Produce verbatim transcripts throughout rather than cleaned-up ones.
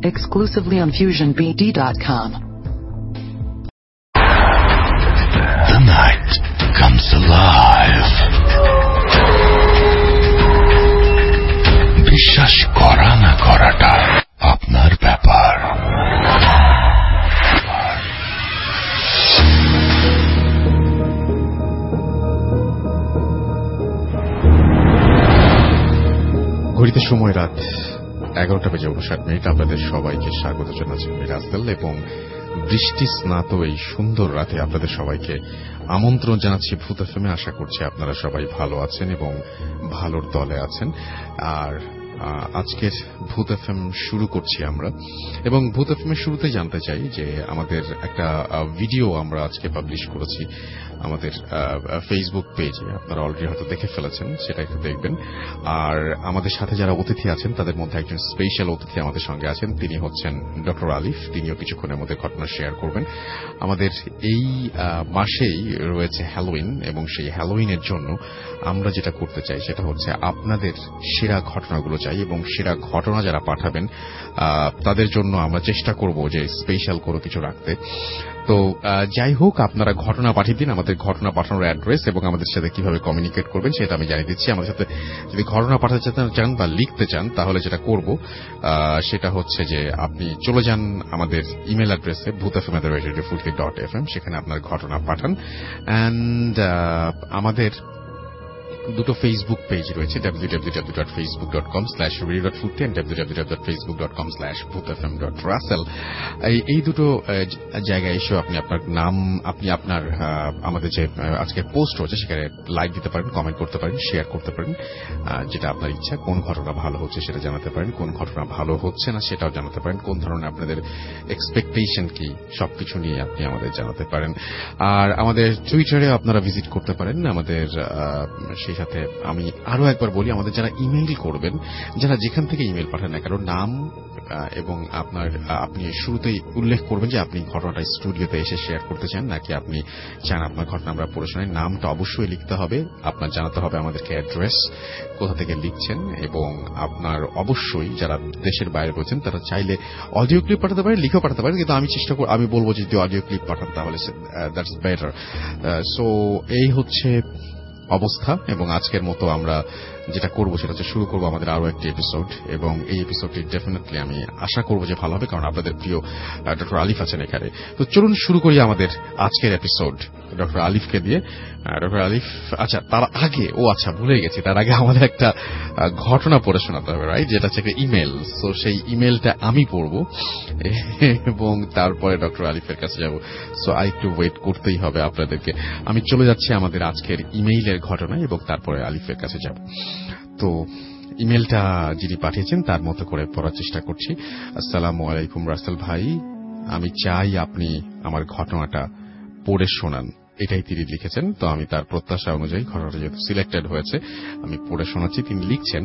exclusively on fusion b d dot com. The night comes alive. বিশ্বাস করা না করাটা আপনার ব্যাপার। ঘড়িতে সময় রাত এগারোটা বেজে উনষাট মিনিট। আপনাদের সবাইকে স্বাগত জানাচ্ছি আমি রাসেল এবং বৃষ্টি স্নাত এই সুন্দর রাতে আপনাদের সবাইকে আমন্ত্রণ জানাচ্ছি ভূত এফএমে। আশা করছি আপনারা সবাই ভালো আছেন এবং ভালোর দলে আছেন। আর আজকের ভূত এফএম শুরু করছি আমরা এবং ভূত এফএম এর শুরুতে জানতে চাই যে আমাদের একটা ভিডিও আমরা আজকে পাবলিশ করেছি আমাদের ফেসবুক পেজে। আপনারা অলরেডি হয়তো দেখে ফেলেছেন, সেটা একটু দেখবেন। আর আমাদের সাথে যারা অতিথি আছেন তাদের মধ্যে একজন স্পেশাল অতিথি আমাদের সঙ্গে আছেন, তিনি হচ্ছেন ডক্টর আলিফ। তিনিও কিছুক্ষণের মধ্যে ঘটনা শেয়ার করবেন। আমাদের এই মাসেই রয়েছে হ্যালোইন এবং সেই হ্যালোইনের জন্য আমরা যেটা করতে চাই সেটা হচ্ছে আপনাদের সেরা ঘটনাগুলো চাই এবং সেরা ঘটনা যারা পাঠাবেন তাদের জন্য আমরা চেষ্টা করব যে স্পেশাল কোনো কিছু রাখতে। তো যাই হোক, আপনারা ঘটনা পাঠিয়ে দিন। আমাদের ঘটনা পাঠানোর অ্যাড্রেস এবং আমাদের সাথে কিভাবে কমিউনিকেট করবেন সেটা আমি জানিয়ে দিচ্ছি। আমাদের সাথে যদি ঘটনা পাঠাতে চান বা লিখতে চান তাহলে যেটা করব সেটা হচ্ছে যে আপনি চলে যান আমাদের ইমেল অ্যাড্রেসে Bhoot FM at the rate radio ফুটকি ডট এফ এম, সেখানে আপনার ঘটনা পাঠান। অ্যান্ড আমাদের দুটো ফেসবুক পেজ রয়েছে, W W W dot Facebook dot com slash radio dot ফুটকি and W W W dot Facebook dot com slash Bhoot FM dot Russell. এই দুটো জায়গায় এসে আপনি আপনার নাম, আপনি আপনার আমাদের যে আজকের পোস্ট হচ্ছে সেখানে লাইক দিতে পারেন, কমেন্ট করতে পারেন, শেয়ার করতে পারেন, যেটা আপনার ইচ্ছা। কোন ঘটনা ভালো হচ্ছে সেটা জানাতে পারেন, কোন ঘটনা ভালো হচ্ছে না সেটাও জানাতে পারেন, কোন ধরনের আপনাদের এক্সপেকটেশন কি সবকিছু নিয়ে আপনি আমাদের জানাতে পারেন। আর আমাদের টুইটারে আপনারা ভিজিট করতে পারেন। আমাদের সেই সাথে আমি আরো একবার বলি, আমাদের যারা ইমেইল করবেন, যারা যেখান থেকে ইমেইল পাঠান না কেন, নাম এবং আপনার আপনি শুরুতেই উল্লেখ করবেন যে আপনি ঘটনাটা স্টুডিওতে এসে শেয়ার করতে চান নাকি আপনি চান আপনার ঘটনা আমরা পড়ে শোনাই। নামটা অবশ্যই লিখতে হবে, আপনার জানাতে হবে আমাদেরকে অ্যাড্রেস, কোথা থেকে লিখছেন, এবং আপনার অবশ্যই যারা দেশের বাইরে রয়েছেন তারা চাইলে অডিও ক্লিপ পাঠাতে পারেন, লিখেও পাঠাতে পারেন, কিন্তু আমি চেষ্টা করি, আমি বলবো যে যদি অডিও ক্লিপ পাঠান তাহলে দ্যাটস বেটার। সো এই হচ্ছে অবস্থা এবং আজকের মতো আমরা যেটা করবো সেটা হচ্ছে শুরু করবো আমাদের আরো একটি এপিসোড এবং এই এপিসোডটি ডেফিনেটলি আমি আশা করবো যে ভালো হবে, কারণ আপনাদের প্রিয় ডক্টর আলিফ আছেন এখানে। তো চলুন শুরু করি আমাদের আজকের এপিসোড ডক্টর আলিফকে দিয়ে। ডক্টর আলিফ, আচ্ছা তার আগে, ও আচ্ছা ভুলে গেছি, তার আগে আমাদের একটা ঘটনা পড়ে শোনাতে হবে, রাইট? যেটা হচ্ছে একটা ইমেল। সো সেই ইমেলটা আমি পড়বো এবং তারপরে ডক্টর আলিফের কাছে যাব। সো আই একটু ওয়েট করতেই হবে আপনাদেরকে। আমি চলে যাচ্ছি আমাদের আজকের ইমেইলের ঘটনা এবং তারপরে আলিফের কাছে যাব। তো ইমেলটা যিনি পাঠিয়েছেন তার মতো করে পড়ার চেষ্টা করছি। আসসালামু আলাইকুম রাসেল ভাই, আমি চাই আপনি আমার ঘটনাটা পড়ে শোনান, এটাই তিনি লিখেছেন। তো আমি তার প্রত্যাশা অনুযায়ী ঘটনাটা যেহেতু সিলেক্টেড হয়েছে আমি পড়ে শোনাচ্ছি। তিনি লিখছেন,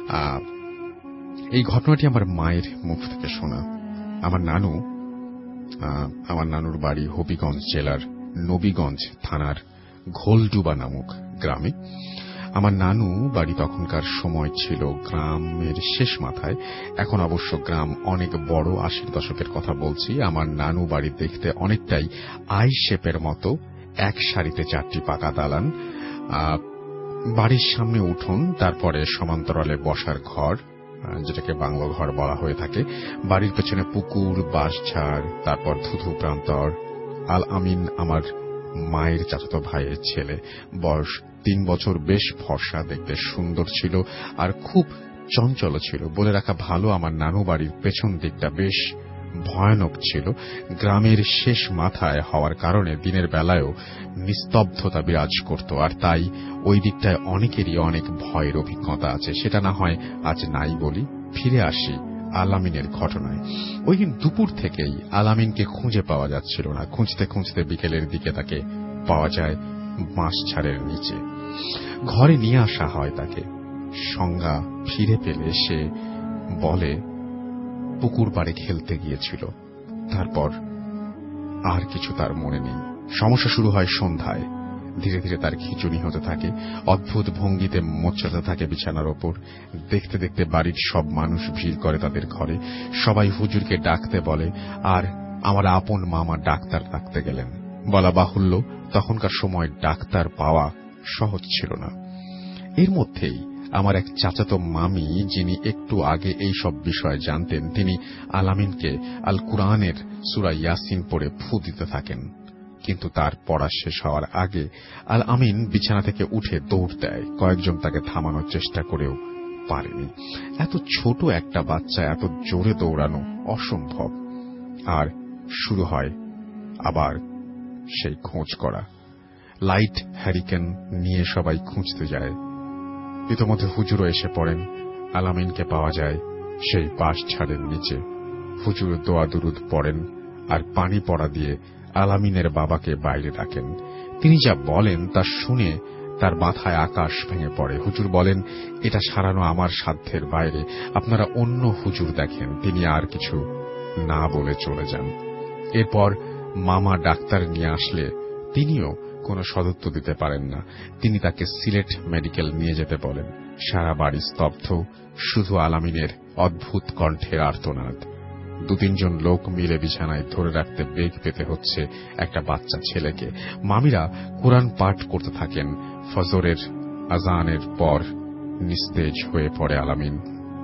এই ঘটনাটি আমার মায়ের মুখ থেকে শোনা। আমার নানু আমার নানুর বাড়ি হবিগঞ্জ জেলার নবীগঞ্জ থানার ঘোলডুবা নামক গ্রামে। আমার নানু বাড়ি তখনকার সময় ছিল গ্রামের শেষ মাথায়। এখন অবশ্য গ্রাম অনেক বড়, আশির দশকের কথা বলছি। আমার নানু বাড়ি দেখতে অনেকটাই আই শেপের মতো, এক সারিতে চারটি পাকা দালান, বাড়ির সামনে উঠোন, তারপরে সমান্তরালে বসার ঘর, যেটাকে বাংলো ঘর বলা হয়ে থাকে। বাড়ির পেছনে পুকুর, বাঁশঝাড়, তারপর ধুধু প্রান্তর। আল আমিন আমার মায়ের চাচাতো ভাইয়ের ছেলে, বয়স তিন বছর, বেশ ফর্সা, দেখতে সুন্দর ছিল আর খুব চঞ্চল ছিল। বলে রাখা ভালো, আমার নানু বাড়ির পেছন দিকটা বেশ ভয়ানক ছিল। গ্রামের শেষ মাথায় হওয়ার কারণে দিনের বেলায়ও নিস্তব্ধতা বিরাজ করত, আর তাই ওই দিকটায় অনেকেরই অনেক ভয়ের অভিজ্ঞতা আছে। সেটা না হয় আজ নাই বলি। ফিরে আসি আলামিনের ঘটনায়। ওই দিন দুপুর থেকেই আলামিনকে খুঁজে পাওয়া যাচ্ছিল না। খুঁজতে খুঁজতে বিকেলের দিকে তাকে পাওয়া যায় বাঁশঝাড়ের নিচে। ঘরে নিয়ে আসা হয় তাকে। সংজ্ঞা ফিরে পেলে সে বলে পুকুর পাড়ে খেলতে গিয়েছিল, তারপর আর কিছু তার মনে নেই। সমস্যা শুরু হয় সন্ধ্যায়। ধীরে ধীরে তার খিচুড়ি হতে থাকে, অদ্ভুত ভঙ্গিতে মোচ্চাতে থাকে বিছানার ওপর। দেখতে দেখতে বাড়ির সব মানুষ ভিড় করে তাদের ঘরে। সবাই হুজুরকে ডাকতে বলে, আর আমার আপন মামা ডাক্তার ডাকতে গেলেন। বলা বাহুল্য, তখনকার সময় ডাক্তার পাওয়া সহজ ছিল না। এর মধ্যেই আমার এক চাচাতো মামি, যিনি একটু আগে এই সব বিষয় জানতেন, তিনি আল আমিনকে আল কুরআনের সূরা ইয়াসিন পড়ে ফু দিতে থাকেন। কিন্তু তার পড়া শেষ হওয়ার আগে আল আমিন বিছানা থেকে উঠে দৌড় দেয়। কয়েকজন তাকে থামানোর চেষ্টা করেও পারেনি। এত ছোট একটা বাচ্চা এত জোরে দৌড়ানো অসম্ভব। আর শুরু হয় আবার সেই খোঁজ করা। লাইট হ্যারিকেন নিয়ে সবাই খুঁজতে যায়। ইতোমধ্যে হুজুরও এসে পড়েন। আল আমিনকে পাওয়া যায় সেই বাঁশ ঝাড়ের নিচে। হুজুর দোয়া দুরুদ পড়েন আর পানি পড়া দিয়ে আল আমিনের বাবাকে বাইরে ডাকেন। তিনি যা বলেন তা শুনে তার মাথায় আকাশ ভেঙে পড়ে। হুজুর বলেন, এটা সারানো আমার সাধ্যের বাইরে, আপনারা অন্য হুজুর দেখেন। তিনি আর কিছু না বলে চলে যান। এরপর মামা ডাক্তার নিয়ে আসলে তিনিও কোনো সদুত্তর দিতে পারেন না। তিনি তাকে সিলেট মেডিকেল নিয়ে যেতে বলেন। সারা বাড়ি স্তব্ধ, শুধু আল আমিনের অদ্ভুত কণ্ঠের আর্তনাদ। দু তিনজন লোক মিলে বিছানায় ধরে রাখতে বেগ পেতে হচ্ছে একটা বাচ্চা ছেলেকে। মামিরা কোরআন পাঠ করতে থাকেন। ফজরের আজানের পর নিস্তেজ হয়ে পড়ে আল আমিন।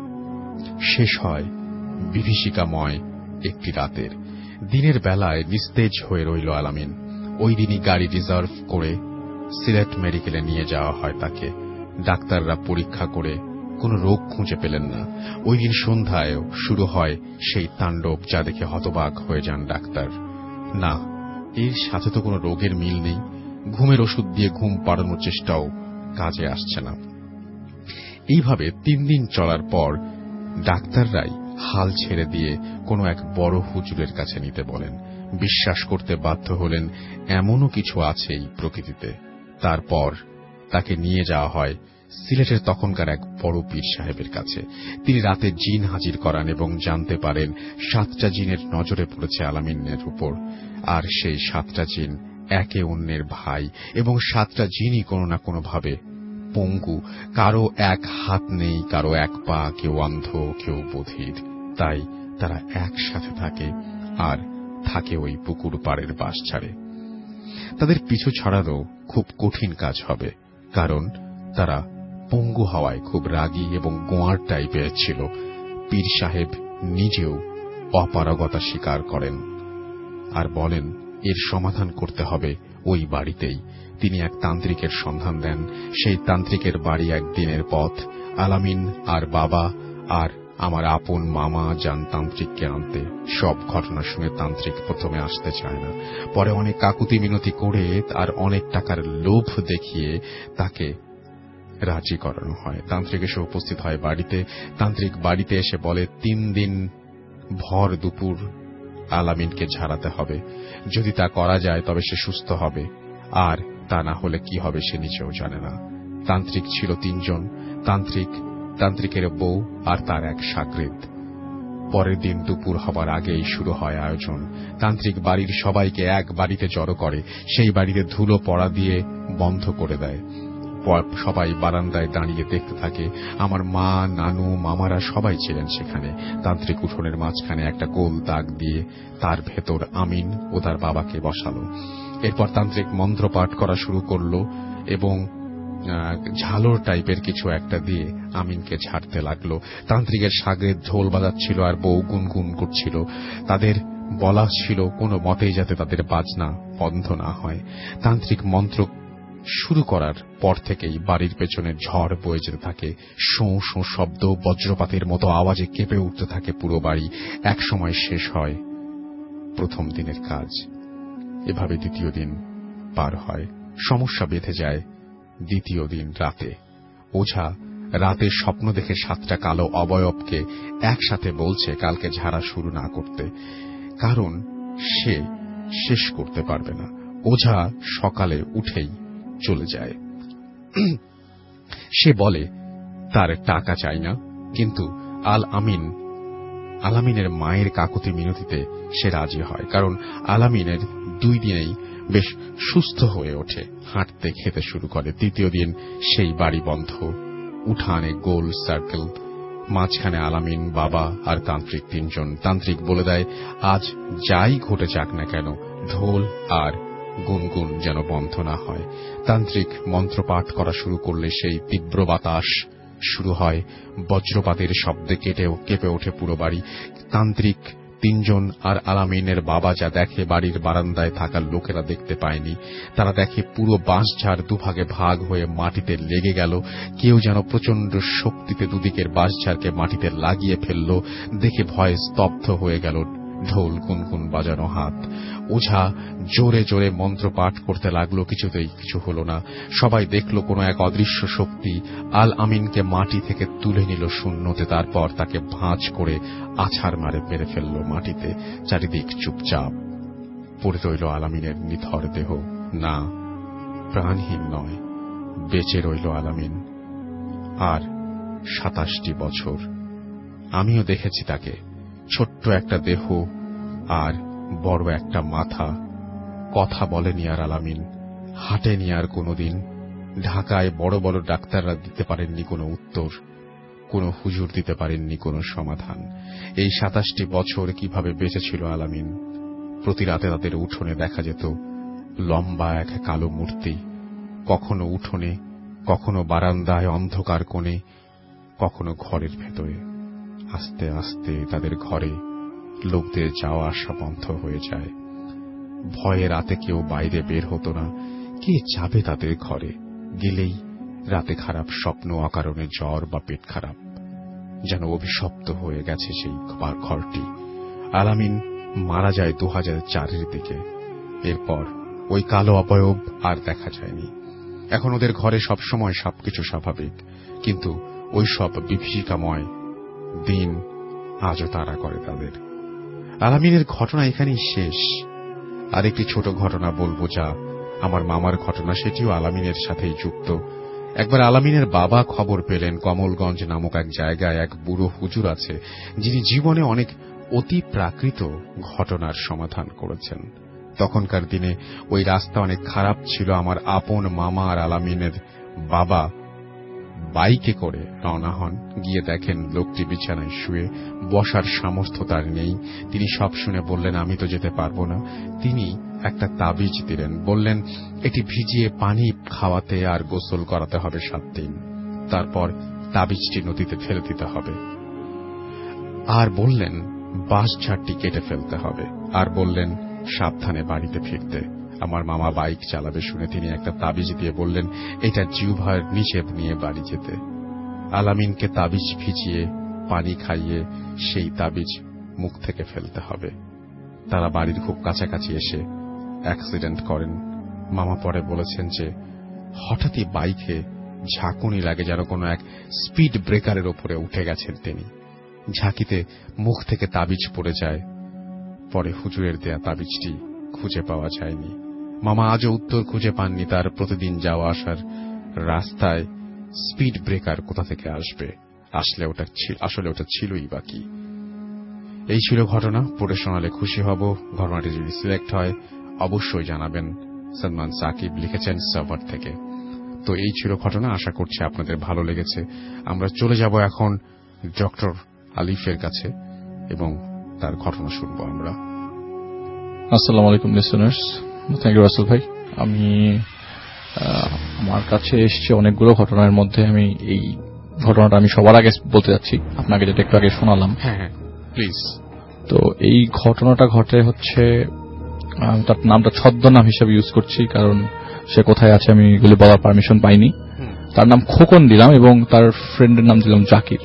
শেষ হয় বিভীষিকাময় একটি রাতের। দিনের বেলায় নিস্তেজ হয়ে রইল আল আমিন। ওই দিনই গাড়ি রিজার্ভ করে সিলেট মেডিকেলে নিয়ে যাওয়া হয় তাকে। ডাক্তাররা পরীক্ষা করে কোন রোগ খুঁজে পেলেন না। ওই দিন সন্ধ্যায় শুরু হয় সেই তাণ্ডব, যা দেখে হতবাক হয়ে যান ডাক্তার। না, এর সাথে তো কোনো রোগের মিল নেই। ঘুমের ওষুধ দিয়ে ঘুম পাড়ানোর চেষ্টাও কাজে আসছে না। এইভাবে তিন দিন চলার পর ডাক্তাররাই হাল ছেড়ে দিয়ে কোনো এক বড় হুজুরের কাছে নিতে বলেন। বিশ্বাস করতে বাধ্য হলেন এমনও কিছু আছে এই প্রকৃতিতে। তারপর তাকে নিয়ে যাওয়া হয় সিলেটের তখনকার এক বড় পীর সাহেবের কাছে। তিনি রাতে জিন হাজির করান এবং জানতে পারেন সাতটা জিনের নজরে পড়েছে আল আমিনের উপর। আর সেই সাতটা জিন একে অন্যের ভাই, এবং সাতটা জিনই কোনো না কোনোভাবে পঙ্গু। কারো এক হাত নেই, কারো এক পা, কেউ অন্ধ, কেউ বধির। তাই তারা একসাথে থাকে, আর থাকে ওই পুকুর পাড়ের বাঁশ ছাড়ে। তাদের পিছু ছাড়ারও খুব কঠিন কাজ হবে, কারণ তারা পঙ্গু হওয়ায় খুব রাগী এবং গোয়ার টাইপের ছিল। পীর সাহেব নিজেও অপারগতা স্বীকার করেন আর বলেন এর সমাধান করতে হবে ওই বাড়িতেই। তিনি এক তান্ত্রিকের সন্ধান দেন। সেই তান্ত্রিকের বাড়ি একদিনের পথ। আল আমিন আর বাবা আর আমার আপন মামা যান তান্ত্রিককে আনতে। সব ঘটনা শুনে তান্ত্রিক প্রথমে আসতে চায় না, পরে অনেক কাকুতি মিনতি করে আর অনেক টাকার লোভ দেখিয়ে তাকে রাজি করানো হয়। তান্ত্রিক এসে উপস্থিত হয় বাড়িতে। তান্ত্রিক বাড়িতে এসে বলে তিন দিন ভর দুপুর আল আমিনকে ঝাড়াতে হবে। যদি তা করা যায় তবে সে সুস্থ হবে, আর তা না হলে কি হবে সে নিজেও জানে না। তান্ত্রিক ছিল তিনজন, তান্ত্রিক, তান্ত্রিকের বউ আর তার এক শাগরেদ। পরের দিন দুপুর হবার আগেই শুরু হয় আয়োজন। তান্ত্রিক বাড়ির সবাইকে এক বাড়িতে জড়ো করে, সেই বাড়িতে ধুলো পড়া দিয়ে বন্ধ করে দেয়। সবাই বারান্দায় দাঁড়িয়ে দেখতে থাকে। আমার মা, নানু, মামারা সবাই ছিলেন সেখানে। তান্ত্রিক উঠোনের মাঝখানে একটা গোল দাগ দিয়ে তার ভেতর আমিন ও তার বাবাকে বসালো। এরপর তান্ত্রিক মন্ত্র পাঠ করা শুরু করল এবং ঝালর টাইপের কিছু একটা দিয়ে আমিনকে ঝাড়তে লাগলো। তান্ত্রিকের শাগরেদ ঢোল বাজাচ্ছিল আর বউ গুনগুন করছিল। তাদের বলা ছিল কোনো মতেই যাতে তাদের বাজনা বন্ধ না হয়। তান্ত্রিক মন্ত্র শুরু করার পর থেকেই বাড়ির পেছনে ঝড় বয়ে যেতে থাকে। শোঁ শোঁ শব্দ, বজ্রপাতের মতো আওয়াজে কেঁপে উঠতে থাকে পুরো বাড়ি। এক সময় শেষ হয় প্রথম দিনের কাজ। এভাবে দ্বিতীয় দিন পার হয়। সমস্যা বেঁধে যায় দ্বিতীয় দিন রাতে। ওঝা রাতে স্বপ্ন দেখে সাতটা কালো অবয়বকে একসাথে বলছে কালকে ঝাড়া শুরু না করতে, কারণ সে শেষ করতে পারবে না। ওঝা সকালে উঠেই চলে যায়। সে বলে তার টাকা চাই না, কিন্তু আল আমিন আলামিনের মায়ের কাকুতি মিনতিতে সে রাজি হয়, কারণ আলামিনের দুই দিনেই বেশ সুস্থ হয়ে ওঠে, হাঁটতে খেতে শুরু করে। তৃতীয় দিন সেই বাড়ি বন্ধ, উঠানে গোল সার্কেল, মাঝখানে আলামিন, বাবা আর তান্ত্রিক তিনজন। তান্ত্রিক বলে দেয়, আজ যাই ঘটে যাক না কেন ঢোল আর গুনগুন যেন বন্ধ না হয়। তান্ত্রিক মন্ত্রপাঠ করা শুরু করলে সেই তীব্র বাতাস শুরু হয়, বজ্রপাতের শব্দে কেটেও কেঁপে ওঠে পুরো বাড়ি। তান্ত্রিক তিনজন আর আলামিনের বাবা যা দেখে বাড়ির বারান্দায় থাকা লোকেরা দেখতে পায়নি। তারা দেখে পুরো বাঁশঝাড় দুভাগে ভাগ হয়ে মাটিতে লেগে গেল। কেউ যেন প্রচন্ড শক্তিতে দুদিকের বাঁশঝাড়কে মাটিতে লাগিয়ে ফেলল। দেখে ভয়ে স্তব্ধ হয়ে গেল ঢোল গুনগুন বাজানো হাত। ওঝা জোরে জোরে মন্ত্রপাঠ করতে লাগলো, কিছুতেই কিছু হল না। সবাই দেখল কোনো এক অদৃশ্য শক্তি আল আমিনকে মাটি থেকে তুলে নিল শূন্যতে, তারপর তাকে ভাঁজ করে আছাড় মারে মেরে ফেলল মাটিতে। চারিদিক চুপচাপ, পড়ে রইল আলামিনের নিথর দেহ। না, প্রাণহীন নয়, বেঁচে রইল আলামিন। আর সাতাশটি বছর আমিও দেখেছি তাকে, ছোট্ট একটা দেহ আর বড় একটা মাথা। কথা বলেনি আর আলামিন, হাঁটেনি আর কোনোদিন। ঢাকায় বড় বড় ডাক্তাররা দিতে পারেননি কোনো উত্তর, কোনো হুজুর দিতে পারেননি কোনো সমাধান। এই সাতাশটি বছর কিভাবে বেঁচেছিল আলামিন। প্রতি রাতে তাদের উঠোনে দেখা যেত লম্বা এক কালো মূর্তি, কখনো উঠোনে, কখনো বারান্দায় অন্ধকার কোণে, কখনো ঘরের ভেতরে। আস্তে আস্তে তাদের ঘরে লোকদের যাওয়া আসা বন্ধ হয়ে যায়। ভয়ে রাতে কেউ বাইরে বের হতো না। কে যাবে তাদের ঘরে? গেলেই রাতে খারাপ স্বপ্ন, অকারণে জ্বর বা পেট খারাপ। যেন অভিশপ্ত হয়ে গেছে সেই ঘরটি। আলামিন মারা যায় দু হাজার চারের দিকে। এরপর ওই কালো অবয়ব আর দেখা যায়নি। এখন ওদের ঘরে সবসময় সবকিছু স্বাভাবিক, কিন্তু ওই সব বিভীষিকাময় দিন আজও তাড়া করে তাদের। আলামিনের ঘটনা এখানেই শেষ। আর একটি ছোট ঘটনা বলবো, যা আমার মামার ঘটনা, সেটিও আলামিনের সাথেই যুক্ত। একবার আলামিনের বাবা খবর পেলেন কমলগঞ্জ নামক এক জায়গায় এক বুড়ো হুজুর আছে, যিনি জীবনে অনেক অতি প্রাকৃত ঘটনার সমাধান করেছেন। তখনকার দিনে ওই রাস্তা অনেক খারাপ ছিল। আমার আপন মামা আর আলামিনের বাবা বাইকে করে রওনা হন। গিয়ে দেখেন লোকটি বিছানায় শুয়ে, বসার সামর্থ্য তার নেই। তিনি সব শুনে বললেন, আমি তো যেতে পারবো না। তিনি একটা তাবিজ দিলেন, বললেন এটি ভিজিয়ে পানি খাওয়াতে আর গোসল করাতে হবে সাত দিন। তারপর তাবিজটি নদীতে ফেলে দিতে হবে। আর বললেন বাঁশঝাড়টি কেটে ফেলতে হবে। আর বললেন সাবধানে বাড়িতে ফিরতে। আমার মামা বাইক চালাবে শুনে তিনি একটা তাবিজ দিয়ে বললেন এটা জিহ্বার নিচে নিয়ে বাড়ি যেতে। আলামিনকে তাবিজ ভিজিয়ে পানি খাইয়ে সেই তাবিজ মুখ থেকে ফেলতে হবে। তারা বাড়ির খুব কাছাকাছি এসে অ্যাক্সিডেন্ট করেন। মামা পরে বলেছেন যে হঠাৎই বাইকে ঝাঁকুনি লাগে, যেন কোনো এক স্পিড ব্রেকারের ওপরে উঠে গেছেন তিনি। ঝাঁকিতে মুখ থেকে তাবিজ পড়ে যায়। পরে হুজুরের দেয়া তাবিজটি খুঁজে পাওয়া যায়নি। মামা আজও উত্তর খুঁজে পাননি তার প্রতিদিন যাওয়া আসার রাস্তায় স্পিড ব্রেকার কোথা থেকে আসবে, আসলে ওটা আসলে ওটা ছিলই বাকি। এই ছিল ঘটনা। পড়ে শোনালে খুশি হব। ঘটনাটি যদি সিলেক্ট হয় অবশ্যই জানাবেন। সালমান সাকিব লিখেছেন সাভার থেকে। তো এই ছিল ঘটনা, আশা করছি আপনাদের ভালো লেগেছে। আমরা চলে যাব এখন ডক্টর আলিফের কাছে এবং তার ঘটনা শুনবো আমরা। আসসালামু আলাইকুম লিসেনার্স, থ্যাংক ইউ রাসেল ভাই। আমি আমার কাছে এসছে অনেকগুলো ঘটনার মধ্যে আমি এই ঘটনাটা আমি সবার আগে বলতে যাচ্ছি, আপনাকে যেটা একটু আগে শোনালাম। হ্যাঁ হ্যাঁ প্লিজ। তো এই ঘটনাটা ঘটে হচ্ছে, তার নামটা ছদ্মনাম হিসেবে ইউজ করছি কারণ সে কোথায় আছে আমি এগুলো বলার পারমিশন পাইনি। তার নাম খোকন দিলাম এবং তার ফ্রেন্ডের নাম দিলাম জাকির।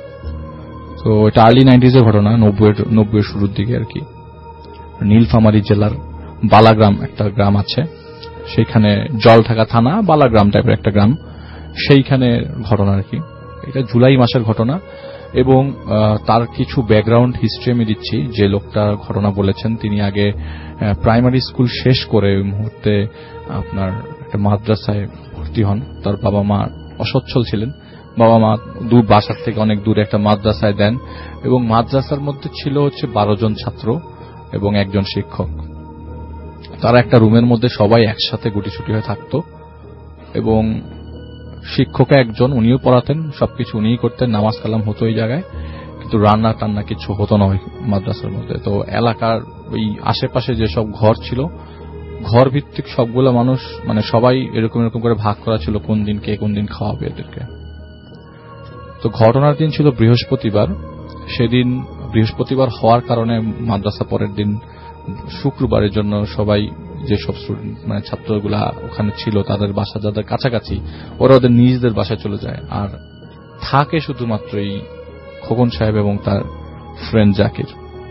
তো এটা আর্লি নাইনটিজের ঘটনা, নব্বইয়ের নব্বইয়ের শুরুর দিকে আর কি। নীলফামারী জেলার বালাগ্রাম একটা গ্রাম আছে, সেইখানে জলঢাকা থানা বালাগ্রাম টাইপের একটা গ্রাম, সেইখানে ঘটনা আর কি। এটা জুলাই মাসের ঘটনা এবং তার কিছু ব্যাকগ্রাউন্ড হিস্ট্রি আমি দিচ্ছি। যে লোকটা ঘটনা বলেছেন তিনি আগে প্রাইমারি স্কুল শেষ করে ওই মুহূর্তে আপনার একটা মাদ্রাসায় ভর্তি হন। তার বাবা মা অসচ্ছল ছিলেন, বাবা মা দূর বাসার থেকে অনেক দূরে একটা মাদ্রাসায় দেন, এবং মাদ্রাসার মধ্যে ছিল হচ্ছে বারো জন ছাত্র এবং একজন শিক্ষক। তারা একটা রুমের মধ্যে সবাই একসাথে গুটিসুটি হয়ে থাকতো, এবং শিক্ষক একজন, উনিও পড়াতেন, সবকিছু উনিই করতেন, নামাজ কালাম হতো এই জায়গায়, কিন্তু রান্না টান্না কিছু হতো না ওই মাদ্রাসার মধ্যে। তো এলাকার ওই আশেপাশে যেসব ঘর ছিল, ঘর ভিত্তিক সবগুলো মানুষ মানে সবাই এরকম এরকম করে ভাগ করা ছিল কোন দিন কে কোন দিন খাওয়াবে এদেরকে। তো ঘটনার দিন ছিল বৃহস্পতিবার। সেদিন বৃহস্পতিবার হওয়ার কারণে মাদ্রাসা পরের দিন শুক্রবারের জন্য সবাই যেসব স্টুডেন্ট মানে ছাত্রগুলা ওখানে ছিল তাদের বাসা যাদের কাছাকাছি, ওরা ওদের নিজেদের বাসায় চলে যায়, আর থাকে শুধুমাত্র এই খোকন সাহেব এবং তার ফ্রেন্ড জাকির।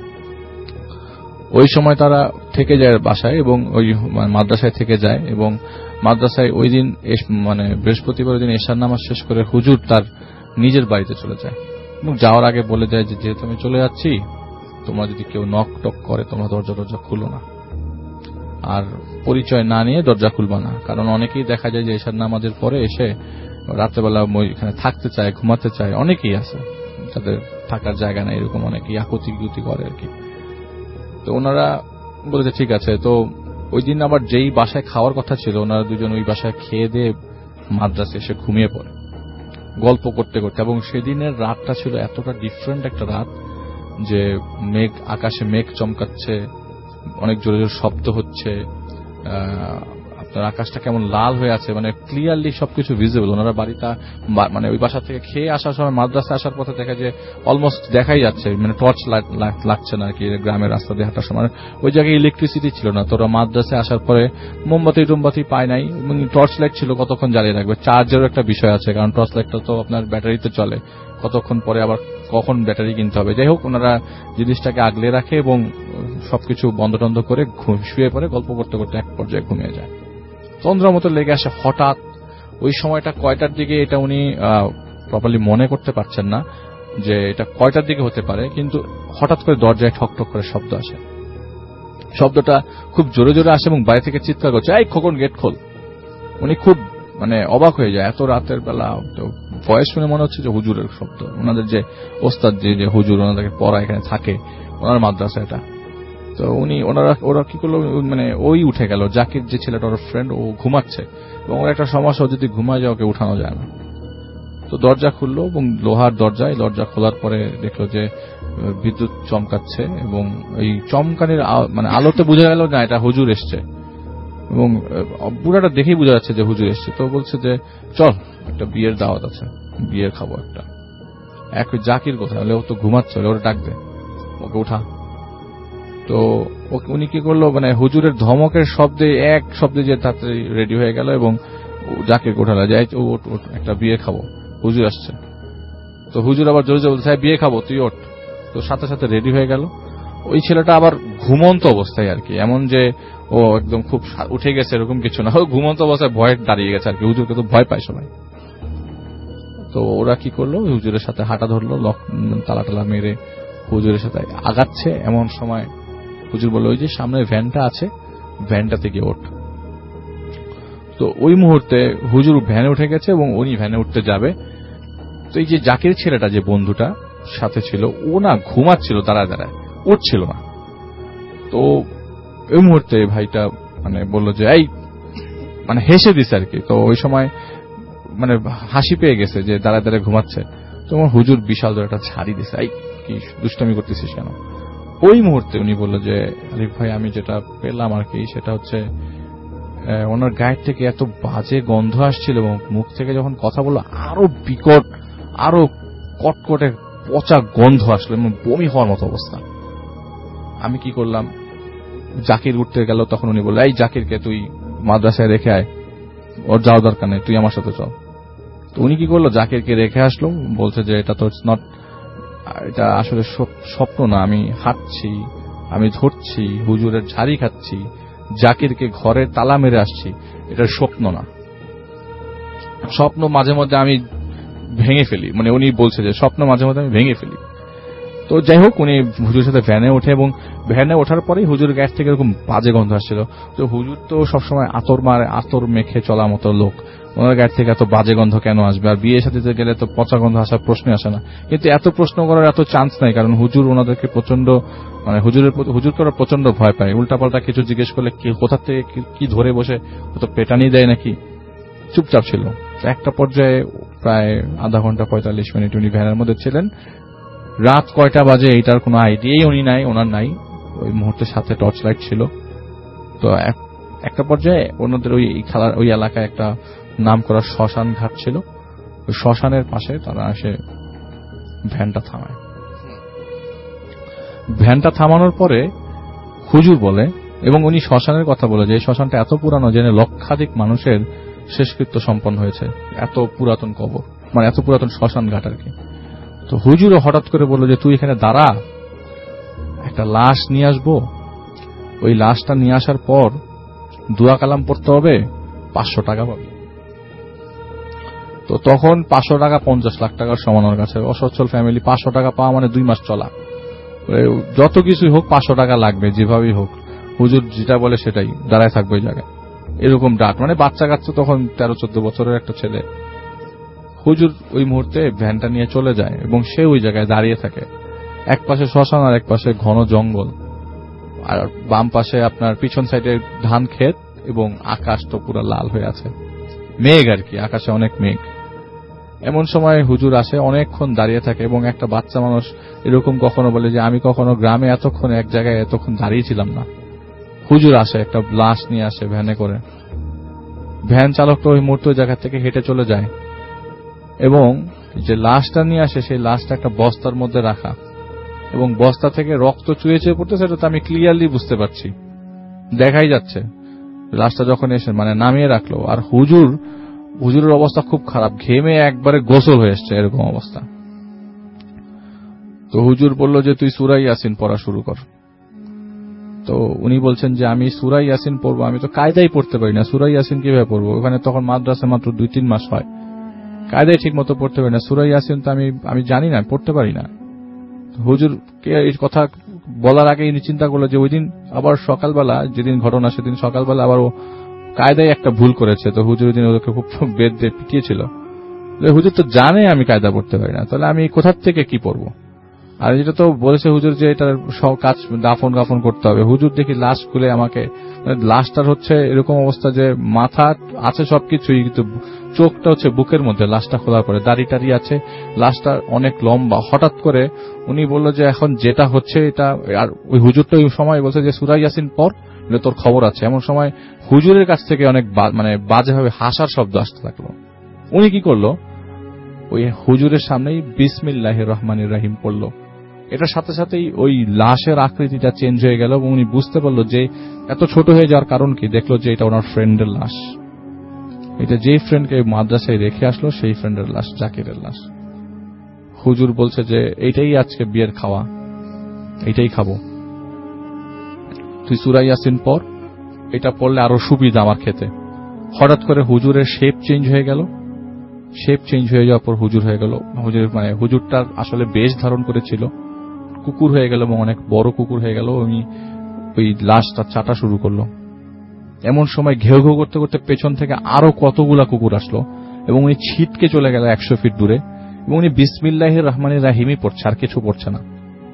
ওই সময় তারা থেকে যায় বাসায় এবং ওই মাদ্রাসায় থেকে যায়, এবং মাদ্রাসায় ওই দিন মানে বৃহস্পতিবার দিন এশার নামাজ শেষ করে হুজুর তার নিজের বাড়িতে চলে যায়, এবং যাওয়ার আগে বলে যায় যে যেহেতু আমি চলে যাচ্ছি, তোমরা যদি কেউ নক টক করে তোমরা দরজা দরজা খুলো না, আর পরিচয় না নিয়ে দরজা খুলবা না, কারণ অনেকেই দেখা যায় যে এশার নামাজের পরে এসে রাত্রেবেলা এখানে থাকতে চায়, ঘুমাতে চায়, অনেকেই আছে তাদের থাকার জায়গা নাই, এরকম অনেকেই আকুতি গুতি করে আর কি। তো ওনারা বলেছে ঠিক আছে। তো ওই দিন আবার যেই বাসায় খাওয়ার কথা ছিল, ওনারা দুজন ওই বাসায় খেয়ে দিয়ে মাদ্রাসে এসে ঘুমিয়ে পড়ে গল্প করতে করতে, এবং সেদিনের রাতটা ছিল এতটা ডিফারেন্ট একটা রাত যে মেঘ, আকাশে মেঘ চমকাচ্ছে, অনেক জোরে জোরে শব্দ হচ্ছে, আপনার আকাশটা কেমন লাল হয়ে আছে, মানে ক্লিয়ারলি সবকিছু ভিজিবল। ওনারা বাড়িটা মানে ওই বাসা থেকে খেয়ে আসার সময় মাদ্রাসা আসার পথে দেখা যে অলমোস্ট দেখাই যাচ্ছে, মানে টর্চ লাগছে না আর কি, গ্রামের রাস্তা দিয়ে হাঁটার সময়। ওই জায়গায় ইলেকট্রিসিটি ছিল না, তো ওরা মাদ্রাসায় আসার পরে মোমবাতি টুমবাতি পায় নাই, এবং টর্চ লাইট ছিল, কতক্ষণ জ্বালিয়ে রাখবে, চার্জেরও একটা বিষয় আছে, কারণ টর্চ লাইটটা তো আপনার ব্যাটারিতে চলে, কতক্ষণ পরে আবার কখন ব্যাটারি কিনতে হবে। যাই হোক, ওনারা জিনিসটাকে আগলে রাখে এবং সবকিছু বন্ধ টন্ধ করে শুয়ে পড়ে, গল্প করতে করতে এক পর্যায়ে ঘুমিয়ে যায়। তন্দ্র মতো লেগে আসে হঠাৎ। ওই সময়টা কয়টার দিকে এটা উনি প্রপারলি মনে করতে পারছেন না যে এটা কয়টার দিকে হতে পারে, কিন্তু হঠাৎ করে দরজায় ঠক ঠক করে শব্দ আসে। শব্দটা খুব জোরে জোরে আসে এবং বাইরে থেকে চিৎকার করছে, এই খোকন গেট খোল। উনি খুব মানে অবাক হয়ে যায়, এত রাতের বেলা। তো ভয়েস শুনে মনে হচ্ছে যে হুজুরের শব্দ, ওনাদের যে ওস্তাদ যে হুজুর ওনাদেরকে পড়া এখানে থাকে, ওনার মাদ্রাসা এটা। তো উনি ওনারা ওরা কি করলো, মানে ওই উঠে গেল, জাকির যে ছেলেটা ওর ফ্রেন্ড, ও ঘুমাচ্ছে, এবং ওর একটা সমস্যা, যদি ঘুমায় যায় ওকে উঠানো যায় না। তো দরজা খুললো, এবং লোহার দরজা, এই দরজা খোলার পরে দেখলো যে বিদ্যুৎ চমকাচ্ছে, এবং এই চমকানির মানে আলোতে বোঝা গেল না এটা হুজুর এসছে, এবং বুড়াটা দেখেই বোঝা যাচ্ছে যে হুজুর এসছে। তো বলছে যে চল একটা বিয়ের দাওয়াত আছে, বিয়ের খাবো একটা। এক জাকির কোথায়, ও তো ঘুমাচ্ছে, ওরে ডাক দে, ওকে উঠা। তো উনি কি করলো, মানে হুজুরের ধমকের শব্দে এক শব্দে যে তাড়াতাড়ি রেডি হয়ে গেল, এবং জাকির কোঠালা যায় একটা বিয়ে খাবো, হুজুর আসছে। তো হুজুর আবার জোরে জোরে বলছে বিয়ে খাবো, তুই ওঠ। তো সাথে সাথে রেডি হয়ে গেল। ওই ছেলেটা আবার ঘুমন্ত অবস্থায় আর কি, এমন যে ও একদম খুব উঠে গেছে এরকম কিছু না, ও ঘুমন্ত অবস্থায় ভয়ে দাঁড়িয়ে গেছে আর কি। হুজুরকে তো ভয় পায় সবাই। তো ওরা কি করলো, হুজুরের সাথে হাঁটা ধরলো, তালা টালা মেরে হুজুরের সাথে আগাচ্ছে। এমন সময় হুজুর বলল, ওই যে সামনে ভ্যানটা আছে, ভ্যানটা থেকে ওঠ। তো ওই মুহূর্তে হুজুর ভ্যানে উঠে গেছে এবং উনি ভ্যানে উঠতে যাবে। তো এই যে জাকির ছেলেটা যে বন্ধুটা সাথে ছিল, ও না ঘুমাচ্ছিল দাঁড়ায় দাঁড়ায়, উঠছিল না। তো ওই মুহূর্তে ভাইটা মানে বলল যে এই, মানে হেসে দিছে আর কি। তো ওই সময় মানে হাসি পেয়ে গেছে যে দাঁড়ায় দাঁড়ায় ঘুমাচ্ছে। তোমার হুজুর বিশাল ধরে একটা ছাড়ি দিছে, এই কি দুষ্টামি করতেছিস কেন? ওই মুহূর্তে উনি বলল যে আলিফ ভাই, আমি যেটা পেলাম আর কি, সেটা হচ্ছে ওনার গায়ের থেকে এত বাজে গন্ধ আসছিল, এবং মুখ থেকে যখন কথা বললো আরো বিকট, আরো কটকটে পচা গন্ধ আসলো, এবং বমি হওয়ার মতো অবস্থা। আমি কি করলাম, জাকির উঠতে গেল, তখন উনি বলল, এই জাকিরকে তুই মাদ্রাসায় রেখে আয়, ওর যাওয়ার দরকার নেই, তুই আমার সাথে চল। তো উনি কি করলো, জাকিরকে রেখে আসলো, বলছে যে এটা তো ইটস নট, এটা আসলে স্বপ্ন না, আমি হাঁটছি, আমি ধরছি, হুজুরের ঝাড়ি খাচ্ছি, জাকিরকে ঘরে তালা মেরে আসছি, এটা স্বপ্ন না। স্বপ্ন মাঝে মধ্যে আমি ভেঙে ফেলি, মানে উনি বলছে যে স্বপ্ন মাঝে মধ্যে আমি ভেঙে ফেলি। তো যাই হোক, উনি হুজুরের সাথে ভ্যানে ওঠে এবং ভ্যানে ওঠার পরেই হুজুরের গ্যাস থেকে এরকম বাজে গন্ধ আসছিল। তো হুজুর তো সবসময় আতর মারে, আতর মেখে চলা মতো লোক, ওনার গাড়ি থেকে এত বাজে গন্ধ কেন আসবে? আর বিয়ের সাথে গেলে তো পচা গন্ধ আসার প্রশ্নই আসে না। কিন্তু এত প্রশ্ন করার এত চান্স নাই, কারণ হুজুর ওনাদেরকে প্রচন্ড মানে হুজুরের হুজুর করা প্রচন্ড ভয় পায়। উল্টাপাল্টা কিছু জিজ্ঞেস করলে কোথা থেকে কি ধরে বসে তো পেটানি দেয় নাকি, চুপচাপ ছিল। একটা পর্যায়ে প্রায় আধা ঘন্টা পঁয়তাল্লিশ মিনিট উনি ভ্যানের মধ্যে ছিলেন। রাত কয়টা বাজে এইটার কোনো আইডিয়াই উনি নাই, ওনার নাই। ওই মুহূর্তে সাথে টর্চ লাইট ছিল। তো একটা পর্যায়ে ওনাদের ওই খেলার ওই এলাকায় একটা নাম করা শ্মশান ঘাট ছিল। ওই শ্মশানের পাশে তারা এসে ভ্যানটা থামায়। ভ্যানটা থামানোর পরে হুজুর বলে, এবং উনি শ্মশানের কথা বলে, যে শ্মশানটা এত পুরানো জেনে লক্ষাধিক মানুষের শেষকৃত্য সম্পন্ন হয়েছে, এত পুরাতন কবর, মানে এত পুরাতন শ্মশান ঘাট আর কি। তো হুজুরও হঠাৎ করে বলল যে তুই এখানে দাঁড়া, একটা লাশ নিয়ে আসবো, ওই লাশটা নিয়ে আসার পর দোয়া কালাম পড়তে হবে, পাঁচশো টাকা পাবি। তো তখন পাঁচশো টাকা পঞ্চাশ লাখ টাকার সমান ওর কাছে। অসচ্ছল ফ্যামিলি, পাঁচশো টাকা পাওয়া মানে দুই মাস চলা। যত কিছুই হোক পাঁচশো টাকা লাগবে, যেভাবেই হোক। হুজুর যেটা বলে সেটাই, দাঁড়ায় থাকবে ওই জায়গায়। এরকম ডাক, মানে বাচ্চা কাচ্চা তখন তেরো চোদ্দ বছরের একটা ছেলে। হুজুর ওই মুহূর্তে ভ্যানটা নিয়ে চলে যায় এবং সে ওই জায়গায় দাঁড়িয়ে থাকে। এক পাশে শ্মশান আর এক পাশে ঘন জঙ্গল, আর বাম পাশে আপনার পিছন সাইডে ধান ক্ষেত, এবং আকাশ তো পুরো লাল হয়ে আছে, মেঘ আর কি, আকাশে অনেক মেঘ। এমন সময় হুজুর আসে, অনেকক্ষণ দাঁড়িয়ে থাকে, এবং একটা বাচ্চা মানুষ এরকম কখনো বলে যে আমি কখনো গ্রামে এতক্ষণ এক জায়গায় এতক্ষণ দাঁড়িয়েছিলাম না। হুজুর আসে, একটা লাশ নিয়ে আসে ভ্যানে করে। ভ্যান চালকটা ওই মুহূর্তে ওই জায়গা থেকে হেঁটে চলে যায়, এবং যে লাশটা নিয়ে আসে সেই লাশটা একটা বস্তার মধ্যে রাখা, এবং বস্তা থেকে রক্ত চুয়ে চুয়ে পড়তেছে, সেটা তো আমি ক্লিয়ারলি বুঝতে পারছি, দেখাই যাচ্ছে। লাশটা যখন এসে মানে নামিয়ে রাখলো, আর হুজুর হুজুরের অবস্থা খুব খারাপ, ঘেমে একবারে গোসল হয়ে এসছে, এরকম অবস্থা। তো হুজুর বলল যে তুই সূরা ইয়াসিন পড়া শুরু কর। তো উনি বলছেন যে আমি সূরা ইয়াসিন পড়বো, আমি তো কায়দাই পড়তে পারি না, সূরা ইয়াসিন কিভাবে পড়বো? ওখানে তখন মাদ্রাসা মাত্র দুই তিন মাস হয়, কায়দাই ঠিক মতো পড়তে পারি না, সূরা ইয়াসিন তো আমি আমি জানি না, পড়তে পারি না। হুজুর এই কথা বলার আগে ইনি চিন্তা করলো যে ওই দিন আবার সকালবেলা, যেদিন ঘটনা সেদিন সকালবেলা আবার ও কায়দায় একটা ভুল করেছে। তো হুজুর ওই দিন ওদেরকে খুব বেদ দিয়ে পিটিয়েছিল। হুজুর তো জানে আমি কায়দা পড়তে পারি না, তাহলে আমি কোথার থেকে কি পড়বো? আর যেটা তো বলেছে হুজুর যে এটার সব কাজ দাফন গাফন করতে হবে। হুজুর দেখি লাশ খুলে আমাকে, লাশটার হচ্ছে এরকম অবস্থা যে মাথা আছে সবকিছুই, কিন্তু চোখটা হচ্ছে বুকের মধ্যে। লাশটা খোলার পরে দাড়ি টাড়ি আছে, লাশটা অনেক লম্বা। হঠাৎ করে উনি বলল যে এখন যেটা হচ্ছে এটা, আর ওই হুজুরটা ওই সময় বলছে যে সূরা ইয়াসিন পড়, তোর খবর আছে। এমন সময় হুজুরের কাছ থেকে অনেক মানে বাজেভাবে হাসার শব্দ আসতে থাকলো। উনি কি করলো, ওই হুজুরের সামনেই বিসমিল্লাহির রহমানির রহিম পড়ল। এটার সাথে সাথেই ওই লাশের আকৃতিটা চেঞ্জ হয়ে গেল, এবং উনি বুঝতে পারলো যে এত ছোট হয়ে যাওয়ার কারণ কি। দেখলো যে এটা ওনার ফ্রেন্ডের লাশ, এটা যেই ফ্রেন্ডকে মাদ্রাসায় রেখে আসলো সেই ফ্রেন্ডের লাশ, জাকিরের লাশ। হুজুর বলছে যে এইটাই আজকে বিয়ের খাওয়া, এইটাই খাবো, তুই সূরা ইয়াসিন পড়, এটা পড়লে আরো সুবিধা আমার খেতে। হঠাৎ করে হুজুরের শেপ চেঞ্জ হয়ে গেল। শেপ চেঞ্জ হয়ে যাওয়ার পর হুজুর হয়ে গেল, হুজুরের মানে হুজুরটার আসলে বেশ ধারণ করেছিল, কুকুর হয়ে গেল, এবং অনেক বড় কুকুর হয়ে গেল। উনি ওই লাশটা চাটা শুরু করলো। এমন সময় ঘেউ ঘেউ করতে করতে পেছন থেকে আরো কতগুলা কুকুর আসলো, এবং উনি ছিটকে চলে গেল একশো ফিট দূরে, এবং উনি বিসমিল্লাহির রহমানির রহিমই পড়ছে, আর কিছু পড়ছে না।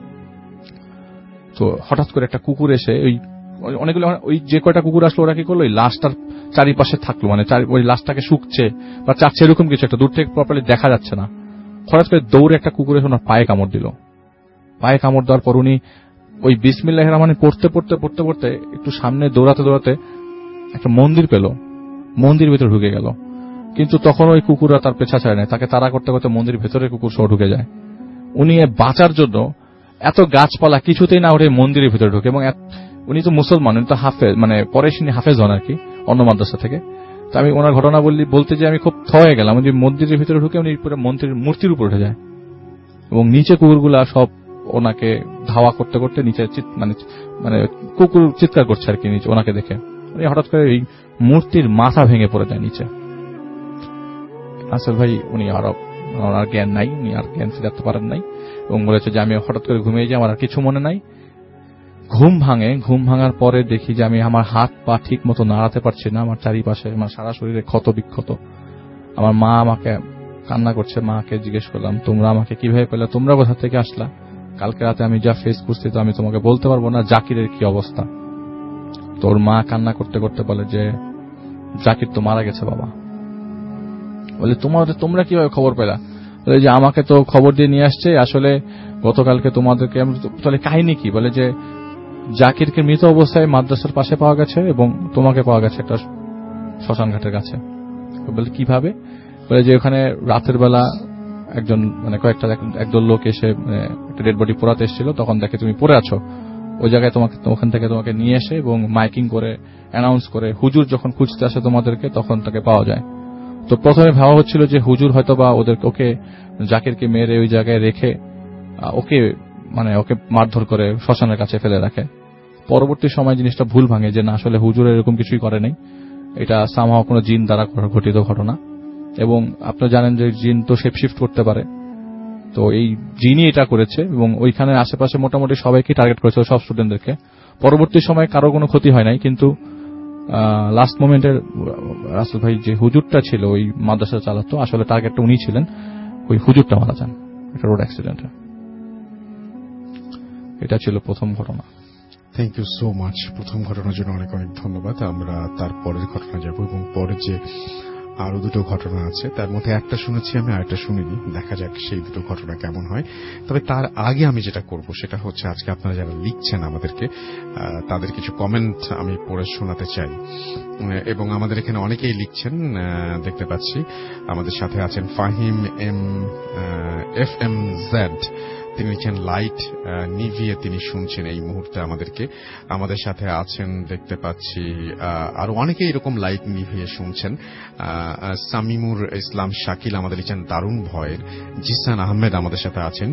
তো হঠাৎ করে একটা কুকুর এসে, ওই অনেকগুলো ওই যে কয়টা কুকুর আসলো ওরা কি করলো, ওই লাশটার চারিপাশে থাকলো, মানে ওই লাশটাকে শুকছে বা চাচ্ছে এরকম কিছু একটা, দূর থেকে প্রপারলি দেখা যাচ্ছে না। হঠাৎ করে দৌড়ে একটা কুকুর এসে ওনার পায়ে কামড় দিল। পায়ে কামড় দেওয়ার পর উনি ওই বিসমিল্লাহির রহমানি পড়তে পড়তে পড়তে পড়তে একটু সামনে দৌড়াতে দৌড়াতে একটা মন্দির পেল, মন্দির ভেতরে ঢুকে গেল। কিন্তু তখন ওই কুকুররা তার পেছা ছাড়ে না, তাকে তাড়া করতে করতে মন্দির ভেতরে কুকুর সহ ঢুকে যায়। উনি বাঁচার জন্য এত গাছপালা কিছুতেই না উঠে মন্দিরের ভিতরে ঢুকে, এবং উনি তো মুসলমান, উনি তো হাফেজ, মানে পরে শুনি হাফেজ হন আর কি, অন্য মাদ্রাসা থেকে। তো আমি ওনার ঘটনা বললি বলতে যে আমি খুব থ হয়ে গেলাম যে মন্দিরের ভিতরে ঢুকে উনি পুরো মন্দিরের মূর্তির উপর উঠে যায়, এবং নিচে কুকুরগুলা সব ওনাকে ধাওয়া করতে করতে নিচে মানে মানে কুকুর চিৎকার করছে আর কি নিচে ওনাকে দেখে। উনি হঠাৎ করে এই মূর্তির মাথা ভেঙে পড়ে যায় নিচে। আসল ভাই উনি আর ওনার জ্ঞান নাই, উনি আর জ্ঞান ফিরাতে পারেন নাই। এবং বলেছে যে আমি হঠাৎ করে ঘুমিয়ে যাই, আমার আর কিছু মনে নাই। ঘুম ভাঙে, ঘুম ভাঙার পরে দেখি যে আমি আমার হাত পা ঠিক মতো নাড়াতে পারছি না, আমার চারিপাশে আমার সারা শরীরে ক্ষত বিক্ষত। আমার মা আমাকে কান্না করছে, মাকে জিজ্ঞেস করলাম তোমরা আমাকে কিভাবে পেলে, তোমরা কোথা থেকে আসলা, কালকে রাতে আমি যা ফেস করছি তো আমি তোমাকে বলতে পারবো না, জাকিরের কি অবস্থা। তোর মা কান্না করতে করতে বলে যে জাকির তো মারা গেছে বাবা। বলে তোমাদের তোমরা কিভাবে খবর পেলা, বলে যে আমাকে তো খবর দিয়ে নিয়ে আসছে, আসলে গতকালকে তোমাদেরকে। তাহলে কাহিনী কি, বলে যে জাকিরকে মৃত অবস্থায় মাদ্রাসার পাশে পাওয়া গেছে এবং তোমাকে পাওয়া গেছে একটা শ্মশান ঘাটের কাছে। বলে কিভাবে, বলে যে ওখানে রাতের বেলা একজন মানে কয়েকটা একদল লোক এসে একটা ডেড বডি পোড়াতে এসেছিল, তখন দেখে তুমি পড়ে আছো, ওই জায়গায় তোমাকে ওখান থেকে তোমাকে নিয়ে এসে এবং মাইকিং করে অ্যানাউন্স করে হুজুর যখন খুঁজতে আসে তোমাদেরকে তখন তাকে পাওয়া যায়। তো প্রথমে ভাবা হচ্ছিল যে হুজুর হয়তো বা ওদের ওকে জাকিরকে মেরে ওই জায়গায় রেখে ওকে মানে ওকে মারধর করে শ্মশানের কাছে ফেলে রাখে। পরবর্তী সময় জিনিসটা ভুল ভাঙে যে না, আসলে হুজুর এরকম কিছুই করে নাই, এটা সামহাও কোনো জিন দ্বারা ঘটিত ঘটনা। এবং আপনি জানেন যে জিন তো শেপ শিফট করতে পারে, তো এই জিনই এটা করেছে এবং ওইখানে আশেপাশে মোটামুটি সবাইকে টার্গেট করেছে, সব স্টুডেন্টদেরকে। পরবর্তী সময় কারো কোনো ক্ষতি হয় নাই, কিন্তু লাস্ট মোমেন্টের রাসেল ভাই যে হুজুরটা ছিল ওই মাদ্রাসা চালাতো, আসলে টার্গেটটা উনি ছিলেন, ওই হুজুরটা মারা যান একটা রোড অ্যাক্সিডেন্টে। এটা ছিল প্রথম ঘটনা। Thank you so much. প্রথম ঘটনার জন্য অনেক অনেক ধন্যবাদ। আমরা তার পরের ঘটনা যাব এবং পরে যে আরো দুটো ঘটনা আছে তার মধ্যে একটা শুনেছি আমি, আরেকটা শুনিনি, দেখা যাক সেই দুটো ঘটনা কেমন হয়। তবে তার আগে আমি যেটা করব সেটা হচ্ছে আজকে আপনারা যারা লিখছেন আমাদেরকে তাদের কিছু কমেন্ট আমি পড়ে শোনাতে চাই। এবং আমাদের এখানে অনেকেই লিখছেন দেখতে পাচ্ছি। আমাদের সাথে আছেন Fahim M F M Z, তিনি লিখছেন লাইট নিভিয়ে তিনি শুনছেন এই মুহূর্তে আমাদেরকে। আমাদের সাথে আছেন দেখতে পাচ্ছি আরো অনেকেই এরকম লাইট নিভিয়ে শুনছেন। সামিমুর ইসলাম শাকিল আমাদের লিখছেন দারুণ ভয়ের। জিসান আহমেদ আমাদের সাথে আছেন।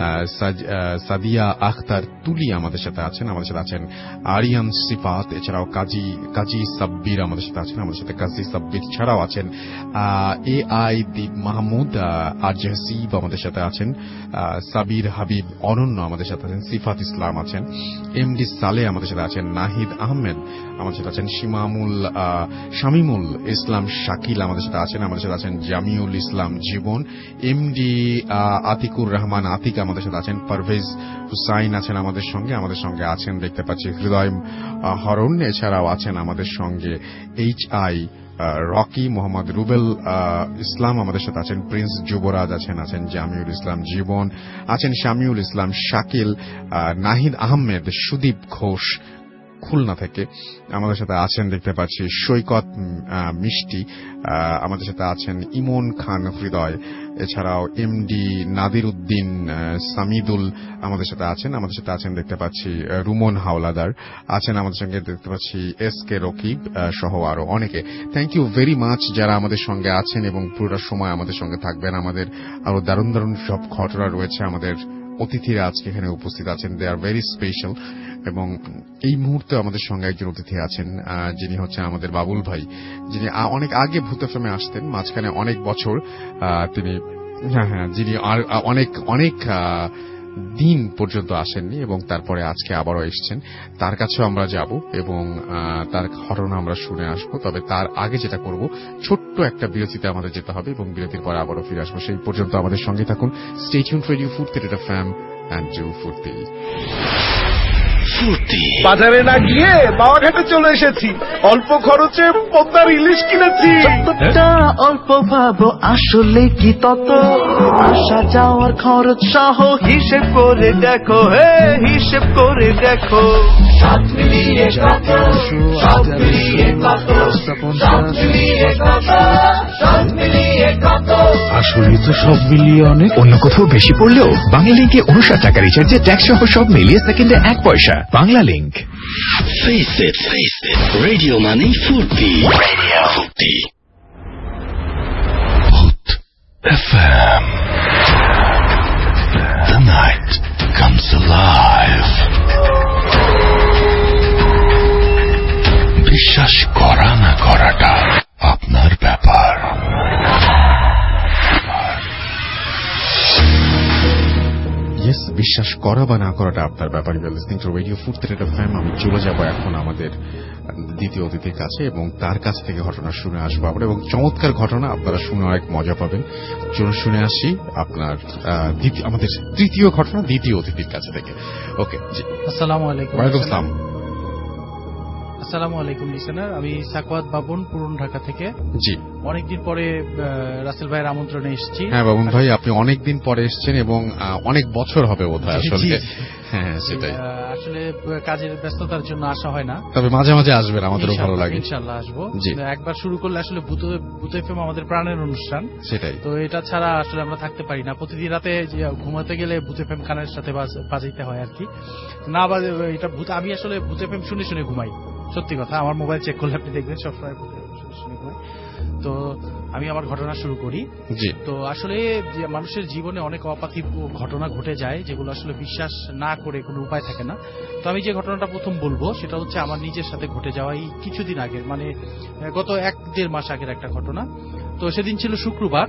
সাদিয়া আখতার তুলি আমাদের সাথে আছেন। আমাদের সাথে আছেন আরিয়ান সিফাত, এছাড়াও কাজী কাজী সাব্বির আমাদের সাথে আছেন। আমাদের সাথে কাজী সাব্বির ছাড়াও আছেন এ আই দীপ মাহমুদ, আর জাহসিব আমাদের সাথে আছেন, সাবির হাবিব অনন্য আমাদের সাথে আছেন, সিফাত ইসলাম আছেন, এম ডি সালে আমাদের সাথে আছেন, নাহিদ আহমেদ আমাদের সাথে আছেন, শিমামুল শামিমুল ইসলাম শাকিল আমাদের সাথে আছেন। আমাদের সাথে আছেন জামিউল ইসলাম জীবন, এম ডি আতিকুর রহমান আতিক আমাদের সাথে আছেন, পারভেজ হুসাইন আছেন আমাদের সঙ্গে। আমাদের সঙ্গে আছেন দেখতে পাচ্ছি হৃদয় হরণ, এছাড়াও আছেন আমাদের সঙ্গে এইচ আই রকি, মোহাম্মদ রুবেল ইসলাম আমাদের সাথে আছেন, প্রিন্স যুবরাজ আছেন, আছেন জামিউল ইসলাম জীবন আছেন, শামিউল ইসলাম শাকিল, নাহিদ আহমেদ, সুদীপ ঘোষ খুলনা থেকে আমাদের সাথে আছেন দেখতে পাচ্ছি, সৈকত মিষ্টি আমাদের সাথে আছেন, ইমন খান হৃদয়, এছাড়াও এমডি নাদির উদ্দিন সামিদুল আমাদের সাথে আছেন। আমাদের সাথে আছেন দেখতে পাচ্ছি রুমন হাওলাদার আছেন আমাদের সঙ্গে দেখতে পাচ্ছি, এস কে রকিব সহ আরো অনেকে। থ্যাংক ইউ ভেরি মাচ যারা আমাদের সঙ্গে আছেন এবং পুরোটা সময় আমাদের সঙ্গে থাকবেন। আমাদের আরো দারুণ দারুণ সব ঘটনা রয়েছে। আমাদের অতিথিরা আজকে এখানে উপস্থিত আছেন, দে আর ভেরি স্পেশাল। এবং এই মুহূর্তে আমাদের সঙ্গে একজন অতিথি আছেন যিনি হচ্ছে আমাদের বাবুল ভাই, যিনি অনেক আগে ভূত এফএমে আসতেন, মাঝখানে অনেক বছর তিনি হ্যাঁ হ্যাঁ যিনি অনেক অনেক দিন পর্যন্ত আসেননি এবং তারপরে আজকে আবারও এসছেন। তার কাছেও আমরা যাব এবং তার ঘটনা আমরা শুনে আসবো। তবে তার আগে যেটা করব, ছোট্ট একটা বিরতিতে আমাদের যেতে হবে এবং বিরতির পরে আবারও ফিরে আসবো। সেই পর্যন্ত আমাদের সঙ্গে থাকুন। Stay tuned for radio Foorti FM and do Foorti. বাজারে না গিয়ে বাওয়াঘাটে চলে এসেছি, অল্প খরচে পদ্মার ইলিশ কিনেছি। অল্প ভাবো আসলে কি তত, আসা যাওয়ার খরচ সহ হিসেব করে দেখো, হে হিসেব করে দেখো, সব মিলিয়ে কত, সব মিলিয়ে কত, সব মিলিয়ে কত, সব মিলিয়ে কত। আসলে তো সব মিলিয়ে অনেক, অন্য কোথাও বেশি পড়লেও বাংলা লিঙ্কে উনষাট টাকা রিচার্জে ট্যাক্স সহ সব মিলিয়ে সেকেন্ডে এক পয়সা। Banglalink. Face it, face it. Radio মানে ফুর্তি। Radio Foorti. Hot F M. The night comes alive. বিশ্বাস করা না করাটা আপনার ব্যাপার। বিশ্বাস করা বা না করাটা আপনার ব্যাপার। লিসনিং টু রেডিও ফুড থ্রেড এফএম। আমি চলে যাব এখন আমাদের দ্বিতীয় অতিথির কাছে এবং তার কাছ থেকে ঘটনা শুনে আসবো আমরা, এবং চমৎকার ঘটনা আপনারা শুনে অনেক মজা পাবেন। চলুন শুনে আসি আপনার আমাদের তৃতীয় ঘটনা দ্বিতীয় অতিথির কাছে থেকে। ওকে, আসসালামু আলাইকুম। ওয়ালাইকুম আসসালাম। আসসালামু আলাইকুম লিসেনার, আমি সাকওয়াত বাবুন পুরান ঢাকা থেকে। জি, অনেকদিন পরে রাসেল ভাইয়ের আমন্ত্রণে এসেছি। হ্যাঁ বাবুন ভাই, আপনি অনেকদিন পরে এসেছেন এবং অনেক বছর হবে বোধহয় আসলে। হ্যাঁ সেটাই, আসলে কাজের ব্যস্ততার জন্য আসা হয় না, তবে মাঝে মাঝে আসবেন, আমাদেরও ভালো লাগে। ইনশাআল্লাহ আসবো। একবার শুরু করলে আসলে ভূত এফএম আমাদের প্রাণের অনুষ্ঠান, সেটাই তো। এটা ছাড়া আসলে আমরা থাকতে পারি না। প্রতিদিন রাতে ঘুমাতে গেলে ভূত এফএম কানের সাথে বাজাইতে হয় আর কি, না বাজে এটা ভূত। আমি আসলে ভূত এফএম শুনে শুনে ঘুমাই, সত্যি কথা। আমার মোবাইল চেক করলে আপনি দেখবেন সবসময় শুনে ঘুমাই। তো আমি আমার ঘটনা শুরু করি। তো আসলে মানুষের জীবনে অনেক অপার্থিব ঘটনা ঘটে যায় যেগুলো আসলে বিশ্বাস না করে কোনো উপায় থাকে না। তো আমি যে ঘটনাটা প্রথম বলবো সেটা হচ্ছে আমার নিজের সাথে ঘটে যাওয়া এই কিছুদিন আগের, মানে গত এক দেড় মাস আগের একটা ঘটনা। তো সেদিন ছিল শুক্রবার,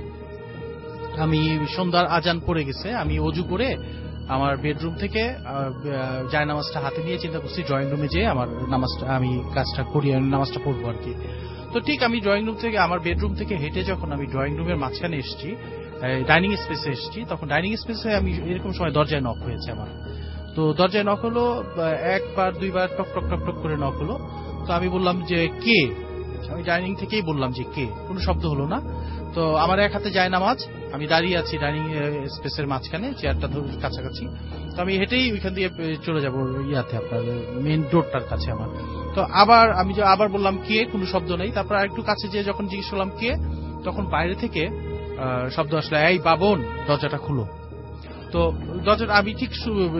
আমি সন্ধ্যার আজান পড়ে গেছে, আমি অজু করে আমার বেডরুম থেকে জায় নামাজটা হাতে নিয়ে চিন্তা করছি ড্রয়িং রুমে যেয়ে আমার নামাজটা আমি কাজটা করি, নামাজটা পড়বো আর কি। তো ঠিক আমি ড্রয়িং রুম থেকে আমার বেডরুম থেকে হেঁটে যখন আমি ড্রয়িং রুমের মাঝখানে এসেছি, ডাইনিং স্পেসে এসেছি, তখন ডাইনিং স্পেসে আমি এরকম সময় দরজায় নক হয়েছে আমার। তো দরজায় নক হলো, একবার দুইবার টক টক টক টক করে নক হলো। তো আমি বললাম যে কে, আমি ডাইনিং থেকেই বললাম যে কে, কোনো শব্দ হলো না। তো আমার এক হাতে যায় নামাজ, আমি দাঁড়িয়ে আছি ডাইনিং স্পেসের মাঝখানে, চেয়ারটা কাছাকাছি। তো আমি হেঁটেই ওইখান দিয়ে চলে যাবো ইয়াতে, আপনার মেইন ডোরটার কাছে আমার। তো আবার আমি আবার বললাম কে, কোনো শব্দ নেই। তারপর আরেকটু কাছে যেয়ে যখন জিজ্ঞেস করলাম কে, তখন বাইরে থেকে শব্দ আসলে, এই বাবন দরজাটা খুলো। তো দরজাটা আমি ঠিক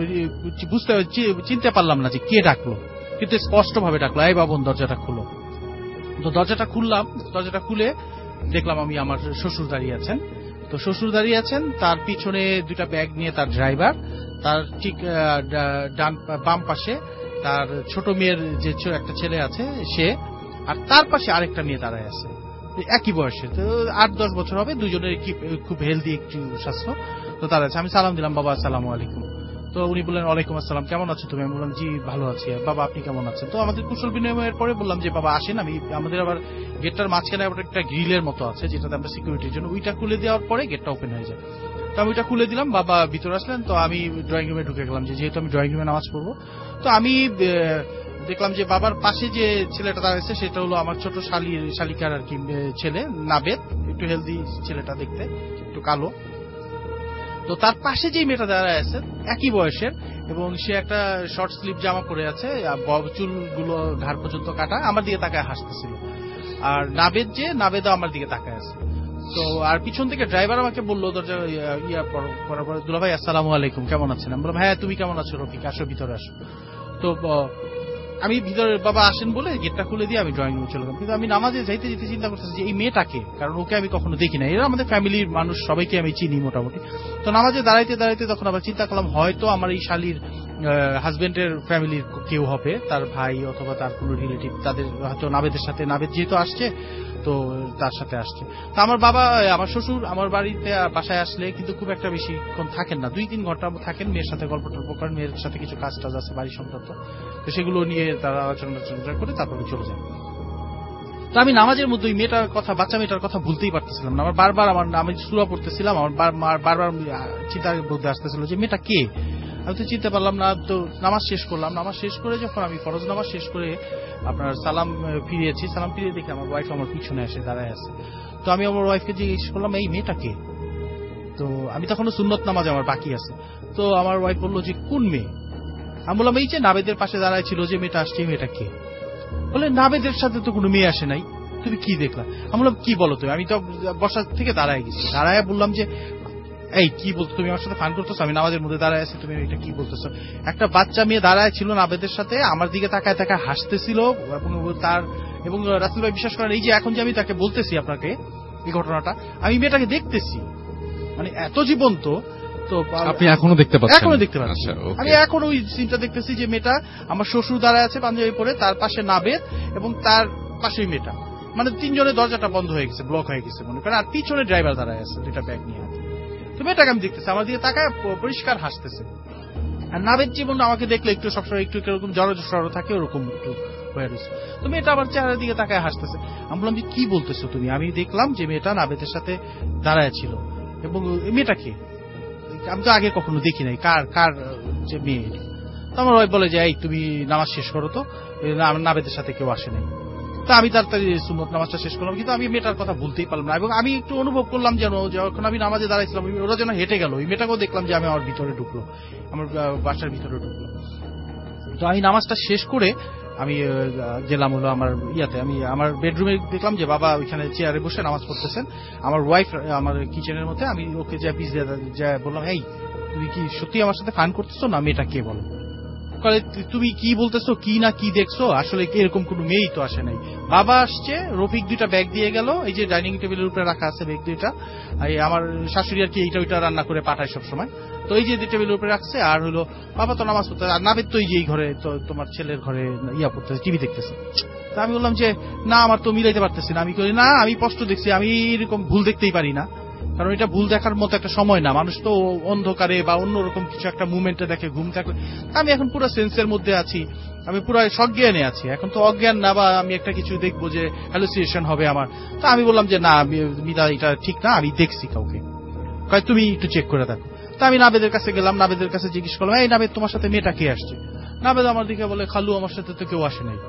বুঝতে চিনতে পারলাম না যে কে ডাকলো, কিন্তু স্পষ্ট ভাবে ডাকলো, এই বাবন দরজাটা খুলো। তো দরজাটা খুললাম, দরজাটা খুলে দেখলাম আমি আমার শ্বশুর দাঁড়িয়ে আছেন। তো শ্বশুর দাঁড়িয়ে আছেন, তার পিছনে দুইটা ব্যাগ নিয়ে তার ড্রাইভার, তার ঠিক ডান বাম পাশে তার ছোট মেয়ের যে একটা ছেলে আছে সে, আর তার পাশে আরেকটা মেয়ে দাঁড়ায় আছে একই বয়সে, তো আট দশ বছর হবে, দুজনের খুব হেলদি একটু স্বাস্থ্য। তো তার আছে, আমি সালাম দিলাম, বাবা আসসালামু আলাইকুম। তো উনি বললেন ওয়ালাইকুম আসসালাম, কেমন আছো তুমি? আমি বললাম জি ভালো আছি, বাবা আপনি কেমন আছেন? তো আমাদের কুশল বিনিময়ের পরে বললাম যে বাবা আসেন, আমি আমাদের আবার গেটটার মাঝখানে আবার একটা গ্রিলের মতো আছে যেটাতে আমরা সিকিউরিটির জন্য, ওইটা খুলে দেওয়ার পরে গেটটা ওপেন হয়ে যায়। তো আমি ওইটা খুলে দিলাম, বাবা ভিতরে আসলেন। তো আমি ড্রয়িং রুমে ঢুকে গেলাম, যেহেতু আমি ড্রয়িং রুমে নামাজ পড়বো। তো আমি দেখলাম যে বাবার পাশে যে ছেলেটা দাঁড়িয়েছে সেটা হলো আমার ছোট শালি শালিকার আর কি ছেলে, নাবেদ, একটু হেলদি ছেলেটা দেখতে, একটু কালো। তো তার পাশে যে মেয়েটা দাঁড়ায় আছে একই বয়সের, এবং সে একটা শর্ট স্লিভ জামা পরে আছে, চুলগুলো ঘাড় পর্যন্ত কাটা, আমার দিকে তাকায় হাসতেছিল। আর নাবেদ যে নাবেদও আমার দিকে তাকায় আছে। তো আর পিছন থেকে ড্রাইভার আমাকে বললো দরজা ইয়া পড়ার পরে, দুলা ভাই আসসালামু আলাইকুম, কেমন আছেন? আমি বললাম হ্যাঁ তুমি কেমন আছো রফিক, আসো ভিতরে আসো। তো আমি ভিতরে বাবা আসেন বলে গেটটা খুলে দিয়ে আমি ড্রয়িং রুমে চলে গেলাম। কিন্তু আমি নামাজে যাইতে যেতে চিন্তা করতেছি যে এই মেয়েটাকে, কারণ ওকে আমি কখনো দেখি না, এরা আমাদের ফ্যামিলির মানুষ, সবাইকে আমি চিনি মোটামুটি। তো নামাজে দাঁড়াইতে দাঁড়াইতে তখন আবার চিন্তা করলাম হয়তো আমার এই শালির হাজবেন্ডের ফ্যামিলির কেউ হবে, তার ভাই অথবা তার কোনো রিলেটিভ, তাদের হয়তো নাবেদের সাথে, নাবেদ যেহেতু আসছে তো তার সাথে আসছে। তো আমার বাবা, আমার শ্বশুর আমার বাড়িতে বাসায় আসলে কিন্তু খুব একটা বেশিক্ষণ থাকেন না, দুই তিন ঘন্টা থাকেন, মেয়ের সাথে গল্প টল্প করেন, মেয়ের সাথে কিছু কাজ টাজ আছে বাড়ি সংক্রান্ত, তো সেগুলো নিয়ে তারা আলোচনা করে তারপরে চলে যায়। তো আমি নামাজের মধ্যে ওই মেয়েটার কথা, বাচ্চা মেয়েটার কথা ভুলতেই পারতেছিলাম না। আমার বারবার আমার আমি সূরা পড়তেছিলাম, আমার বারবার চিন্তার মধ্যে আসতেছিল যে মেয়েটা কে, আমি তো চিনতে পারলাম না। তো নামাজ শেষ করলাম, নামাজ শেষ করে যখন আমি ফরজ নামাজ শেষ করে আপনার সালাম ফিরিয়েছি, সালাম ফিরিয়ে দেখে আমার ওয়াইফ আমার পিছনে এসে দাঁড়ায় আছে। তো আমি আমার ওয়াইফকে জিজ্ঞেস করলাম এই মেয়েটা কে? তো আমি তখনও সুন্নত নামাজ আমার বাকি আছে। তো আমার ওয়াইফ বললো যে কোন মেয়ে? আমি বললাম এই যে নাবেদের পাশে দাঁড়ায় ছিল যে মেয়েটা আসছে, মেয়েটা কে? বলে নাবেদের সাথে তো কোনো মেয়ে আসে নাই, তুমি কি দেখলা? আমি বললাম কি বলো তুমি? আমি তো বসা থেকে দাঁড়ায় গেছি, দাঁড়ায় বললাম যে এই কি বলতো তুমি আমার সাথে ফান করতেছো? আমি নামাজের মধ্যে দাঁড়ায় আছি, তুমি এটা কি বলতেছো? একটা বাচ্চা মেয়ে দাঁড়ায় ছিল নাবেদের সাথে, আমার দিকে তাকায় তাকায় হাসতেছিল, এবং তার এবং রাসূল ভাই বিশ্বাস করেন এই যে এখন যে আমি তাকে বলতেছি আপনাকে এই ঘটনাটা, আমি মেয়েটাকে দেখতেছি, মানে এত জীবন্ত। তো আপনি এখনো দেখতে পাচ্ছেন? এখনো দেখতে পাচ্ছি, আমি এখন ওই সিনটা দেখতেছি যে মেয়েটা আমার শ্বশুর দাঁড়ায় আছে পাঞ্জাবি পরে, তার পাশে নাবেদ এবং তার পাশেই মেয়েটা, মানে তিনজনের দরজাটা বন্ধ হয়ে গেছে, ব্লক হয়ে গেছে মনে করেন, আর পিছনে ড্রাইভার দাঁড়ায় আছে দুইটা ব্যাগ নিয়ে। তো মেয়েটাকে আমি দেখতেছি, আমার দিকে তাকায় পরিষ্কার হাসতেছে। আর নাবেদ জীবন আমাকে দেখলে একটু সবসময় একটু এরকম জড়জড় থাকে, ওরকম একটু হয়ে রয়েছে। তো মেয়েটা আবার চেহারার দিকে তাকায় হাসতেছে। আমি বললাম যে কি বলতেছো তুমি? আমি দেখলাম যে মেয়েটা নাবেদের সাথে দাঁড়ায় ছিল, এবং মেয়েটা কে, আমি তো আগে কখনো দেখি নাই, কার কার যে মেয়ে। তো আমার ওয়াইফ বলে যে এই তুমি নামাজ শেষ করো তো, নাবেদের সাথে কেউ আসে নাই। তো আমি তাড়াতাড়ি সুন্নত নামাজটা শেষ করলাম, কিন্তু আমি মেয়েটার কথা ভুলতেই পারলাম না। এবং আমি একটু অনুভব করলাম যেন যখন আমি নামাজে দাঁড়াইছিলাম ওরা যেন হেঁটে গেল, ওই মেয়েটাকেও দেখলাম যে আমি আমার ভিতরে ঢুকলো, আমার বাসার ভিতরে ঢুকলো। তো আমি নামাজটা শেষ করে আমি গেলাম হলো আমার ইয়াতে, আমি আমার বেডরুমে দেখলাম যে বাবা ওইখানে চেয়ারে বসে নামাজ পড়তেছেন, আমার ওয়াইফ আমার কিচেনের মধ্যে। আমি ওকে যা পিস যা বললাম, এই তুমি কি সত্যি আমার সাথে ফান করতেছো না মেয়েটা কে বলো? তুমি কি বলতেছো, কি না কি দেখছো, আসলে এরকম কোন মেয়েই তো আসে নাই। বাবা আসছে, রফিক দুইটা ব্যাগ দিয়ে গেল, এই যে ডাইনিং টেবিলের উপরে রাখা আছে ব্যাগ দুইটা, আমার শাশুড়ি আর কি এইটা ওইটা রান্না করে পাঠায় সব সময়, তো এই যে টেবিলের উপরে রাখছে। আর হলো বাবা তো নামাজ পড়তে, আর নাবেদ তো এই যে এই ঘরে তো তোমার ছেলের ঘরে ইয়া পড়তেছে, টিভি দেখতেছে। তো আমি বললাম যে না আমার তো মিলাইতে পারতেছি না। আমি করি না, আমি স্পষ্ট দেখছি, আমি এরকম ভুল দেখতেই পারি না, কারণ এটা ভুল দেখার মতো একটা সময় না। মানুষ তো অন্ধকারে বা অন্যরকম কিছু একটা মুভমেন্টে দেখে ঘুম থাকলে। আমি এখন পুরো সেন্সের মধ্যে আছি, আমি পুরো সজ্ঞানে আছি, এখন তো অজ্ঞান না বা আমি একটা কিছু দেখবো যে হ্যালুসিনেশন হবে আমার। তো আমি বললাম যে না মিতা এটা ঠিক না, আমি দেখছি কাউকে। কয় তুমি একটু চেক করে দেখো। তা আমি নাবেদের কাছে গেলাম, নাবেদের কাছে জিজ্ঞেস করলাম, এই নাবেদ তোমার সাথে মেয়েটা কে আসছে? নাবেদ আমার দিকে বলে, খালু আমার সাথে তো কেউ আসে নাই,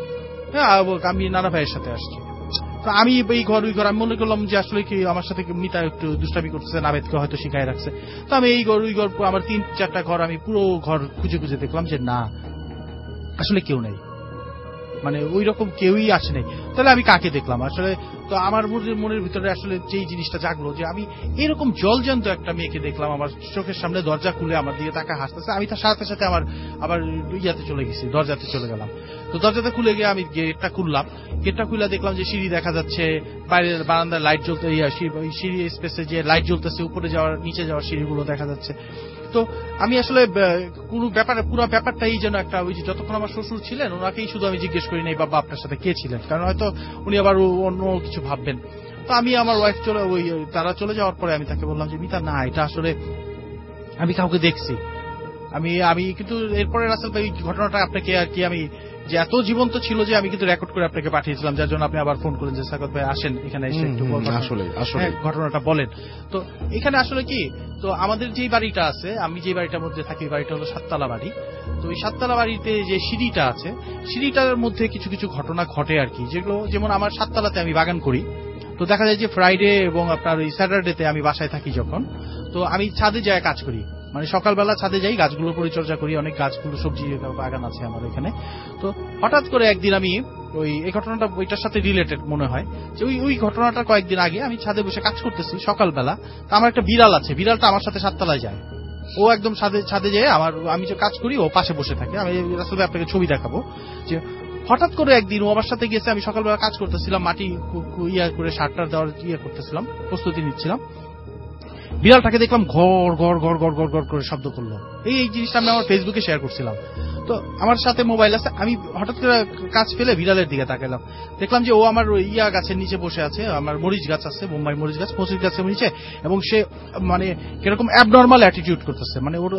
আমি নানা ভাইয়ের সাথে আসছি। তো আমি এই ঘর ওই ঘর আমি মনে করলাম যে আসলে কি আমার সাথে মিতা একটু দুষ্টামি করতেছে, নাবেদকে হয়তো শিখায় রাখছে। তো আমি এই ঘর ওই ঘর আমার তিন চারটা ঘর আমি পুরো ঘর খুঁজে খুঁজে দেখলাম যে না আসলে কেউ নেই, মানে ওই রকম কেউই আসে নাই। তাহলে আমি কাকে দেখলাম আসলে? তো আমার মনের ভিতরে আসলে যেই জিনিসটা জাগলো যে আমি এরকম জলজান্ত একটা মেয়েকে দেখলাম আমার চোখের সামনে, দরজা খুলে আমার দিকে তাকা হাসতেছে। আমি তার সাথে সাথে আমার আবার ইয়াতে চলে গেছি, দরজাতে চলে গেলাম। তো দরজাতে খুলে গিয়ে আমি গেটটা খুললাম, গেটটা খুলে দেখলাম যে সিঁড়ি দেখা যাচ্ছে, বাইরের বারান্দায় লাইট জ্বলতে, সিঁড়ি স্পেসে যে লাইট জ্বলতেছে, উপরে যাওয়ার নিচে যাওয়ার সিঁড়িগুলো দেখা যাচ্ছে। তো আমি আসলে কোনো ব্যাপারে পুরো ব্যাপারটাই যেন একটা, ওই যে যতক্ষণ আমার শ্বশুর ছিলেন ওনাকেই শুধু আমি জিজ্ঞেস করি নাই বাবা আপনার সাথে কে ছিলেন, কারণ হয়তো উনি আবার অন্য কিছু ভাববেন। তো আমি আমার ওয়াইফ চলে ওই তারা চলে যাওয়ার পরে আমি তাকে বললাম যে মিতা না এটা আসলে আমি কাউকে দেখছি। আমি আমি কিন্তু এরপরে রাসেল ভাই ঘটনাটা আপনাকে আর কি আমি যে এত জীবন্ত ছিল যে আমি কিন্তু রেকর্ড করে আপনাকে পাঠিয়েছিলাম, যার জন্য আপনি আবার ফোন করেন যে সাকত ভাই আসেন এখানে এসে একটু আসলে আসলে ঘটনাটা বলেন। তো এখানে আসলে কি, তো আমাদের যে বাড়িটা আছে, আমি যে বাড়িটার মধ্যে থাকি, বাড়িটা হলো সাততলা বাড়ি। তো ওই সাততলা বাড়িতে যে সিঁড়িটা আছে, সিঁড়িটার মধ্যে কিছু কিছু ঘটনা ঘটে আর কি, যেগুলো যেমন আমার সাততলাতে আমি বাগান করি। তো দেখা যায় যে ফ্রাইডে এবং আপনার ওই স্যাটারডেতে আমি বাসায় থাকি যখন, তো আমি ছাদে যাই কাজ করি, মানে সকালবেলা ছাদে যাই, গাছগুলোর পরিচর্যা করি, অনেক গাছগুলো সবজি বাগান আছে আমার এখানে। তো হঠাৎ করে একদিন আমি ওই এই ঘটনাটা ওইটার সাথে রিলেটেড মনে হয় যে ওই ওই ঘটনাটা কয়েকদিন আগে আমি ছাদে বসে কাজ করতেছি সকালবেলা। তো আমার একটা বিড়াল আছে, বিড়ালটা আমার সাথে সাততলায় যায়, ও একদম ছাদে ছাদে যায় আমার, আমি যে কাজ করি ও পাশে বসে থাকে। আমি আসলে আপনাকে ছবি দেখাবো যে হঠাৎ করে একদিন ও আমার সাথে গেছে, আমি সকালবেলা কাজ করতেছিলাম, মাটি ইয়া করে সারটার দেওয়ার ইয়ে করতেছিলাম, প্রস্তুতি নিচ্ছিলাম। বিড়ালটাকে দেখলাম ঘর ঘর ঘর ঘর ঘর ঘর করে শব্দ করলো। এই এই জিনিসটা আমি আমার ফেসবুকে শেয়ার করছিলাম। তো আমার সাথে মোবাইল আছে, আমি হঠাৎ করে কাজ ফেলে বিড়ালের দিকে তাকালাম, দেখলাম যে ও আমার ইয়া গাছের নিচে বসে আছে, আমার মরিচ গাছ আছে, বোম্বাই মরিচ গাছ, মরিচ গাছের নিচে, এবং সে মানে কিরকম অ্যাবনর্মাল অ্যাটিটিউড করতেছে, মানে ওর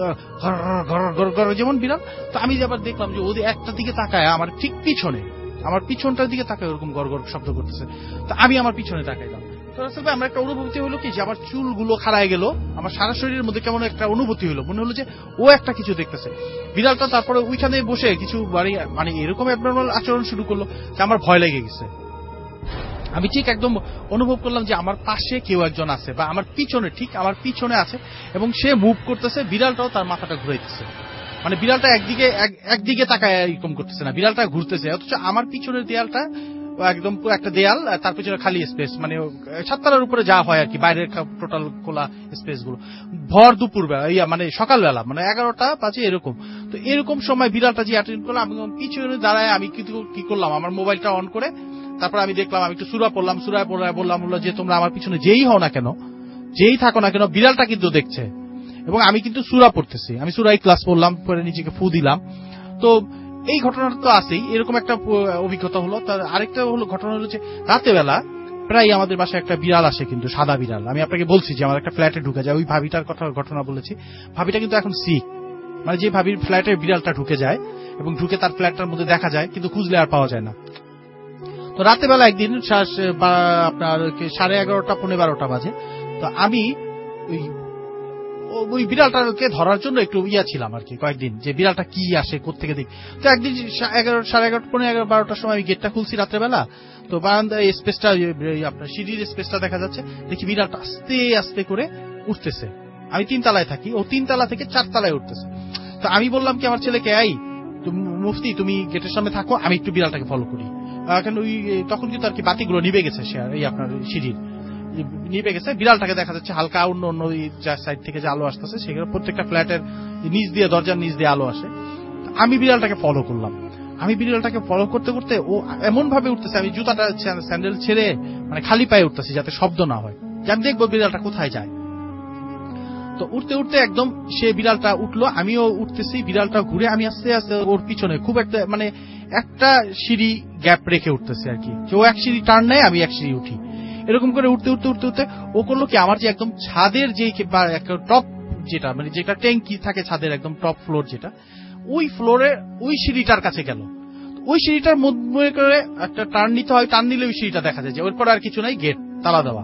ঘর ঘর ঘর যেমন বিড়াল। তো আমি আবার দেখলাম যে ওদের একটা দিকে তাকায় আমার ঠিক পিছনে, আমার পিছনটার দিকে তাকায় ওরকম গড় গড় শব্দ করতেছে। তো আমি আমার পিছনে তাকাইলাম। তো আসলে আমার একটা অনুভূতি হলো কি যে আমার চুলগুলো খাড়ায় গেল, আমার সারা শরীরের মধ্যে কেমন একটা অনুভূতি হলো, মনে হলো যে ও একটা কিছু দেখতেছে। বিড়ালটা তারপরে ওইখানে বসে কিছু মানে এরকম অ্যাবনর্মাল আচরণ শুরু করলো যে আমার ভয় লেগে গেছে। আমি ঠিক একদম অনুভব করলাম যে আমার পাশে কেউ একজন আছে, বা আমার পিছনে, ঠিক আমার পিছনে আছে, এবং সে মুভ করতেছে, বিড়ালটাও তার মাথাটা ঘুরাইতেছে, মানে বিড়ালটা একদিকে একদিকে তাকায় এরকম করতেছে না, বিড়ালটা ঘুরতেছে, অথচ আমার পিছনের দেয়ালটা একদম একটা দেয়াল, তার পিছনে খালি স্পেস, মানে সাততলার উপরে যা হয় আর কি, বাইরের টোটাল খোলা স্পেস গুলো। ভর দুপুর বেলা, ইয়া মানে সকালবেলা, মানে এগারোটা বাজে এরকম। তো এরকম সময় বিড়ালটা যে অ্যাটেন্ড করলাম, আমি পিছনে দাঁড়ায় আমি কি করলাম, আমার মোবাইলটা অন করে তারপর আমি দেখলাম, আমি একটু সূরা পড়লাম, সূরায় পড়লাম, বললাম যে তোমরা আমার পিছনে যেই হও না কেন, যেই থাকো না কেন, বিড়ালটা কিন্তু দেখছে, এবং আমি কিন্তু সূরা পড়তেছি, আমি সূরায় ক্লাস পড়লাম, পরে নিজেকে ফু দিলাম। তো এই ঘটনাটা তো আছেই, এরকম একটা অভিজ্ঞতা হলো। তার আরেকটা হলো ঘটনা হলো যে রাতে বেলা প্রায় আমাদের বাসায় একটা বিড়াল আসে, কিন্তু সাদা বিড়াল। আমি আপনাকে বলছি যে আমার একটা ফ্ল্যাটে ঢুকে যায়, ওই ভাবিটার কথা ঘটনা বলেছি। ভাবিটা কিন্তু এখন সিক, মানে যে ভাবির ফ্ল্যাটে বিড়ালটা ঢুকে যায় এবং ঢুকে তার ফ্ল্যাটটার মধ্যে দেখা যায় কিন্তু খুঁজলে আর পাওয়া যায় না। তো রাতের বেলা একদিন আপনার সাড়ে এগারোটা পনেরো বারোটা বাজে, তো আমি ওই ওই বিড়ালটাকে ধরার জন্য একটু ইয়া ছিলাম আর কি কয়েকদিন, যে বিড়ালটা কি আসে কোত্থেকে দেখি। তো একদিন এগারো সাড়ে এগারোটা পনেরো এগারো বারোটার সময় আমি গেটটা খুলছি রাত্রেবেলা, তো বারান্দায় স্পেসটা আপনার সিঁড়ির স্পেসটা দেখা যাচ্ছে, দেখি বিড়ালটা আস্তে আস্তে করে উঠতেছে। আমি তিন তলায় থাকি, ও তিন তলা থেকে চার তলায় উঠতেছে। তো আমি বললাম কি আমার ছেলেকে, এই মুফতি তুমি গেটের সামনে থাকো, আমি একটু বিড়ালটাকে ফলো করি। এখন ওই তখন কিন্তু আর কি বাতিগুলো নিভে গেছে, এই আপনার সিঁড়ির নিভে গেছে, বিড়ালটাকে দেখা যাচ্ছে হালকা অন্য অন্য সাইড থেকে যে আলো আসতেছে সেগুলো প্রত্যেকটা ফ্ল্যাটের নিচ দিয়ে দরজার নিচ দিয়ে আলো আসে। আমি বিড়ালটাকে ফলো করলাম, আমি বিড়ালটাকে ফলো করতে করতে ও এমন ভাবে উঠতেছে, আমি জুতাটা স্যান্ডেল ছেড়ে মানে খালি পায়ে উঠতেছি যাতে শব্দ না হয়, যে আমি দেখবো বিড়ালটা কোথায় যায়। তো উঠতে উঠতে একদম সে বিড়ালটা উঠলো, আমিও উঠতেছি, বিড়ালটা ঘুরে আমি আস্তে আস্তে ওর পিছনে খুব একটা মানে একটা সিঁড়ি গ্যাপ রেখে উঠতেছি আর কি, যে ও এক সিঁড়ি টার্ন নেয় আমি এক সিঁড়ি উঠি, এরকম করে উঠতে উঠতে উঠতে উঠতে ও করলো কি আমার যে একদম ছাদের যে টপ যেটা মানে যেটা ট্যাঙ্কি থাকে ছাদের একদম টপ ফ্লোর যেটা, ওই ফ্লোরে ওই সিঁড়িটার কাছে গেল। ওই সিঁড়িটার মধ্যে করে একটা টার্ন নিতে হয়, টার্ন নিলে ওই সিঁড়িটা দেখা যায়, যে ওর পরে আর কিছু নাই, গেট তালা দেওয়া।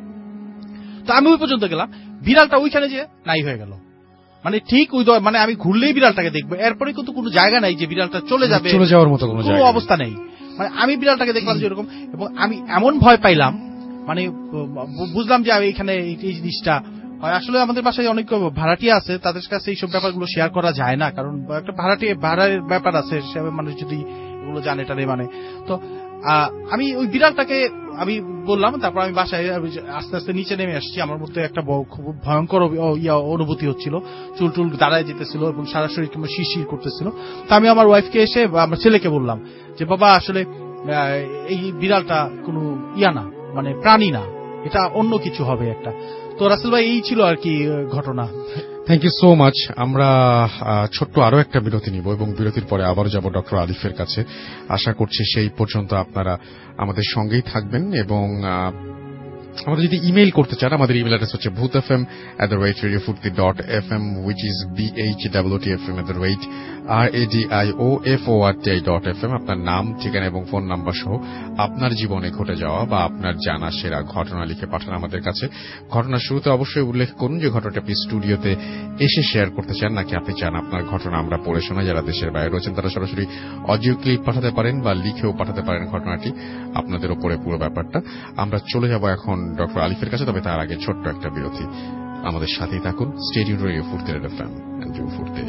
তো আমি ওই পর্যন্ত গেলাম, বিড়ালটা ওইখানে যে নাই হয়ে গেল, মানে ঠিক ওই মানে আমি ঘুরলেই বিড়ালটাকে দেখবো, এরপরে কিন্তু কোনো জায়গা নাই যে বিড়ালটা চলে যাবে, চলে যাওয়ার মতো কোনো অবস্থা নেই। মানে আমি বিড়ালটাকে দেখলাম যে এরকম, এবং আমি এমন ভয় পাইলাম, মানে বুঝলাম যে এখানে এই জিনিসটা হয়। আসলে আমাদের বাসায় অনেক ভাড়াটিয়া আছে, তাদের কাছে এইসব ব্যাপারগুলো শেয়ার করা যায় না, কারণ একটা ভাড়াটিয়া ভাড়ার ব্যাপার আছে, মানুষ যদি এগুলো জানে টানে মানে। তো আমি ওই বিড়ালটাকে আমি বললাম, তারপর আমি বাসায় আস্তে আস্তে নিচে নেমে আসছি, আমার মধ্যে একটা খুব ভয়ঙ্কর ইয়া অনুভূতি হচ্ছিল, চুল টুল দাঁড়ায় যেতেছিল এবং সারা শরীর কেমন শিরশির করতেছিল। তো আমি আমার ওয়াইফকে এসে আমার ছেলেকে বললাম যে বাবা আসলে এই বিড়ালটা কোনো ইয়া না, মানে প্রাণী না, এটা অন্য কিছু হবে একটা। তো রাসেল ভাই এই ছিল আর কি ঘটনা। Thank you so much. আমরা ছোট্ট আরো একটা বিরতি নিব এবং বিরতির পরে আবার যাব ডক্টর আলিফের কাছে। আশা করছি সেই পর্যন্ত আপনারা আমাদের সঙ্গেই থাকবেন, এবং আমাদের যদি ইমেইল করতে চান, আমাদের ইমেল অ্যাড্রেস হচ্ছে Bhoot F M at the rate radio Foorti dot F M, which is B H W T F M at the rate R A D I O F O R T I dot F M. আপনার নাম, ঠিকানা এবং phone number সহ আপনার জীবনে ঘটে যাওয়া বা আপনার জানা সেরা ঘটনা লিখে পাঠান আমাদের কাছে। ঘটনার শুরুতে অবশ্যই উল্লেখ করুন যে ঘটনাটা আপনি স্টুডিওতে এসে শেয়ার করতে চান, নাকি আপনি চান আপনার ঘটনা আমরা পড়ে শোনাই। যারা দেশের বাইরে রয়েছেন তারা সরাসরি অডিও ক্লিপ পাঠাতে পারেন বা লিখেও পাঠাতে পারেন ঘটনাটি, আপনাদের ওপরে পুরো ব্যাপারটা। আমরা চলে যাব এখন ডক্টর আলিফের কাছে, তবে তার আগে ছোট্ট একটা বিরতি। আমাদের সাথেই থাকুন, স্টেডিয়াম রেডিও ফুর্তি এফ এম এনজিও ফুর্তি।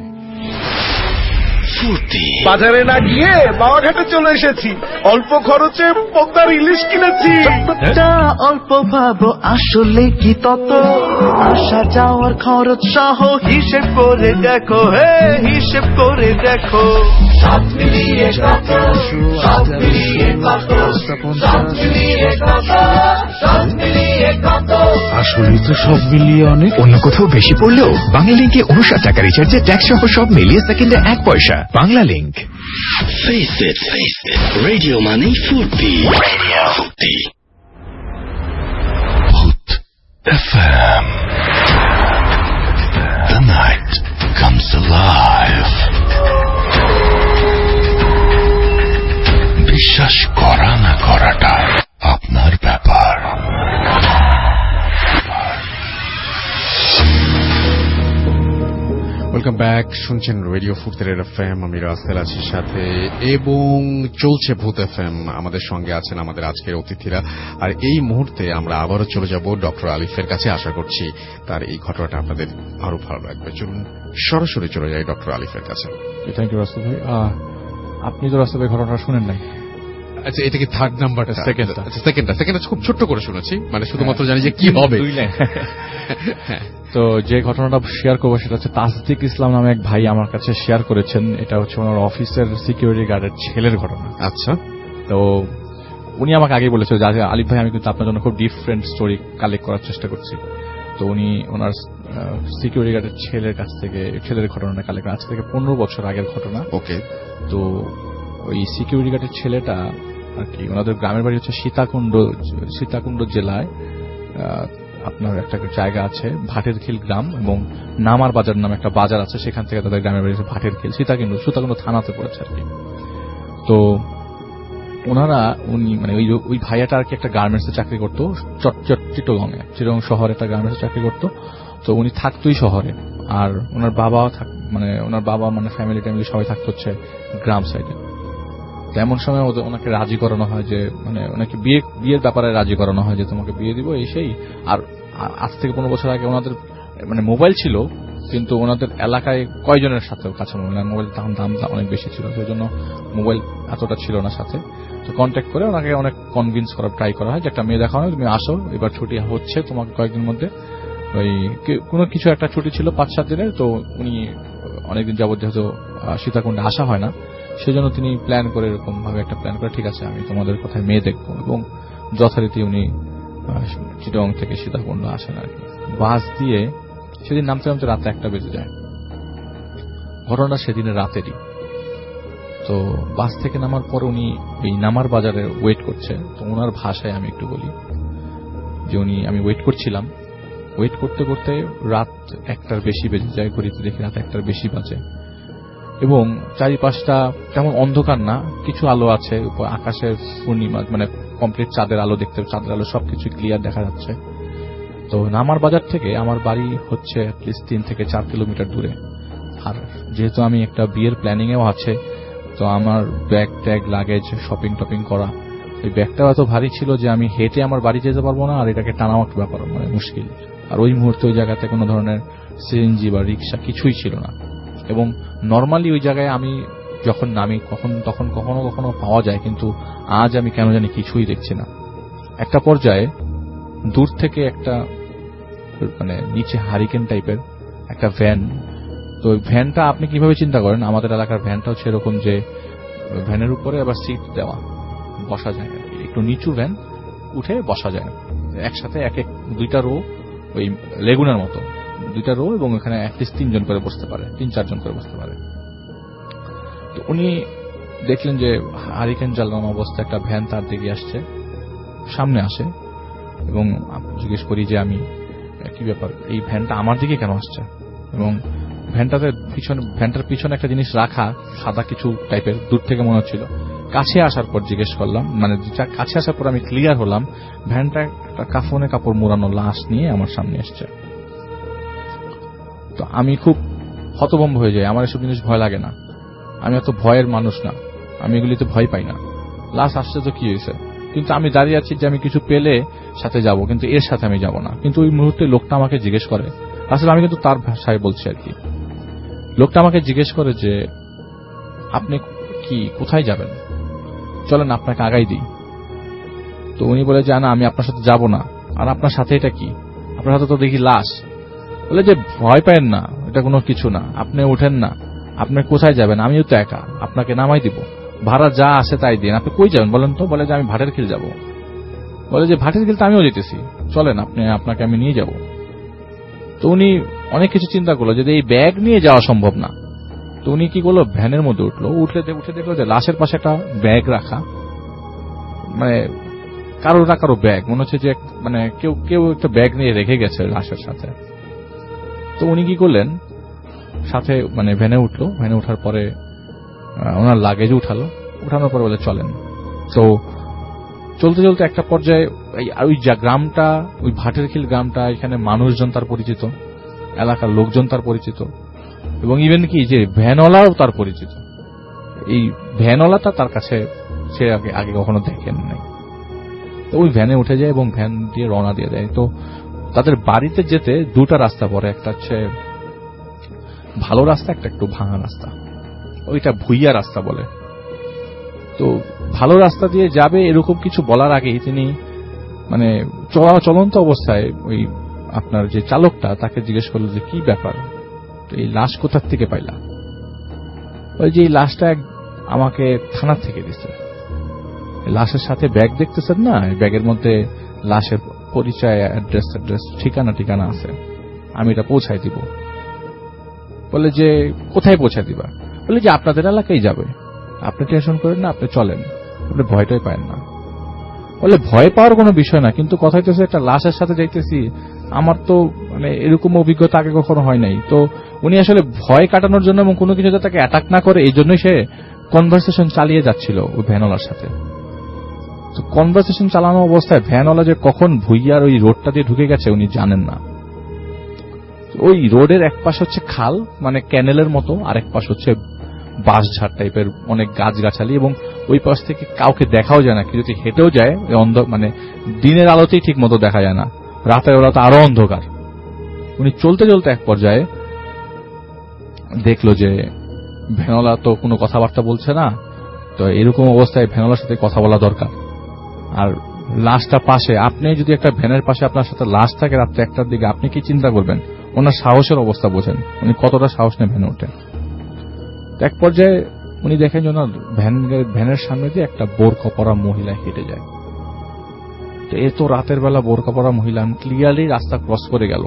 বাজারে না গিয়ে বাওয়াঘাটে চলে এসেছি, অল্প খরচে পদ্মার ইলিশ কিনেছি। অল্প ভাবো আসলে কি তত, আসা যাওয়ার খরচ সহ হিসেব করে দেখো, হে হিসেব করে দেখো, সব মিলিয়ে কত, সব মিলিয়ে কত, সব মিলিয়ে কত, সব মিলিয়ে কত। আসলে তো সব মিলিয়ে অনেক। অন্য কোথাও বেশি পড়লেও বাংলা লিঙ্কে উনষাট টাকা রিচার্জে ট্যাক্স সহ সব মিলিয়ে সেকেন্ডে এক পয়সা। Banglalink. Face it, face it. Radio Money Furti. Radio Furti. Hot F M. The night comes alive. বিশ্বাস করা না করাটা আপনার ব্যাপার। ওয়েলকাম ব্যাক, শুনছেন রেডিও ফুর্তি এফ এম, আমি রাসেল আছি সাথে, এবং চলছে ভূত এফ এম। আমাদের সঙ্গে আছেন আমাদের আজকের অতিথিরা, আর এই মুহূর্তে আমরা আবারও চলে যাব ডক্টর আলিফের কাছে। আশা করছি তার এই ঘটনাটা আপনাদের আরো ভালো লাগবে। চলুন সরাসরি চলে যাই ডক্টর আলিফের কাছে। থ্যাংক ইউ রাসেল ভাই। আপনি তো রাসেল ভাই ঘটনাটা শুনেন নাই? আচ্ছা, এটা কি থার্ড নাম্বারটা? সেকেন্ডটা সেকেন্ডটা সেকেন্ডটা খুব ছোট্ট করে শুনেছি, মানে শুধুমাত্র জানি যে কি হবে। তো যে ঘটনাটা শেয়ার করবো সেটা হচ্ছে তাসদিক ইসলাম নামে এক ভাই আমার কাছে শেয়ার করেছেন। এটা হচ্ছে ওনার অফিসের সিকিউরিটি গার্ডের ছেলের ঘটনা। আচ্ছা, তো উনি আমাকে আগে বলেছিল যে আলিফ ভাই আমি কিন্তু আপনার জন্য খুব ডিফারেন্ট স্টোরি কালেক্ট করার চেষ্টা করছি। তো উনি ওনার সিকিউরিটি গার্ডের ছেলের কাছ থেকে ছেলের ঘটনাটা কালেক্ট, আজ থেকে পনেরো বছর আগের ঘটনা। ওকে। তো ওই সিকিউরিটি গার্ডের ছেলেটা আর কি, ওনাদের গ্রামের বাড়ি হচ্ছে সীতাকুণ্ড, সীতাকুণ্ড জেলায় আপনার একটা জায়গা আছে ভাটের খিল গ্রাম, এবং নামার বাজার নামে একটা বাজার আছে, সেখান থেকে তাদের গ্রামের বাড়ি ভাটের খিল, সীতাকুণ্ড সীতাকুণ্ড থানাতে পড়েছে আর কি। তো ওনারা উনি মানে ওই ওই ভাইয়াটা আর কি একটা গার্মেন্টসে চাকরি করতো চিটগংয়ে, চিটগং শহরে একটা গার্মেন্টসে চাকরি করতো। তো উনি থাকতোই শহরে, আর ওনার বাবা মানে ওনার বাবা মানে ফ্যামিলি ট্যামিলি সবাই থাকতো হচ্ছে গ্রাম সাইডে। তেমন সময় ওনাকে রাজি করানো হয় যে মানে ওনাকে বিয়ে বিয়ের ব্যাপারে রাজি করানো হয় যে তোমাকে বিয়ে দিব এই সেই। আর আজ থেকে পনেরো বছর আগে ওনাদের মানে মোবাইল ছিল, কিন্তু ওনাদের এলাকায় কয়জনের সাথে কাছে মোবাইল মোবাইল তখন দাম অনেক বেশি ছিল, সেই জন্য মোবাইল এতটা ছিল না সাথে। তো কন্ট্যাক্ট করে ওনাকে অনেক কনভিন্স করার ট্রাই করা হয় যে একটা মেয়ে দেখা হয়, তুমি আসো, এবার ছুটি হচ্ছে তোমাকে কয়েকদিনের মধ্যে, ওই কোনো কিছু একটা ছুটি ছিল পাঁচ সাত দিনের। তো উনি অনেকদিন যাবত যেহেতু সীতাকুণ্ডে আসা হয় না, সেজন্য তিনি প্ল্যান করে এরকম ভাবে একটা প্ল্যান করে ঠিক আছে আমি তোমাদের কথায় মেয়ে দেখবো, এবং যথারীতি উনি চিটগং থেকে সীতাকুণ্ড আসেন আর কি বাস দিয়ে। সেদিন নামতে নামতে রাতে একটা বেজে যায়। ঘটনা সেদিনের রাতেরই। তো বাস থেকে নামার পর উনি এই নামার বাজারে ওয়েট করছে। তো ওনার ভাষায় আমি একটু বলি যে উনি আমি ওয়েট করছিলাম, ওয়েট করতে করতে রাত একটার বেশি বেজে যায়, ঘড়িতে দেখি রাত একটার বেশি বাজে, এবং চারিপাশটা তেমন অন্ধকার না, কিছু আলো আছে, আকাশে পূর্ণিমা মানে কমপ্লিট চাঁদের আলো দেখতে, চাঁদের আলো সবকিছু ক্লিয়ার দেখা যাচ্ছে। তো নামার বাজার থেকে আমার বাড়ি হচ্ছে অ্যাটলিস্ট তিন থেকে চার কিলোমিটার দূরে। আর যেহেতু আমি একটা বিয়ের প্ল্যানিং এও আছে, তো আমার bag tag luggage shopping topping করা, এই ব্যাগটাও এত ভারী ছিল যে আমি হেঁটে আমার বাড়ি যেতে পারবো না, আর এটাকে টানাও একটা ব্যাপার মানে মুশকিল। আর ওই মুহূর্তে ওই জায়গাতে কোনো ধরনের সিএনজি বা রিক্সা কিছুই ছিল না, এবং নর্মালি ওই জায়গায় আমি যখন নামি কখন তখন কখনো কখনো পাওয়া যায়, কিন্তু আজ আমি কেন জানি কিছুই দেখছি না। একটা পর্যায়ে দূর থেকে একটা মানে নিচে হারিকেন টাইপের একটা ভ্যান, তো ওই ভ্যানটা আপনি কিভাবে চিন্তা করেন, আমাদের এলাকার ভ্যানটা হচ্ছে এরকম যে ভ্যানের উপরে আবার সিট দেওয়া, বসা যায়, একটু নিচু ভ্যান, উঠে বসা যায় একসাথে, এক এক দুইটা রো, ওই লেগুনের মতো দুইটা রো, এবং এখানে অ্যাটলিস্ট তিনজন করে বসতে পারে, তিন চারজন করে বসতে পারে। তো উনি দেখলেন যে হারিকেন জ্বালানো অবস্থা একটা ভ্যান তার দিকে আসছে, সামনে আসে, এবং জিজ্ঞেস করি যে আমি কি ব্যাপার, এই ভ্যানটা আমার দিকে কেন আসছে, এবং ভ্যানটাতে পিছনে ভ্যানটার পিছনে একটা জিনিস রাখা সাদা কিছু টাইপের, দূর থেকে মনে হচ্ছিল। কাছে আসার পর জিজ্ঞেস করলাম, মানে কাছে আসার পর আমি ক্লিয়ার হলাম ভ্যানটা একটা কাফনে কাপড় মোড়ানো লাশ নিয়ে আমার সামনে এসছে। তো আমি খুব হতভম্ব হয়ে যাই, আমার এসব জিনিস ভয় লাগে না, আমি এত ভয়ের মানুষ না, আমি এগুলিতে ভয় পাই না। লাশ আসছে তো কি হয়েছে, কিন্তু আমি দাঁড়িয়ে আছি যে আমি কিছু পেলে সাথে যাব, কিন্তু এর সাথে আমি যাব না। কিন্তু ওই মুহূর্তে লোকটা আমাকে জিজ্ঞেস করে, আসলে আমি কিন্তু তার ভাষায় বলছি আর কি, লোকটা আমাকে জিজ্ঞেস করে যে আপনি কি কোথায় যাবেন, চলেন আপনাকে আগাই দিই। তো উনি বলে যে না আমি আপনার সাথে যাব না। আর আপনার সাথে এটা কি, আপনার সাথে তো দেখি লাশ। বলে যে ভয় পায়েন না, এটা কোনো কিছু না, আপনি উঠেন না, আপনি কোথায় যাবেন, আমিও তো একা, আপনাকে নামাই দিব, ভাড়া যা আসে তাই দিন, আপনি কই যাবেন বলেন তো। বলে যে আমি ভাটের খিল যাব। বলে যে ভাটের খিল তো আমিও যেতেছি, চলেন আপনি আপনাকে আমি নিয়ে যাব। তো উনি অনেক কিছু চিন্তা করলো যে এই ব্যাগ নিয়ে যাওয়া সম্ভব না। তো উনি কি করলো, ভ্যানের মধ্যে উঠলো, উঠলে উঠে দেখলো যে লাশের পাশে একটা ব্যাগ রাখা, মানে কারো না কারো ব্যাগ, মনে হচ্ছে যে মানে কেউ কেউ একটা ব্যাগ নিয়ে রেখে গেছে লাশের সাথে। তো উনি কি করলেন, সাথে মানে ভ্যানে উঠলো, ভ্যানে উঠার পরে ওনার লাগেজ উঠালো, উঠানোর পরে বলে চলেন। তো চলতে চলতে একটা পর্যায়ে ওই যা গ্রামটা, ওই ভাটের খিল গ্রামটা, এখানে মানুষজন তার পরিচিত, এলাকার লোকজন তার পরিচিত, এবং ইভেন কি যে ভ্যানওয়ালাও তার পরিচিত। এই ভ্যানওয়ালাটা তার কাছে সে আগে আগে কখনো দেখেন নাই। তো ওই ভ্যানে উঠে যায় এবং ভ্যান দিয়ে রওনা দিয়ে দেয়। তো তাদের বাড়িতে যেতে দুটা রাস্তা পড়ে, একটা হচ্ছে ভালো রাস্তা, একটা একটু ভাঙা রাস্তা, ওইটা ভুইয়া রাস্তা বলে। তো ভালো রাস্তা দিয়ে যাবে এরকম কিছু বলার আগেই তিনি মানে চলা চলন্ত অবস্থায় ওই আপনার যে চালকটা তাকে জিজ্ঞেস করলো যে কি ব্যাপার, এই লাশ কোথার থেকে পাইলা। ওই যে এই লাশটা আমাকে থানার থেকে দিচ্ছে, লাশের সাথে ব্যাগ দেখতেছেন না, ব্যাগের মধ্যে লাশের পরিচয়, অ্যাড্রেস অ্যাড্রেস ঠিকানা ঠিকানা আছে, আমি এটা পৌঁছাই দিব। বলে যে কোথায় পৌঁছায় দিবা, বলে যে আপনাদের এলাকায় যাবে, আপনি টেনশন করেন না, আপনি চলেন, আপনি ভয়টাই পায়েন না। বলে ভয় পাওয়ার কোনো বিষয় না, কিন্তু কথা হইতেছে একটা লাশের সাথে যাইতেছি, আমার তো মানে এরকম অভিজ্ঞতা আগে কখনো হয় নাই। তো উনি আসলে ভয় কাটানোর জন্য এবং কোনো কিছু তাকে অ্যাটাক না করে এই জন্যই সে কনভারসেশন চালিয়ে যাচ্ছিল ওই ভ্যানওয়ালার সাথে। তো কনভারসেশন চালানো অবস্থায় ভ্যানওয়ালা যে কখন ভুইয়ার ওই রোডটা দিয়ে ঢুকে গেছে উনি জানেন না। ওই রোডের এক পাশ হচ্ছে খাল, মানে ক্যানেলের মতো, আর এক পাশ হচ্ছে বাঁশঝাড় টাইপের অনেক গাছগাছালি, এবং ওই পাশ থেকে কাউকে দেখাও যায় না। যদি হেঁটেও যায় অন্ধ, মানে দিনের আলোতেই ঠিক মতো দেখা যায় না, রাতের বেলা তো আরো অন্ধকার। উনি চলতে চলতে এক পর্যায়ে দেখলো যে ভ্যানওয়ালা তো কোনো কথাবার্তা বলছে না, তো এরকম অবস্থায় ভ্যানওয়ালার সাথে কথা বলা দরকার। আর লাশটা পাশে, আপনি যদি একটা ভ্যানের পাশে আপনার সাথে লাশ থাকে রাত্রে একটার দিকে, আপনি কি চিন্তা করবেন? ওনার সাহসের অবস্থা বোঝেন, উনি কতটা সাহস নিয়ে ভ্যানে ওঠেন। এক পর্যায়ে উনি দেখেন যে ওনার ভ্যান ভ্যানের সামনে দিয়ে একটা বোরকা পরা মহিলা হেঁটে যায়। তো এ তো রাতের বেলা বোরকা পরা মহিলা ক্লিয়ারলি রাস্তা ক্রস করে গেল।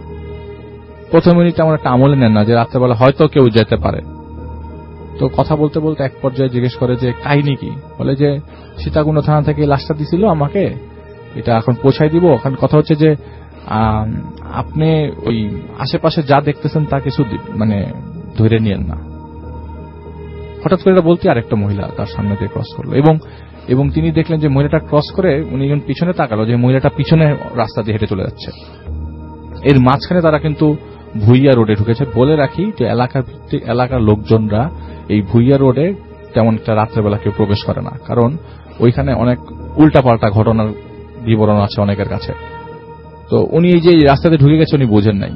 প্রথমে উনি তেমন একটা আমলে নেন না যে রাতের বেলা হয়তো কেউ যেতে পারে। তো কথা বলতে বলতে এক পর্যায়ে জিজ্ঞেস করে যে কাহিনী কি? বলে যে সীতাকুণ্ড থানা থেকে লাশটা দিছিল আমাকে, এটা এখন পৌঁছাই দিব। এখন কথা হচ্ছে যে আপনি ওই আশেপাশে যা দেখতেছেন তা কিছু মানে ধরে নিয়েন না। হঠাৎ করে এটা বলতে আরেকটা মহিলা তার সামনে দিয়ে ক্রস করলো, এবং এবং তিনি দেখলেন যে মহিলাটা ক্রস করে উনি যখন পিছনে তাকালো যে মহিলাটা পিছনে রাস্তা দিয়ে হেঁটে চলে যাচ্ছে। এর মাঝখানে তারা কিন্তু ভুইয়া রোডে ঢুকেছে। বলে রাখি যে এলাকার ভিত্তিক এলাকার লোকজনরা এই ভুইয়া রোডে তেমন একটা রাত্রেবেলা কেউ প্রবেশ করে না, কারণ ওইখানে অনেক উল্টাপাল্টা ঘটনার বিবরণ আছে অনেকের কাছে। তো উনি এই যে রাস্তাতে ঢুকে গেছে উনি বোঝেন নাই।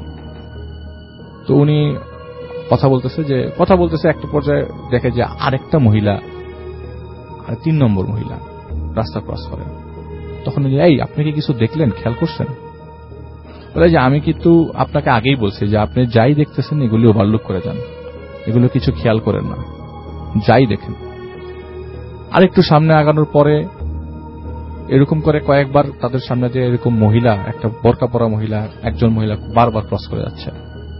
তো উনি কথা বলতেছে যে কথা বলতেছে একটা পর্যায়ে দেখে যে আরেকটা মহিলা, আর তিন নম্বর মহিলা রাস্তা ক্রস করে। তখন এই আপনি কি কিছু দেখলেন, খেয়াল করছেন? বলে যে আমি কিন্তু আপনাকে আগেই বলছি যে আপনি যাই দেখতেছেন এগুলি ওভারলুক করে যান, এগুলো কিছু খেয়াল করেন না, যাই দেখেন। আরেকটু সামনে আগানোর পরে এরকম করে কয়েকবার তাদের সামনে দিয়ে এরকম মহিলা, একটা বোরকা পরা মহিলা, একজন মহিলা বারবার ক্রস করে যাচ্ছে।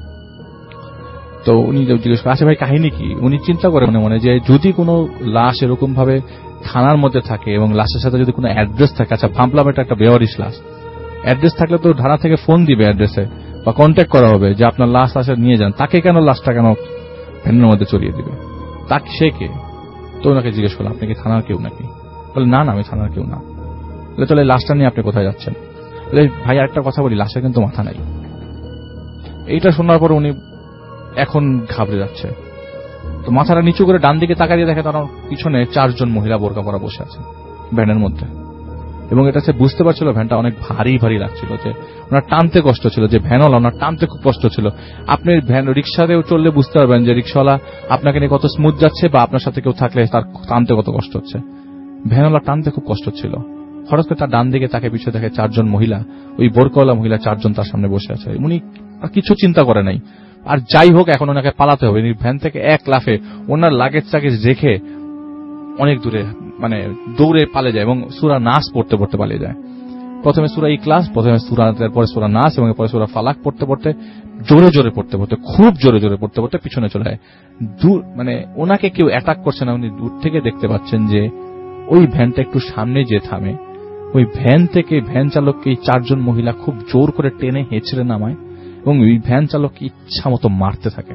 তো উনি জিজ্ঞেস করে আচ্ছা ভাই কাহিনী কি? উনি চিন্তা করে মনে মনে যে যদি কোনো লাশ এরকম ভাবে থানার মধ্যে থাকে এবং লাশের সাথে যদি কোনো অ্যাড্রেস থাকে, আচ্ছা ভাবলাম এটা একটা বেওয়ারিশ লাশ, অ্যাড্রেস থাকলে তো থানা থেকে ফোন দিবে অ্যাড্রেসে বা কন্ট্যাক্ট করা হবে যে আপনার লাশ আসে নিয়ে যান, তাকে কেন লাশটা কেন ভ্যানের মধ্যে চড়িয়ে দিবে? তাকে সে কে? তো ওনাকে জিজ্ঞেস করলাম আপনি কি থানার কেউ নাকি? বলে না না আমি থানার কেউ না। বলে তাহলে লাশটা নিয়ে আপনি কোথায় যাচ্ছেন? বলে ভাই আরেকটা কথা বলি, লাশের কিন্তু মাথা নাই। এইটা শোনার পর উনি এখন ঘাবড়ে যাচ্ছে। তো মাথাটা নিচু করে ডান দিকে তাকা দিয়ে দেখে তার পিছনে চারজন মহিলা বোরকা পরা বসে আছে ভ্যানের মধ্যে, এবং এটা সে বুঝতে পারছিল ভ্যানটা অনেক ভারী ভারী লাগছিল, যে ওনার টানতে কষ্ট ছিল, যে ভ্যানওয়ালা ওনার টানতে খুব কষ্ট ছিল। আপনি ভ্যান রিক্সাতেও চললে বুঝতে পারবেন যে রিক্সাওয়ালা আপনাকে নিয়ে কত স্মুথ যাচ্ছে, বা আপনার সাথে কেউ থাকলে তার টানতে কত কষ্ট হচ্ছে। ভ্যানওয়ালা টানতে খুব কষ্ট ছিল। হঠাৎ করে তার ডান দিকে তাকে পিছনে দেখে চারজন মহিলা, ওই বোরকাওয়ালা মহিলা চারজন তার সামনে বসে আছে। উনি কিছু চিন্তা করে নাই, আর যাই হোক এখন ওনাকে পালাতে হবে। ভ্যান থেকে এক লাফে ওনার লাগেজ টাগেজ রেখে অনেক দূরে মানে দৌড়ে পালিয়ে যায়, এবং সূরা নাস পড়তে পড়তে পালিয়ে যায়। প্রথমে সূরা ইখলাস, প্রথমে সূরা, তারপরে সূরা নাস, এবং এরপরে সূরা ফালাক পড়তে পড়তে জোরে জোরে পড়তে পড়তে খুব জোরে জোরে পড়তে পড়তে পিছনে চলে যায়। দূর মানে ওনাকে কেউ অ্যাটাক করছে না, উনি দূর থেকে দেখতে পাচ্ছেন যে ওই ভ্যানটা একটু সামনে যে থামে, ওই ভ্যান থেকে ভ্যান চালককে এই চারজন মহিলা খুব জোর করে টেনে হেঁচড়ে নামায়, এবং ওই ভ্যান চালককে ইচ্ছা মতো মারতে থাকে।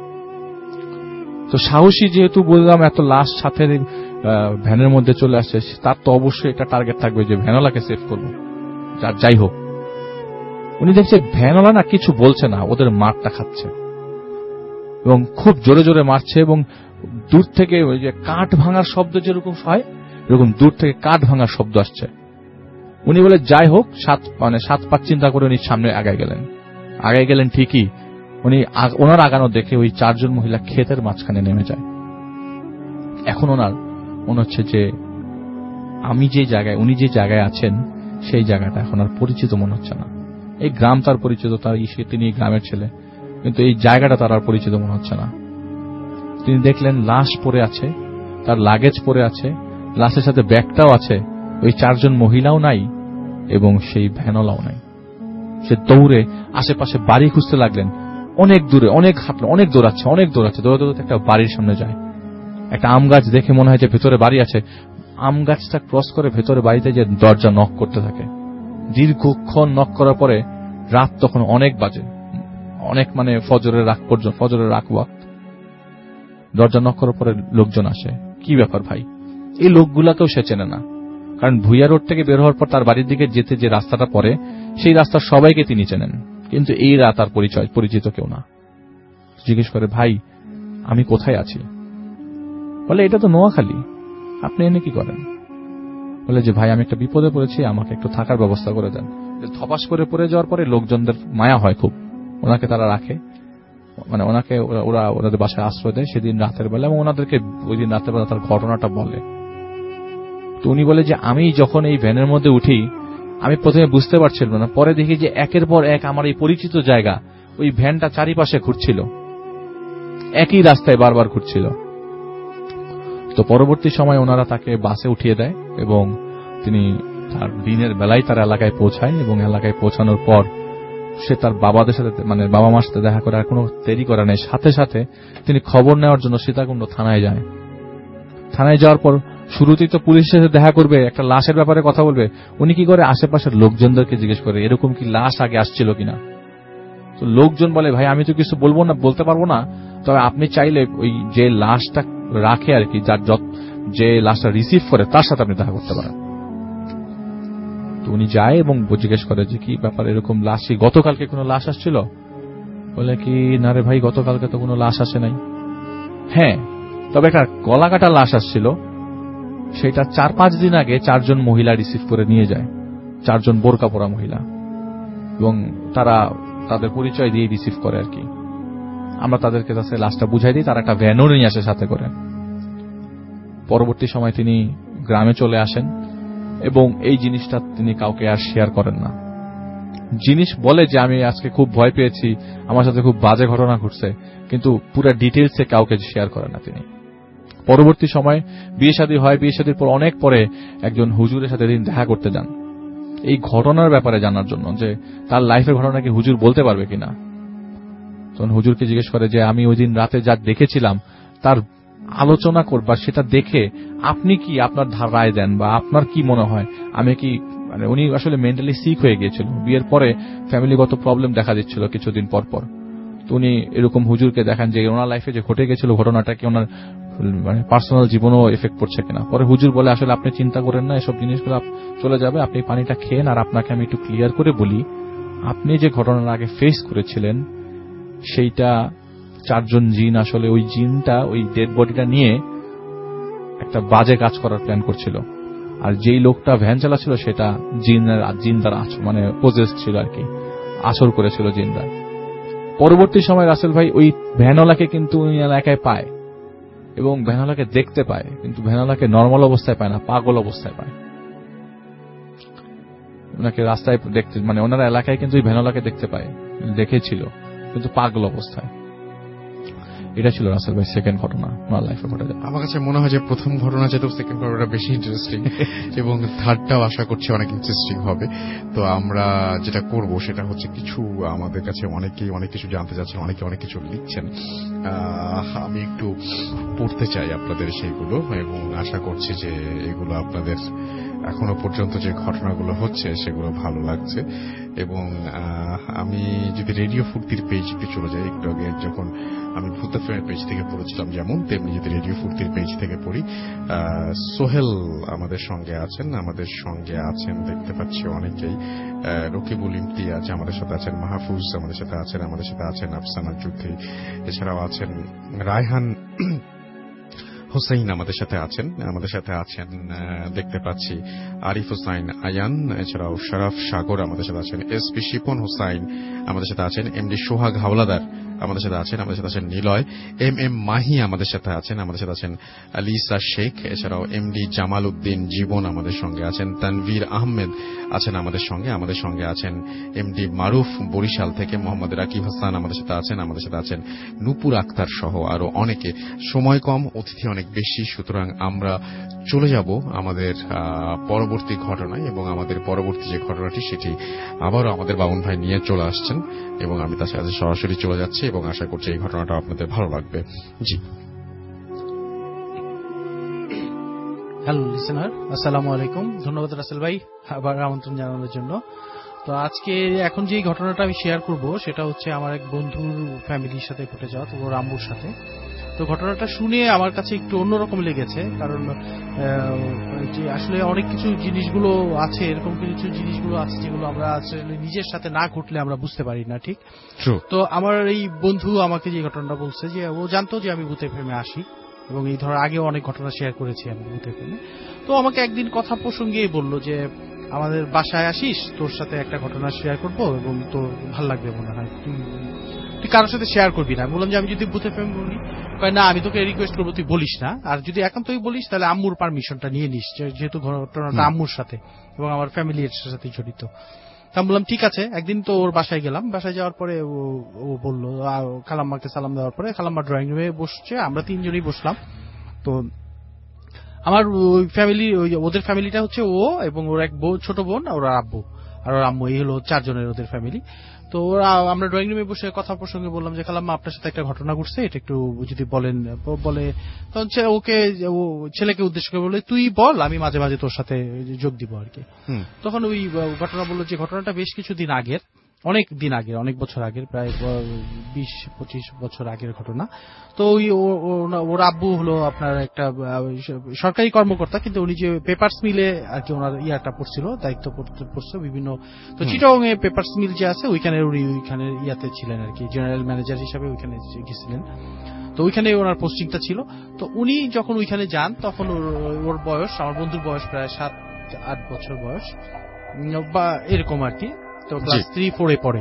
তো সাহসী যেহেতু বললাম এত লাশ সাথে ভ্যানের মধ্যে চলে আসছে, তার তো অবশ্যই এটা টার্গেট থাকবে যে ভ্যানওয়ালাকে সেভ করবো। আর যাই হোক উনি দেখছে ভ্যানওয়ালা না কিছু বলছে না, ওদের মারটা খাচ্ছে এবং খুব জোরে জোরে মারছে, এবং দূর থেকে ওই যে কাঠ ভাঙার শব্দ যেরকম হয় এরকম দূর থেকে কাঠ ভাঙার শব্দ আসছে। উনি বলে যাই হোক সাত মানে সাত পাঁচ চিন্তা করে উনি সামনে আগায় গেলেন। আগায় গেলেন ঠিকই, উনি ওনার আগানো দেখে ওই চারজন মহিলা ক্ষেতের মাঝখানে নেমে যায়। এখন ওনার মনে হচ্ছে যে আমি যে জায়গায়, উনি যে জায়গায় আছেন সেই জায়গাটা এখন আর পরিচিত মনে হচ্ছে না। এই গ্রাম তার পরিচিত, তার তিনি গ্রামের ছেলে, কিন্তু এই জায়গাটা তার আর পরিচিত মনে হচ্ছে না। তিনি দেখলেন লাশ পড়ে আছে, তার লাগেজ পড়ে আছে, লাশের সাথে ব্যাগটাও আছে, ওই চারজন মহিলাও নাই এবং সেই ভ্যানওয়ালাও নাই। সে দৌড়ে আশেপাশে বাড়ি খুঁজতে লাগলেন। অনেক দূরে অনেক হাঁটলো, অনেক দৌড়াচ্ছে অনেক দৌড়াচ্ছে দৌড়াতে দৌড়াতে একটা বাড়ির সামনে যায়। একটা আম গাছ দেখে মনে হয় যে ভেতরে বাড়ি আছে, আম গাছটা ক্রস করে ভেতরে বাড়িতে যে দরজা নক করতে থাকে। দীর্ঘক্ষণ নক করার পরে রাত তখন অনেক বাজে, অনেক মানে ফজরের রাত পর্যন্ত, ফজরের রাত ওয়াক্ত। দরজা নক করার পরে লোকজন আসে। কি ব্যাপার ভাই? এই লোকগুলাকেও সে চেনে না, কারণ ভুইয়া রোড থেকে বের হওয়ার পর তার বাড়ির দিকে যেতে যে রাস্তাটা পড়ে সেই রাস্তার সবাইকে তিনি চেনেন, কিন্তু এই রাত আর পরিচয় পরিচিত কেউ না। জিজ্ঞেস করে, ভাই আমি কোথায় আছি? বলে, এটা তো নোয়াখালী, আপনি এনে কি করেন? বলে যে, ভাই আমি একটা বিপদে পড়েছি, আমাকে একটু থাকার ব্যবস্থা করে দেন। ধপাস করে পড়ে যাওয়ার পরে লোকজনদের মায়া হয় খুব, ওনাকে তারা রাখে, মানে ওনাকে ওরা ওনাদের বাসায় আশ্রয় দেয় সেদিন রাতের বেলা, এবং ওনাদেরকে ওই দিন রাতের বেলা তার ঘটনাটা বলে। তো উনি বলে যে, আমি যখন এই ভ্যানের মধ্যে উঠি আমি প্রথমে বুঝতে পারছিলাম না, পরে দেখি যে একের পর এক আমার এই পরিচিত জায়গা, ওই ভ্যানটা চারিপাশে ঘুরছিল, একই রাস্তায় বারবার ঘুরছিল। তো পরবর্তী সময় ওনারা তাকে বাসে উঠিয়ে দেয় এবং তিনি তার দিনের বেলায় তার এলাকায় পৌঁছায়, এবং এলাকায় পৌঁছানোর পর সে তার বাবাদের সাথে মানে বাবা মার সাথে দেখা করার কোনো দেরি করা নেই, সাথে সাথে তিনি খবর নেওয়ার জন্য সীতাকুণ্ড থানায় যায়। থানায় যাওয়ার পর শুরুতেই তো পুলিশের সাথে দেখা করবে, একটা লাশের ব্যাপারে কথা বলবে। উনি কি করে, আশেপাশের লোকজনদেরকে জিজ্ঞেস করে এরকম কি লাশ আগে আসছিল কিনা। তো লোকজন বলে, ভাই আমি তো কিছু বলবো না, বলতে পারবো না, তবে আপনি চাইলে ওই যে লাশটা রাখে আর কি, যার যে লাশটা রিসিভ করে তার সাথে আপনি দেখা করতে পারেন। তো উনি যায় এবং জিজ্ঞেস করে যে কি ব্যাপার, এরকম লাশ গতকালকে কোনো লাশ আসছিল? বলে কি, না রে ভাই গতকালকে তো কোনো লাশ আসে নাই। হ্যাঁ, তবে একটা গলা কাটা লাশ আসছিল, সেটা চার পাঁচ দিন আগে চারজন মহিলা রিসিভ করে নিয়ে যায়, চারজন বোরকা পরা মহিলা, এবং তারা তাদের পরিচয় দিয়ে রিসিভ করে আর কি। আমরা তাদেরকে কাছে লাশটা বুঝাই দিই, তারা একটা ভ্যানও নিয়ে আসে সাথে করে। পরবর্তী সময় তিনি গ্রামে চলে আসেন এবং এই জিনিসটা তিনি কাউকে আর শেয়ার করেন না। জিনিস বলে যে আমি আজকে খুব ভয় পেয়েছি, আমার সাথে খুব বাজে ঘটনা ঘটছে, কিন্তু পুরো ডিটেইলসে কাউকে শেয়ার করেন না তিনি। পরবর্তী সময় বিয়ে শাদী হয়, বিয়ে শাদীর পর অনেক পরে একজন হুজুরের সাথে তিনি দেখা করতে যান এই ঘটনার ব্যাপারে জানার জন্য, যে তার লাইফের ঘটনা কি হুজুর বলতে পারবে কিনা। তখন হুজুরকে জিজ্ঞেস করে যে, আমি ওই দিন রাতে যা দেখেছিলাম তার আলোচনা করবার, সেটা দেখে আপনি কি আপনার রায় দেন, বা আপনার কি মনে হয়, আমি কি, মানে উনি আসলে মেন্টালি সিক হয়ে গিয়েছিল, বিয়ের পরে ফ্যামিলিগত প্রবলেম দেখা দিচ্ছিল কিছুদিন পর পর। তো উনি এরকম হুজুরকে দেখান যে ওনার লাইফে যে ঘটে গেছিল ঘটনাটা কি ওনার মানে পার্সোনাল জীবনও এফেক্ট পড়ছে কিনা। পরে হুজুর বলে, আসলে আপনি চিন্তা করেন না, এসব জিনিসগুলো চলে যাবে, আপনি পানিটা খেয়েন। আর আপনাকে আমি একটু ক্লিয়ার করে বলি, আপনি যে ঘটনার আগে ফেস করেছিলেন সেইটা চারজন জিন, আসলে ওই জিনটা ওই ডেড বডিটা নিয়ে একটা বাজে কাজ করার প্ল্যান করছিল, আর যেই লোকটা ভ্যান চালাচ্ছিল সেটা জিনের জিন দ্বারা মানে পজেস ছিল আর কি, আসর করেছিল জিনরা। পরবর্তী সময় রাসেল ভাই ওই ভ্যানওয়ালাকে কিন্তু উনি এলাকায় পায় এবং ভ্যানওয়ালাকে দেখতে পায়, কিন্তু ভ্যানওয়ালাকে নর্মাল অবস্থায় পায় না, পাগল অবস্থায় পায়। ওনাকে রাস্তায় দেখতে, মানে ওনারা এলাকায় কিন্তু ওই ভ্যানওয়ালাকে দেখতে পায়, দেখেছিল, কিন্তু পাগল অবস্থায়। এটা ছিল রাসেল ভাই সেকেন্ড ঘটনা ওনার লাইফে ঘটে যায়। আমার কাছে মনে হয় যে প্রথম ঘটনা যেহেতু, সেকেন্ড ঘটনাটা বেশি ইন্টারেস্টিং এবং থার্ডটাও আশা করছি অনেক ইন্টারেস্টিং হবে। তো আমরা যেটা করব সেটা হচ্ছে, কিছু আমাদের কাছে অনেকেই অনেক কিছু জানতে চাচ্ছেন, অনেকে অনেক কিছু লিখছেন, আমি একটু পড়তে চাই আপনাদের সেইগুলো, এবং আশা করছি যে এগুলো আপনাদের এখনো পর্যন্ত যে ঘটনাগুলো হচ্ছে সেগুলো ভালো লাগছে। এবং আমি যদি রেডিও ফুর্তির পেজে চলে যাই, একটু আগে যখন আমি ভূত এফএম পেজ থেকে পড়েছিলাম যেমন, তেমনি যদি রেডিও ফুর্তির পেজ থেকে পড়ি, সোহেল আমাদের সঙ্গে আছেন, আমাদের সঙ্গে আছেন দেখতে পাচ্ছি অনেকেই, রকিবুল ইমতিয়াজ আমাদের সাথে আছেন, মাহফুজ আমাদের সাথে আছেন, আমাদের সাথে আছেন আফসানা যুদ্ধি, এছাড়াও আছেন রায়হান হোসেন আমাদের সাথে আছেন, আমাদের সাথে আছেন দেখতে পাচ্ছি আরিফ হোসাইন আয়ান, এছাড়াও শরাফ সাগর আমাদের সাথে আছেন, এসপি শিপন হোসাইন আমাদের সাথে আছেন, এমডি সোহাগ হাওলাদার আমাদের সাথে আছেন, আমাদের সাথে আছেন নিলয়, এম এম মাহি আমাদের সাথে আছেন, আমাদের সাথে আছেন আলিসা শেখ, এছাড়াও এমডি জামাল উদ্দিন জীবন আমাদের সঙ্গে আছেন, তানভীর আহমেদ আছেন আমাদের সঙ্গে, আমাদের সঙ্গে আছেন এমডি মারুফ বরিশাল থেকে, মোহাম্মদ রাকিব হাসান আমাদের সাথে আছেন, আমাদের সাথে আছেন নূপুর আক্তার সহ আরো অনেকে। সময় কম, অতিথি অনেক বেশি, সুতরাং আমরা চলে যাব আমাদের পরবর্তী ঘটনায়, এবং আমাদের পরবর্তী যে ঘটনাটি সেটি আবারও আমাদের বাবুন ভাই নিয়ে চলে আসছেন, এবং আমি তার সাথে সরাসরি চলে যাচ্ছি এবং আশা করছি এই ঘটনাটা আপনাদের ভালো লাগবে। জি হ্যালো লিসেনার, আসসালামু আলাইকুম। ধন্যবাদ রাসেল ভাই আবার আমন্ত্রণ জানানোর জন্য। তো আজকে এখন যে ঘটনাটা আমি শেয়ার করব সেটা হচ্ছে আমার এক বন্ধুর ফ্যামিলির সাথে ঘটে যাওয়া, তো ওর আম্মুর সাথে। তো ঘটনাটা শুনে আমার কাছে একটু অন্যরকম লেগেছে, কারণ যে আসলে অনেক কিছু জিনিসগুলো আছে, এরকম কিছু জিনিসগুলো আছে যেগুলো আমরা আসলে নিজের সাথে না ঘটলে আমরা বুঝতে পারি না। ঠিক তো আমার এই বন্ধু আমাকে যে ঘটনাটা বলছে যে ও জানতো যে আমি ভূত এফএমে আসি এবং এই ধর আগেও অনেক ঘটনা শেয়ার করেছি আমি ভূত এফএমে। তো আমাকে একদিন কথা প্রসঙ্গেই বলল যে আমাদের বাসায় আসিস, তোর সাথে একটা ঘটনা শেয়ার করবো এবং তোর ভাল লাগবে মনে হয়, তুই তুই কারোর সাথে শেয়ার করবি না। বললাম যে আমি যদি ভূত এফএম বলি, না আমি তোকে রিকোয়েস্ট করবো তুই বলিস না, আর যদি এখন তুই বলিস তাহলে আম্মুর পারমিশনটা নিয়ে নিস, যেহেতু ঘটনাটা আম্মুর সাথে এবং আমার ফ্যামিলির সাথে জড়িত। তা বললাম ঠিক আছে। একদিন তো ওর বাসায় গেলাম, বাসায় যাওয়ার পরে ও বললো, খালাম্মাকে সালাম দেওয়ার পরে খালাম্মা ড্রয়িং রুমে বসছে, আমরা তিনজনই বসলাম। তো আমার ওই ফ্যামিলি, ওদের ফ্যামিলিটা হচ্ছে ও এবং ওর এক ছোট বোন, ওর আব্বু আর ওর আম্মু, এই হলো চারজনের ওদের ফ্যামিলি। তো ওরা আমরা ড্রয়িং রুমে বসে কথা প্রসঙ্গে বললাম যে খালাম্মা আপনার সাথে একটা ঘটনা ঘটছে, এটা একটু যদি বলেন। বলে তখন ওকে ছেলেকে উদ্দেশ্য করে বলে তুই বল, আমি মাঝে মাঝে তোর সাথে যোগ দিব আর কি। তখন ওই ঘটনা বললো যে ঘটনাটা বেশ কিছুদিন আগের, অনেক দিন আগের, অনেক বছর আগের, প্রায় বিশ পঁচিশ বছর আগের ঘটনা। তো ওই ওর আব্বু হলো আপনার একটা সরকারি কর্মকর্তা, কিন্তু উনি যে পেপারস মিলে আর কি ওনার ইয়াটা পড়ছিল, দায়িত্ব পড়ছে বিভিন্ন। তো চিটাগং এ পেপারস মিল যে আছে ওইখানে উনি ওইখানে ইয়াতে ছিলেন আর কি, জেনারেল ম্যানেজার হিসাবে ওইখানে গেছিলেন। তো ওইখানে ওনার পোস্টিংটা ছিল। তো উনি যখন ওইখানে যান তখন ওর বয়স, আমার বন্ধুর বয়স প্রায় সাত আট বছর বয়স বা এরকম আর কি। তো ক্লাস থ্রি ফোরে পড়ে।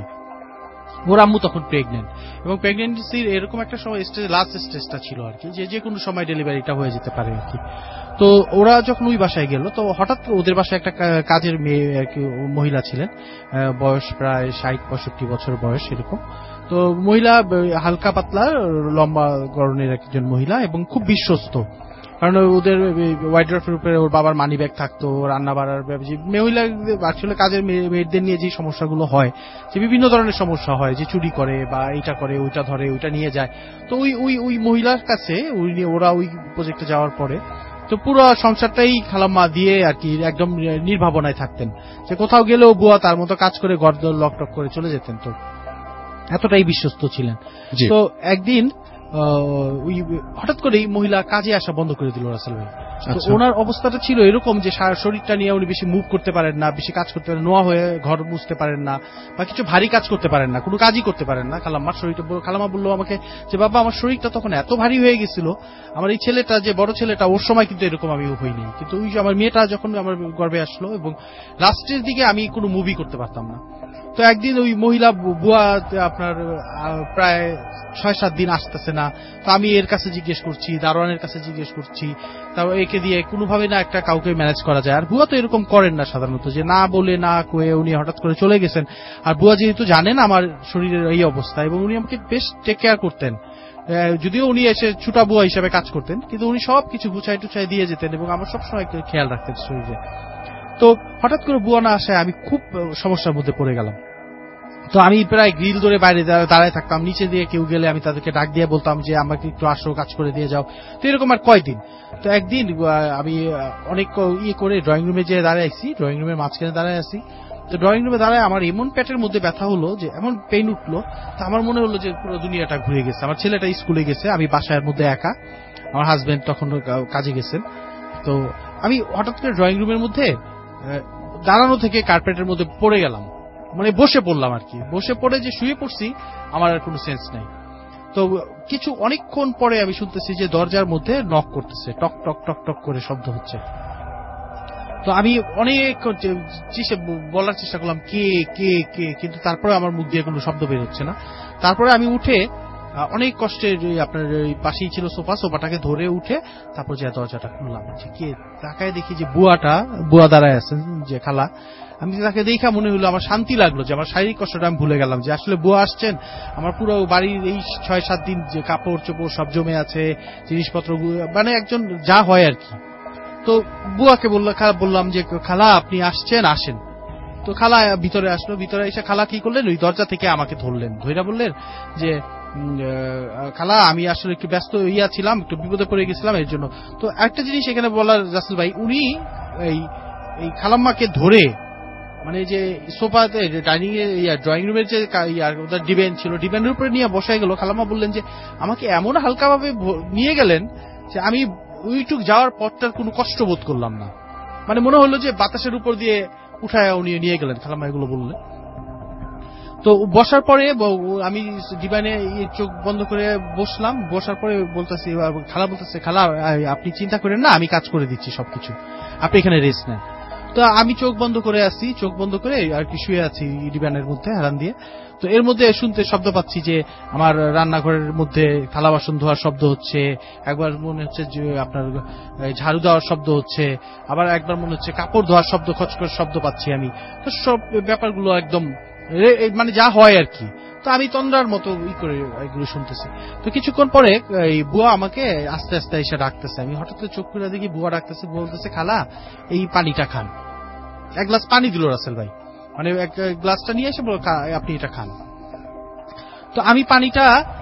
ওর আম্মু তখন প্রেগনেন্ট, এবং প্রেগনেন্সির এরকম একটা সময় স্টেজ, লাস্ট স্টেজটা ছিল আর কি, যে যে কোনো সময় ডেলিভারিটা হয়ে যেতে পারে আর কি। তো ওরা যখন ওই বাসায় গেল, তো হঠাৎ ওদের বাসায় একটা কাজের মেয়ে আর কি মহিলা ছিলেন, বয়স প্রায় ষাট পঁয়ষট্টি বছর বয়স এরকম। তো মহিলা হালকা পাতলা লম্বা গড়নের একজন মহিলা এবং খুব বিশ্বস্ত, কারণ ওদের ওয়াইড্রফের উপরে ওর বাবার মানি ব্যাগ থাকতো, রান্না বাড়ার মহিলা আসলে কাজের মেয়েদের নিয়ে যে সমস্যাগুলো হয়, যে বিভিন্ন ধরনের সমস্যা হয়, যে চুরি করে বা এইটা করে ওইটা ধরে ওইটা নিয়ে যায়। তো ওই ওই ওই মহিলার কাছে ওরা ওই প্রজেক্টে যাওয়ার পরে তো পুরো সংসারটাই খালাম্মা দিয়ে আর কি একদম নির্ভাবনায় থাকতেন, যে কোথাও গেলেও বুয়া তার মতো কাজ করে ঘর লক টক করে চলে যেতেন। তো এতটাই বিশ্বস্ত ছিলেন। তো একদিন হঠাৎ করেই মহিলা কাজে আসা বন্ধ করে দিল রাসেল ভাই। ওনার অবস্থাটা ছিল এরকম যে শরীরটা নিয়ে উনি বেশি মুভ করতে পারেন না, বেশি কাজ করতে পারেন, নোয়া হয়ে ঘর মুছতে পারেন না, বা কিছু ভারী কাজ করতে পারেন না, কোনো কাজই করতে পারেন না। খালাম্মার শরীরটা, খালাম্মা বললো আমাকে যে বাবা আমার শরীরটা তখন এত ভারী হয়ে গেছিল, আমার এই ছেলেটা যে বড় ছেলেটা ওর সময় কিন্তু এরকম আমি হইনি, কিন্তু ওই যে আমার মেয়েটা যখন আমার গর্ভে আসলো এবং লাস্টের দিকে আমি কোনো মুভি করতে পারতাম না। তো একদিন ওই মহিলা বুয়া আপনার প্রায় ছয় সাত দিন আসতেছে না। তো আমি এর কাছে জিজ্ঞেস করছি, দারোয়ানের কাছে জিজ্ঞেস করছি, তাও একে দিয়ে কোনোভাবে না একটা কাউকে ম্যানেজ করা যায়। আর বুয়া তো এরকম করেন না সাধারণত, যে না বলে না কয়ে উনি হঠাৎ করে চলে গেছেন। আর বুয়া যেহেতু জানেন আমার শরীরের এই অবস্থা, এবং উনি আমাকে বেশ টেক কেয়ার করতেন, যদিও উনি এসে ছুটা বুয়া হিসাবে কাজ করতেন, কিন্তু উনি সব কিছু গুছাই টুছাই দিয়ে যেতেন এবং আমার সবসময় খেয়াল রাখতেন শরীরে। তো হঠাৎ করে বুয়া না আসায় আমি খুব সমস্যার মধ্যে পড়ে গেলাম। তো আমি প্রায় গ্রিল ধরে বাইরে দাঁড়ায় থাকতাম, নিচে দিয়ে কেউ গেলে আমি তাদেরকে ডাক দিয়ে বলতাম যে আমাকে একটু আসো, কাজ করে দিয়ে যাও। তো এরকম আর কয়দিন। তো একদিন আমি অনেক ইয়ে করে ড্রয়িং রুমে যেয়ে দাঁড়ায় আসি, ড্রয়িং রুমের মাঝখানে দাঁড়ায় আসি। তো ড্রয়িং রুমে দাঁড়ায় আমার এমন পেটের মধ্যে ব্যথা হলো, যে এমন পেইন উঠলো, তো আমার মনে হলো যে পুরো দুনিয়াটা ঘুরে গেছে। আমার ছেলেটা স্কুলে গেছে, আমি বাসার মধ্যে একা, আমার হাজবেন্ড তখন কাজে গেছেন। তো আমি হঠাৎ করে ড্রয়িং রুমের মধ্যে দাঁড়ানো থেকে কার্পেটের মধ্যে পড়ে গেলাম, মানে বসে পড়লাম আর কি। বসে পড়ে যে শুয়ে পড়ছি, আমার আর কোনো সেন্স নাই। তো কিছু অনেকক্ষণ পরে আমি শুনতেছি যে দরজার মধ্যে নক করতেছে, টক টক টক টক করে শব্দ হচ্ছে। তো আমি অনেক বলার চেষ্টা করলাম কে কে কে, কিন্তু তারপরে আমার মুখ দিয়ে কোনো শব্দ বের হচ্ছে না। তারপরে আমি উঠে অনেক কষ্টে আপনার পাশেই ছিল সোফা, সোফাটাকে ধরে উঠে তারপর যে দরজাটা খুললাম, কে তাকায় দেখি যে বুয়াটা, বুয়া দাঁড়ায় আছেন, যে খালা। আমি তাকে দেখা মনে হলো, আমার শান্তি লাগলো যে আমার শারীরিক কষ্টটা আমি ভুলে গেলাম, যে আসলে বুয়া আসছেন। আমার পুরো বাড়ির এই ছয় সাত দিন যে কাপড় চোপড় সব জমে আছে, জিনিসপত্র, মানে একজন যা হয় আর কি। তো বুয়াকে বললাম যে খালা আপনি আসছেন, আসেন। তো খালা ভিতরে আসলো, ভিতরে এসে খালা কি করলেন, ওই দরজা থেকে আমাকে ধরলেন, ধইরা বললেন যে খালা আমি আসলে একটু ব্যস্ত ইয়া ছিলাম, একটু বিপদে পড়ে গেছিলাম এর জন্য। তো একটা জিনিস এখানে বলার রাসেল ভাই, উনি এই এই খালাম্মাকে ধরে মানে যে সোফাতে ডাইনিং এ ড্রয়িং রুমের যে ডিবেন ছিল ডিবেনের উপরে নিয়ে বসাই গেল। খালাম্মা বললেন যে আমাকে এমন হালকাভাবে নিয়ে গেলেন যে আমি ওইটুক যাওয়ার পথটার কোনো কষ্ট বোধ করলাম না, মানে মনে হলো যে বাতাসের উপর দিয়ে উঠায় উনি নিয়ে গেলেন। খালাম্মা এগুলো বললেন। তো বসার পরে আমি ডিবানে চোখ বন্ধ করে বসলাম। বসার পরে বলতেছি, খালা বলতেছে খালা আপনি চিন্তা করেন না, আমি কাজ করে দিচ্ছি সবকিছু, আপনি এখানে রেস্ট নেন। তো আমি চোখ বন্ধ করে আছি, চোখ বন্ধ করে আর কি শুয়ে আছি ডিবানের মধ্যে হারান দিয়ে। তো এর মধ্যে শুনতে শব্দ পাচ্ছি যে আমার রান্নাঘরের মধ্যে থালা বাসন ধোয়ার শব্দ হচ্ছে, একবার মনে হচ্ছে যে আপনার ঝাড়ু দেওয়ার শব্দ হচ্ছে, আবার একবার মনে হচ্ছে কাপড় ধোয়ার শব্দ, খচখচ শব্দ পাচ্ছি আমি। তো সব ব্যাপারগুলো একদম মানে যা হয় আর কি। তো আমি তন্দ্রার মতো ই করে এগুলো শুনতেছি। তো কিছুক্ষণ পরে এই বুয়া আমাকে আস্তে আস্তে এসে ডাকতেছে। আমি হঠাৎ চোখ করে দেখি বুয়া ডাকতেছে, বলতেছে খালা এই পানিটা খান। এক গ্লাস পানি দিল রাসেল ভাই, মানে এক গ্লাসটা নিয়ে এসে বলল আপনি এটা খান। তো আমি পানিটা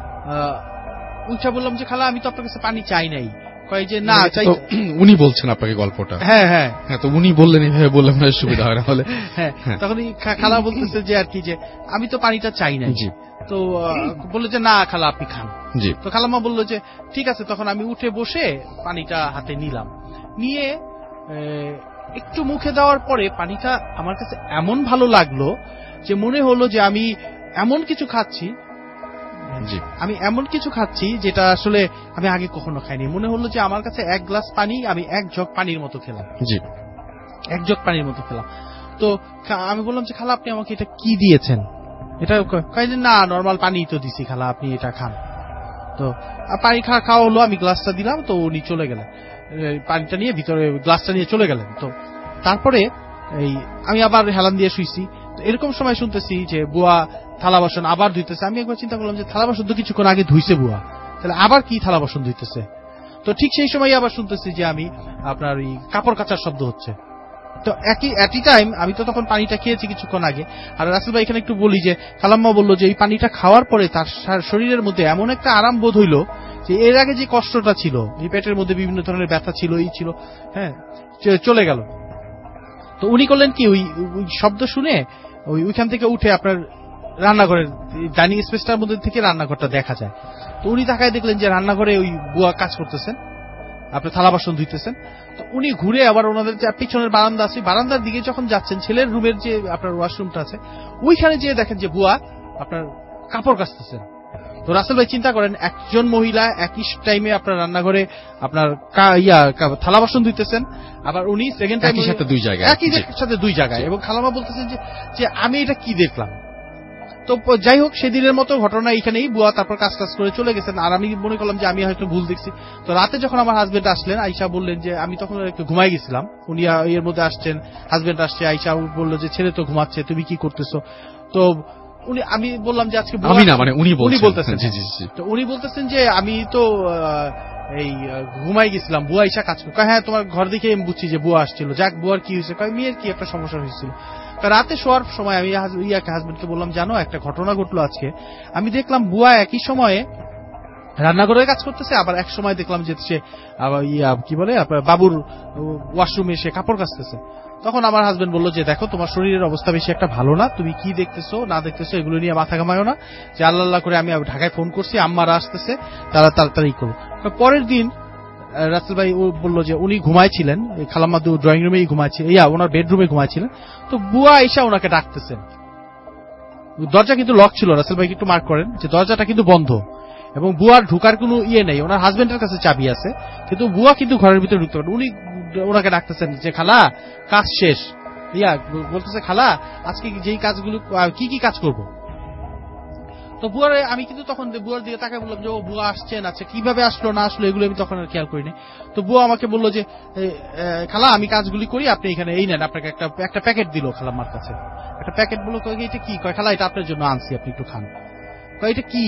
উঠা বললাম যে খালা আমি তো আপনার কাছে পানি চাই নাই। কয় যে না চাই। উনি বলছেন আপনাকে গল্পটা? হ্যাঁ হ্যাঁ হ্যাঁ। তো উনি বললেন এইভাবে বললাম না সুবিধা হয় না হলে। হ্যাঁ তখন খালা বলতেছে যে আর কি যে আমি তো পানিটা চাই নাই। তো বললো যে না খালা আপনি খান। তো খালাম্মা বললো যে ঠিক আছে। তখন আমি উঠে বসে পানিটা হাতে নিলাম, নিয়ে একটু মুখে দেওয়ার পরে পানিটা আমার কাছে এমন ভালো লাগলো যে মনে হলো যে আমি এমন কিছু খাচ্ছি আমি এমন কিছু খাচ্ছি যেটা আসলে আমি আগে কখনো খাইনি। মনে হলো যে আমার কাছে এক গ্লাস পানি আমি এক জগ পানির মতো খেলাম, এক জগ পানির মতো খেলাম। তো আমি বললাম যে খালা আপনি আমাকে এটা কি দিয়েছেন? এটা কয় যে না নর্মাল পানি তো দিছি খালা, আপনি এটা খান। তো পানি খাওয়া খাওয়া হলো, আমি গ্লাসটা দিলাম। তো উনি চলে গেলেন, পানিটা নিয়ে ভিতরে গ্লাসটা নিয়ে চলে গেলেন। তো তারপরে এই আমি আবার হেলান দিয়ে শুইছি। তো এরকম সময় শুনতেছি যে বুয়া থালা বাসন আবার ধুইতেছে। আমি একবার চিন্তা করলাম যে থালা বাসন তো কিছুক্ষণ আগে ধুইছে বুয়া, তাহলে আবার কি থালা বাসন ধুইতেছে। তো ঠিক সেই সময় আবার শুনতেছি যে আমি আপনার এই কাপড় কাচার শব্দ হচ্ছে। তো একই এটি টাইম আমি তো তখন পানিটা খেয়েছি কিছুক্ষণ আগে। আর রাসেল ভাই এখানে একটু বলি যে খালাম্মা বললো যে এই পানিটা খাওয়ার পরে তার শরীরের মধ্যে এমন একটা আরাম বোধ হইল যে এর আগে যে কষ্টটা ছিল, এই পেটের মধ্যে বিভিন্ন ধরনের ব্যথা ছিল, এই ছিল, হ্যাঁ চলে গেল। তো উনি করলেন কি ওই শব্দ শুনে ওই ওইখান থেকে উঠে আপনার রান্নাঘরের ডাইনিং স্পেসটার মধ্যে থেকে রান্নাঘরটা দেখা যায়। তো উনি তাকায় দেখলেন যে রান্নাঘরে ওই বুয়া কাজ করতেছেন, আপনার থালা বাসন ধুইতেছেন। তো উনি ঘুরে আবার ওনাদের যে পিছনের বারান্দা আছে, বারান্দার দিকে যখন যাচ্ছেন ছেলের রুমের যে আপনার ওয়াশরুমটা আছে ওইখানে যেয়ে দেখেন যে বুয়া আপনার কাপড় কাচতেছেন। তো রাসেল ভাই চিন্তা করেন একজন মহিলা একই টাইমে আপনার রান্নাঘরে আপনার ইয়া থালা বাসন ধুইতেছেন, আবার উনি সেকেন্ড টাইম একই সাথে দুই জায়গায় একই সাথে দুই জায়গায় এবং খালামা বলতেছেন যে যে আমি এটা কি দেখলাম। তো যাই হোক সেদিনের মতো ঘটনা এখানেই, বুয়া তারপর কাজ টাজ করে চলে গেছেন। আর আমি মনে করলাম যে আমি হয়তো ভুল দেখছি। তো রাতে যখন আমার হাজবেন্ড আসলেন, আইসা বললেন যে আমি তখন একটু ঘুমাই গেছিলাম, উনি এর মধ্যে আসছেন, হাজবেন্ড আসছে, আইসা বললো যে ছেলে তো ঘুমাচ্ছে, তুমি কি করতেছো? তো উনি আমি বললাম যে আজকে আমি না মানে উনি বলতেছেন তো উনি বলতেছেন যে আমি তো এই ঘুমাই গেছিলাম, বুয়া আইসা কাজ করো। হ্যাঁ তোমার ঘর দেখে আমি বুঝছি যে বুয়া আসছিল, যাক বুয়ার কি হয়েছে? কয় মেয়ের কি একটা সমস্যা হয়েছিল। রাতে শোয়ার সময় আমি ইয়াকে হাজবেন্ডকে বললাম জানো একটা ঘটনা ঘটলো আজকে, আমি দেখলাম বুয়া একই সময়ে রান্নাঘরে কাজ করতেছে, আবার এক সময় দেখলাম যে সে ইয়া কি বলে বাবুর ওয়াশরুমে সে কাপড় কাচতেছে। তখন আমার হাজবেন্ড বললো যে দেখো তোমার শরীরের অবস্থা বেশি একটা ভালো না, তুমি কি দেখতেছো না দেখতেছো এগুলো নিয়ে মাথা ঘামায়ো না, যে আল্লাহ আল্লাহ করে আমি ঢাকায় ফোন করছি, আম্মারা আসতেছে, তারা তাড়াতাড়ি করো। পরের দিন রাসেল ভাই বললো যে উনি ঘুমাইছিলেন খালাম্মা ড্রয়িং রুমেই ঘুমাইছিলেন, ইয়া ওনার বেডরুমে ঘুমাইছিলেন। তো বুয়া এসা ওনাকে ডাকতেছেন, দরজা কিন্তু লক ছিল, রাসেল ভাই একটু মার্ক করেন যে দরজাটা কিন্তু বন্ধ এবং বুয়ার ঢুকার কোনো ইয়ে নেই, ওনার হাজবেন্ডের কাছে চাবি আছে, কিন্তু বুয়া কিন্তু ঘরের ভিতরে ঢুকতে পারেন। উনি ওনাকে ডাকতেছেন যে খালা কাজ শেষ, ইয়া বলতেছে খালা আজকে যেই কাজগুলো কি কি কাজ করব। তো বুয়ার আমি কিন্তু তখন বুয়ার দিকে তাকায় বললাম যে ও বুয়া আসছেন, আচ্ছা কিভাবে আসলো না আসলো এগুলো আমি তখন আর খেয়াল করিনি। তো বুয়া আমাকে বললো যে খালা আমি কাজগুলি করি, আপনি এখানে এই নেন, আপনাকে একটা একটা প্যাকেট দিল খালাম্মার কাছে, একটা প্যাকেট বললো এটা কি? কয় খালা এটা আপনার জন্য আনছি, আপনি একটু খান। কয় এটা কি?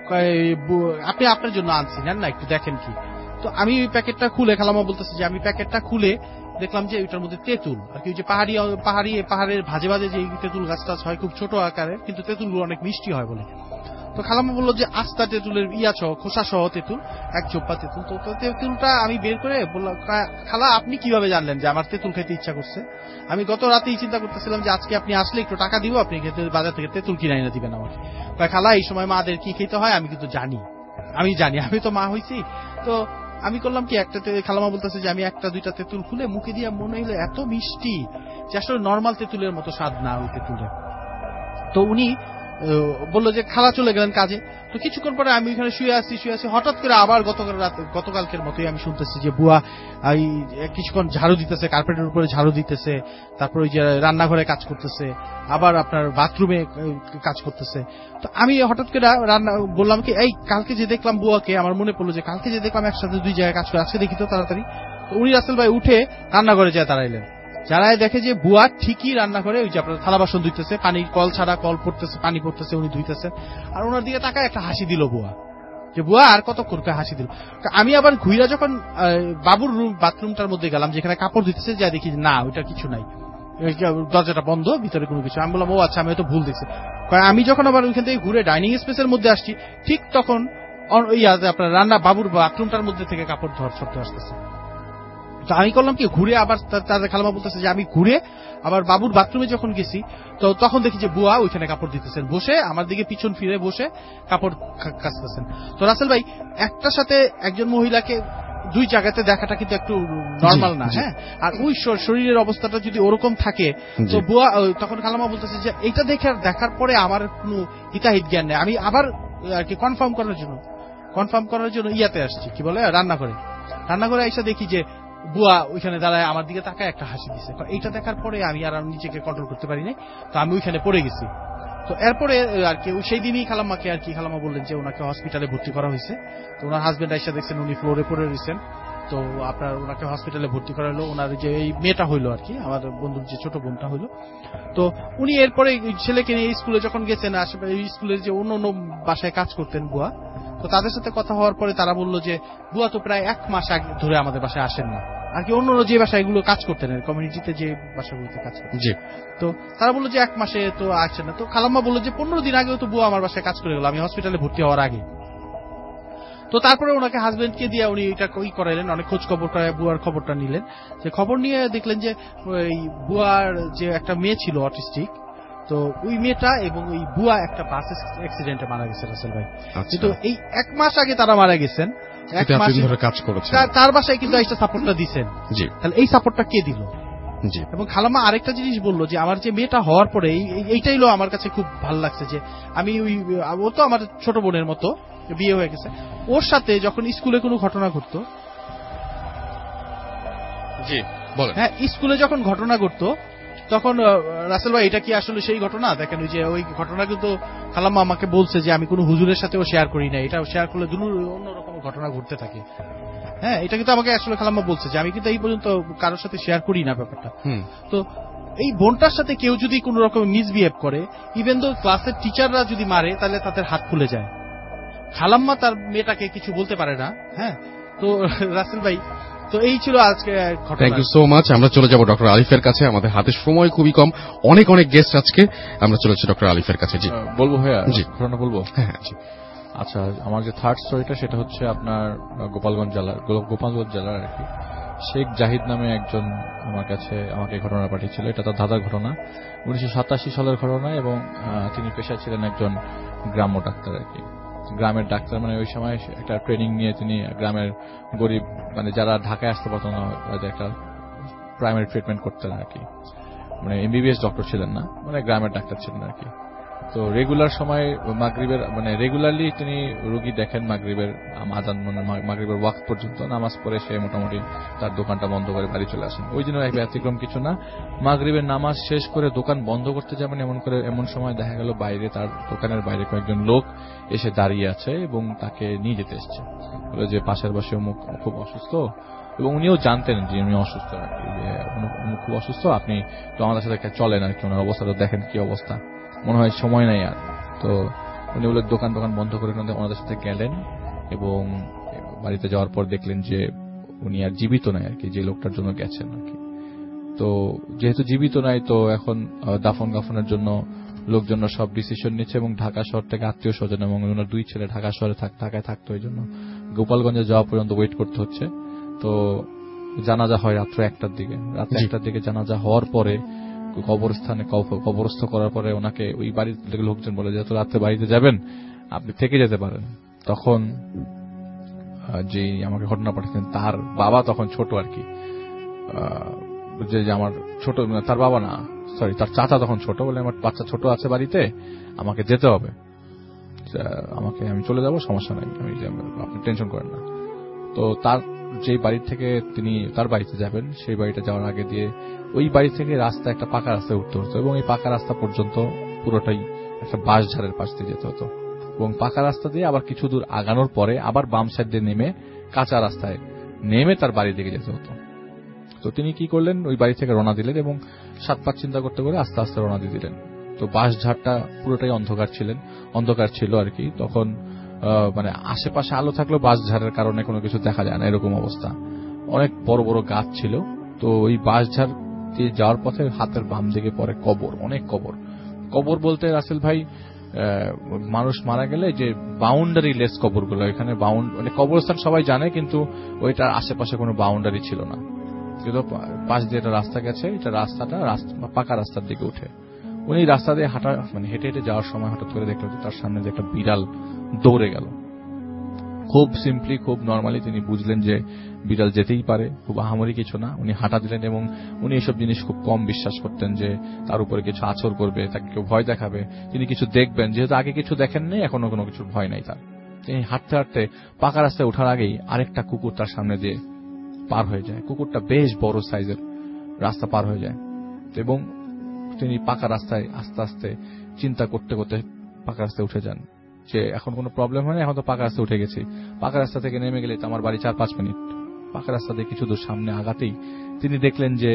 আপনি আপনার জন্য আনছি, নেন না একটু দেখেন কি। তো আমি ওই প্যাকেটটা খুলে, খালাম্মা বলতেছে যে আমি প্যাকেটটা খুলে দেখলাম যে ওইটার মধ্যে তেঁতুল, আর কি যে পাহাড়ি পাহাড়ি পাহাড়ের ভাজে ভাজে যে তেঁতুল গাছটা হয় খুব ছোট আকারের, কিন্তু তেঁতুলগুলো অনেক মিষ্টি হয় বলে। তো খালাম্মা বললো যে আস্তা তেঁতুলের ইয়া সহ খোসা সহ তেঁতুল, এক চোপ্পা তেঁতুল। তো তেঁতুলটা আমি বের করে বললাম, খালা আপনি কিভাবে জানলেন যে আমার তেঁতুল খেতে ইচ্ছা করছে? আমি গত রাতেই চিন্তা করতেছিলাম যে আজকে আপনি আসলে একটু টাকা দিব, আপনি বাজার থেকে তেঁতুল কিনে এনে দিবেন আমাকে। খালা এই সময় মাদের কি খেতে হয় আমি কিন্তু জানি, আমি জানি, আমি তো মা হয়েছি। তো আমি করলাম কি, একটা খালামা বলতেছে যে আমি একটা দুইটা তেঁতুল খুলে মুখে দিয়ে মনে হইলো এত মিষ্টি যে আসলে নর্মাল তেঁতুলের মতো স্বাদ না ওই তেঁতুলের। তো উনি বললো যে খালা চলে গেলেন কাজে। তো কিছুক্ষণ পরে আমি ওইখানে শুয়ে আসছি শুয়ে আসছি হঠাৎ করে আবার গতকাল রাতে গতকালকের মতোই আমি শুনতেছি যে বুয়া এই কিছুক্ষণ ঝাড়ু দিতেছে, কার্পেটের উপরে ঝাড়ু দিতেছে, তারপর ওই যে রান্নাঘরে কাজ করতেছে, আবার আপনার বাথরুমে কাজ করতেছে। তো আমি হঠাৎ করে রান্না বললাম কি, এই কালকে যে দেখলাম বুয়াকে, আমার মনে পড়লো যে কালকে যে দেখলাম একসাথে দুই জায়গায় কাজ করে, আসছে দেখি তো তাড়াতাড়ি। তো উনি রাসেল ভাই উঠে রান্নাঘরে যায় দাঁড়াইলেন, যারাই দেখে যে বুয়া ঠিকই রান্না করে ওই যে আপনার থালা বাসন ধুইতেছে, পানি কল ছাড়া কল পড়তেছে, পানি পড়তেছে, উনি ধুইতেছে। আর ওনার দিকে তাকায় একটা হাসি দিল বুয়া, যে বুয়া আর কতক্ষণ হাসি দিল। আমি আবার ঘুইরা যখন বাবুর রুম বাথরুমটার মধ্যে গেলাম যেখানে কাপড় ধুইতেছে, যা দেখি না ওইটা কিছু নাই, দরজাটা বন্ধ, ভিতরে কোনো কিছু। আমি বললাম ও আচ্ছা আমি হয়তো ভুল দেখছি। আমি যখন আবার ওইখান থেকে ঘুরে ডাইনিং স্পেসের মধ্যে আসছি, ঠিক তখন ওই আপনার রান্না বাবুর বাথরুমটার মধ্যে থেকে কাপড় ধোয়ার শব্দ আসতেছে। তো আমি করলাম কি, ঘুরে আবার তাদের খালামা বলতেছে যে আমি ঘুরে আবার বাবুর বাথরুমে যখন গেছি তো তখন দেখি যে বুয়া ওইখানে কাপড় দিতেছেন, বসে আমার দিকে পিছন ফিরে বসে কাপড় কাচতেছেন। তো রাসেল ভাই, একটার সাথে একজন মহিলাকে দুই জায়গাতে দেখাটা কিন্তু একটু নর্মাল না, হ্যাঁ। আর ওই শরীরের অবস্থাটা যদি ওরকম থাকে, তো বুয়া তখন খালামা বলতেছে যে এইটা দেখার দেখার পরে আমার কোনো হিতাহিত জ্ঞান নেই, আমি আবার আর কি কনফার্ম করার জন্য কনফার্ম করার জন্য ইয়াতে আসছি, কি বলে রান্না করে রান্না করে এসে দেখি যে বুয়া ওইখানে দাঁড়ায় আমার দিকে তাকায় একটা হাসি দিছে। এইটা দেখার পরে আমি আর নিজেকে কন্ট্রোল করতে পারিনি, তো আমি ওইখানে পড়ে গেছি। তো এরপরে আর কি সেই দিনই খালাম্মাকে আর কি খালাম্মা বললেন যে ওনাকে হসপিটালে ভর্তি করা হয়েছে। তো ওনার হাজবেন্ড এসে দেখছেন উনি ফ্লোরে পড়ে রয়েছেন। তো আপনার ওনাকে হসপিটালে ভর্তি করা হলো। ওনার যে এই মেয়েটা হইলো আর কি, আমার বন্ধুর যে ছোট বোনটা হইলো, তো উনি এরপরে ছেলেকে নিয়ে স্কুলে যখন গেছেন, আশেপাশে স্কুলের যে অন্য অন্য বাসায় কাজ করতেন বুয়া, তো তাদের সাথে কথা হওয়ার পরে তারা বললো যে বুয়া তো প্রায় এক মাস আগে ধরে আমাদের বাসায় আসেন না আর কি, অন্য অন্য যে বাসায় এগুলো কাজ করতেন কমিউনিটিতে যে বাসাগুলোতে কাজ করতেন। তো তারা বললো যে এক মাসে তো আসছেন না। তো খালাম্মা বললো যে পনেরো দিন আগেও তো বুয়া আমার বাসায় কাজ করে গেল, আমি হসপিটালে ভর্তি হওয়ার আগে। তো তারপরে ওনাকে হাজবেন্ডকে দিয়ে উনি এটা ওই করাইলেন, অনেক খোঁজ খবর করে বুয়ার খবরটা নিলেন। যে খবর নিয়ে দেখলেন যে ওই বুয়ার যে একটা মেয়ে ছিল অটিস্টিক, তো ওই মেয়েটা এবং ওই বুয়া একটা বাস অ্যাক্সিডেন্টে মারা গেছে রাসেল ভাই। কিন্তু এই এক মাস আগে তারা মারা গেছেন, এক মাস ধরে কাজ করেছেন, তার বাসায় কিন্তু একটা সাপোর্টটা দিচ্ছেন। তাহলে এই সাপোর্টটা কে দিল? এবং খালাম্মা আরেকটা জিনিস বললো যে আমার যে মেয়েটা হওয়ার পরে এইটাই হলো আমার কাছে খুব ভালো লাগছে, যে আমি ওই ও তো আমার ছোট বোনের মতো বিয়ে হয়ে গেছে, ওর সাথে যখন স্কুলে কোনো ঘটনা ঘটতো, হ্যাঁ স্কুলে যখন ঘটনা ঘটতো তখন রাসেল ভাই এটা কি আসলে সেই ঘটনা? দেখেন ওই যে ওই ঘটনা কিন্তু খালাম্মা আমাকে বলছে যে আমি কোনো হুজুরের সাথেও শেয়ার করি না, এটা শেয়ার করলে অন্যরকম ঘটনা ঘটতে থাকে। হ্যাঁ এটা কিন্তু আমাকে আসলে খালাম্মা বলছে যে আমি কিন্তু এই পর্যন্ত কারোর সাথে শেয়ার করি না ব্যাপারটা। তো এই বোনটার সাথে কেউ যদি কোন রকম মিসবিহেভ করে, ইভেন দো ক্লাসের টিচাররা যদি মারে, তাহলে তাদের হাত খুলে যায়। খালাম্মা তার মেয়েটাকে কিছু বলতে পারে না। হ্যাঁ তো রাসেল ভাই, তো এই ছিল আজকে ঘটনা। Thank you so much. আমরা চলে যাব ডক্টর আলিফের কাছে, আমাদের হাতে সময় খুবই কম, অনেক অনেক গেস্ট আজকে, আমরা চলে যাচ্ছি ডক্টর আলিফের কাছে। জি বলবো ভাইয়া, জি ঘটনা বলবো। হ্যাঁ জি। আচ্ছা, আমার যে থার্ড স্টোরিটা সেটা হচ্ছে আপনার গোপালগঞ্জ জেলার গোপালগঞ্জ জেলার আর কি, শেখ জাহিদ নামে একজন আমার কাছে আমাকে ঘটনা পাঠিয়েছিল। এটা তার দাদার ঘটনা, উনিশশো সাতাশি সালের ঘটনা, এবং তিনি পেশায় ছিলেন একজন গ্রাম্য ডাক্তার আর কি। গ্রামের ডাক্তার মানে ওই সময় একটা ট্রেনিং নিয়ে তিনি গ্রামের গরিব মানে যারা ঢাকায় আসতে পারত না, একটা প্রাইমারি ট্রিটমেন্ট করতেন আর কি। মানে এমবিবিএস ডক্টর ছিলেন না, মানে গ্রামের ডাক্তার ছিলেন আর কি। তো রেগুলার সময় মাগরিবের মানে রেগুলারলি তিনি রোগী দেখেন মাগরিবের আজান মানে মাগরিবের ওয়াক্ত পর্যন্ত, নামাজ পড়ে সে মোটামুটি তার দোকানটা বন্ধ করে বাড়ি চলে আসেন। ওই দিনও এক ব্যতিক্রম কিছু না, মাগরিবের নামাজ শেষ করে দোকান বন্ধ করতে যাবেন এমন করে এমন সময় দেখা গেল বাইরে তার দোকানের বাইরে কয়েকজন লোক এসে দাঁড়িয়ে আছে এবং তাকে নিয়ে যেতে এসছে। বলে যে পাশের বাসে অমুক খুব অসুস্থ, এবং উনিও জানতেন যে উনি অসুস্থ আর কি, যে খুব অসুস্থ, আপনি তো আমাদের সাথে চলেন আর কি, ওনার অবস্থাটা দেখেন কি অবস্থা, মনে হয় সময় নাই আর। তো উনি বলে দোকান দোকান বন্ধ করে ওনাদের সাথে গেলেন এবং বাড়িতে যাওয়ার পর দেখলেন যে উনি আর জীবিত নাই আর কি, যে লোকটার জন্য গেছেন আর কি। তো যেহেতু জীবিত নাই, তো এখন দাফন কাফনের জন্য লোকজনরা সব ডিসিশন নিচ্ছে এবং ঢাকা শহর থেকে আত্মীয় স্বজন এবং ওনার দুই ছেলে ঢাকা শহরে ঢাকায় থাকতো, এই জন্য গোপালগঞ্জে যাওয়া পর্যন্ত ওয়েট করতে হচ্ছে। তো জানাজা হয় রাত্র একটার দিকে, রাত্র একটার দিকে জানাজা হওয়ার পরে কবরস্থানে কবরস্থ করার পরে ওনাকে ওই বাড়ির লোকজন বলে যেহেতু রাত্রে বাড়িতে যাবেন আপনি থেকে যেতে পারেন। তখন যে আমাকে ঘটনা পাঠাচ্ছেন তার বাবা তখন ছোট আর কি, যে আমার ছোট তার বাবা না সরি তার চাচা তখন ছোট, বলে আমার বাচ্চা ছোট আছে বাড়িতে, আমাকে যেতে হবে, আমাকে আমি চলে যাব, সমস্যা নাই, আমি আপনি টেনশন করেন না। তো তার যে বাড়ি থেকে তিনি তার বাড়িতে যাবেন সেই বাড়িটা যাওয়ার আগে দিয়ে ওই বাড়ি থেকে রাস্তা একটা পাকা রাস্তায় উঠতে হতো এবং এই পাকা রাস্তা পর্যন্ত পুরোটাই একটা বাঁশঝাড়ের পাশ দিয়ে যেতে হতো এবং পাকা রাস্তা দিয়ে আবার কিছু দূর আগানোর পরে আবার বাম সাইড দিয়ে নেমে কাঁচা রাস্তায় নেমে তার বাড়ির দিকে যেতে হতো। তো তিনি কি করলেন, ওই বাড়ি থেকে রওনা দিলেন এবং সাত পাঁচ চিন্তা করতে করে আস্তে আস্তে রওনা দিয়ে দিলেন। তো বাঁশঝাড়টা পুরোটাই অন্ধকার ছিলেন অন্ধকার ছিল আর কি, তখন মানে আশেপাশে আলো থাকলেও বাঁশঝাড়ের কারণে কোনো কিছু দেখা যায় না এরকম অবস্থা। অনেক বড় বড় গাছ ছিল। তো ওই বাঁশঝাড় দিয়ে যাওয়ার পথে হাতের বাম দিকে পরে কবর, অনেক কবর। কবর বলতে রাসেল ভাই মানুষ মারা গেলে যে বাউন্ডারি লেস কবরগুলো, এখানে বাউন্ড মানে কবরস্থান সবাই জানে কিন্তু ওইটার আশেপাশে কোনো বাউন্ডারি ছিল না, কিন্তু পাশ দিয়ে একটা রাস্তা গেছে, এটা রাস্তাটা পাকা রাস্তার দিকে উঠে উনি রাস্তা দিয়ে হাঁটা মানে হেঁটে হেঁটে যাওয়ার সময় হঠাৎ করে দেখলো তার সামনে যে একটা বিড়াল দৌড়ে গেল। খুব সিম্পলি খুব নর্মালি তিনি বুঝলেন যে বিড়াল যেতেই পারে, খুব আহামরি কিছু না, উনি হাঁটা দিলেন এবং উনি এসব জিনিস খুব কম বিশ্বাস করতেন যে তার উপরে কিছু আছর করবে, তাকে কেউ ভয় দেখাবে, তিনি কিছু দেখবেন, যেহেতু আগে কিছু দেখেন নেই এখনো কোনো কিছুর ভয় নাই তার। তিনি হাঁটতে হাঁটতে পাকা রাস্তায় ওঠার আগেই আরেকটা কুকুর তার সামনে দিয়ে পার হয়ে যায়। কুকুরটা বেশ বড় সাইজের, রাস্তা পার হয়ে যায় এবং তিনি পাকা রাস্তায় আস্তে আস্তে চিন্তা করতে করতে পাকা রাস্তায় উঠে যান যে এখন কোনো প্রবলেম হয় না, এখন তো পাকা রাস্তায় উঠে গেছি, পাকা রাস্তা থেকে নেমে গেলে তো আমার বাড়ি চার পাঁচ মিনিট। পাকা রাস্তা দিয়ে কিছু দূর সামনে আগাতেই তিনি দেখলেন যে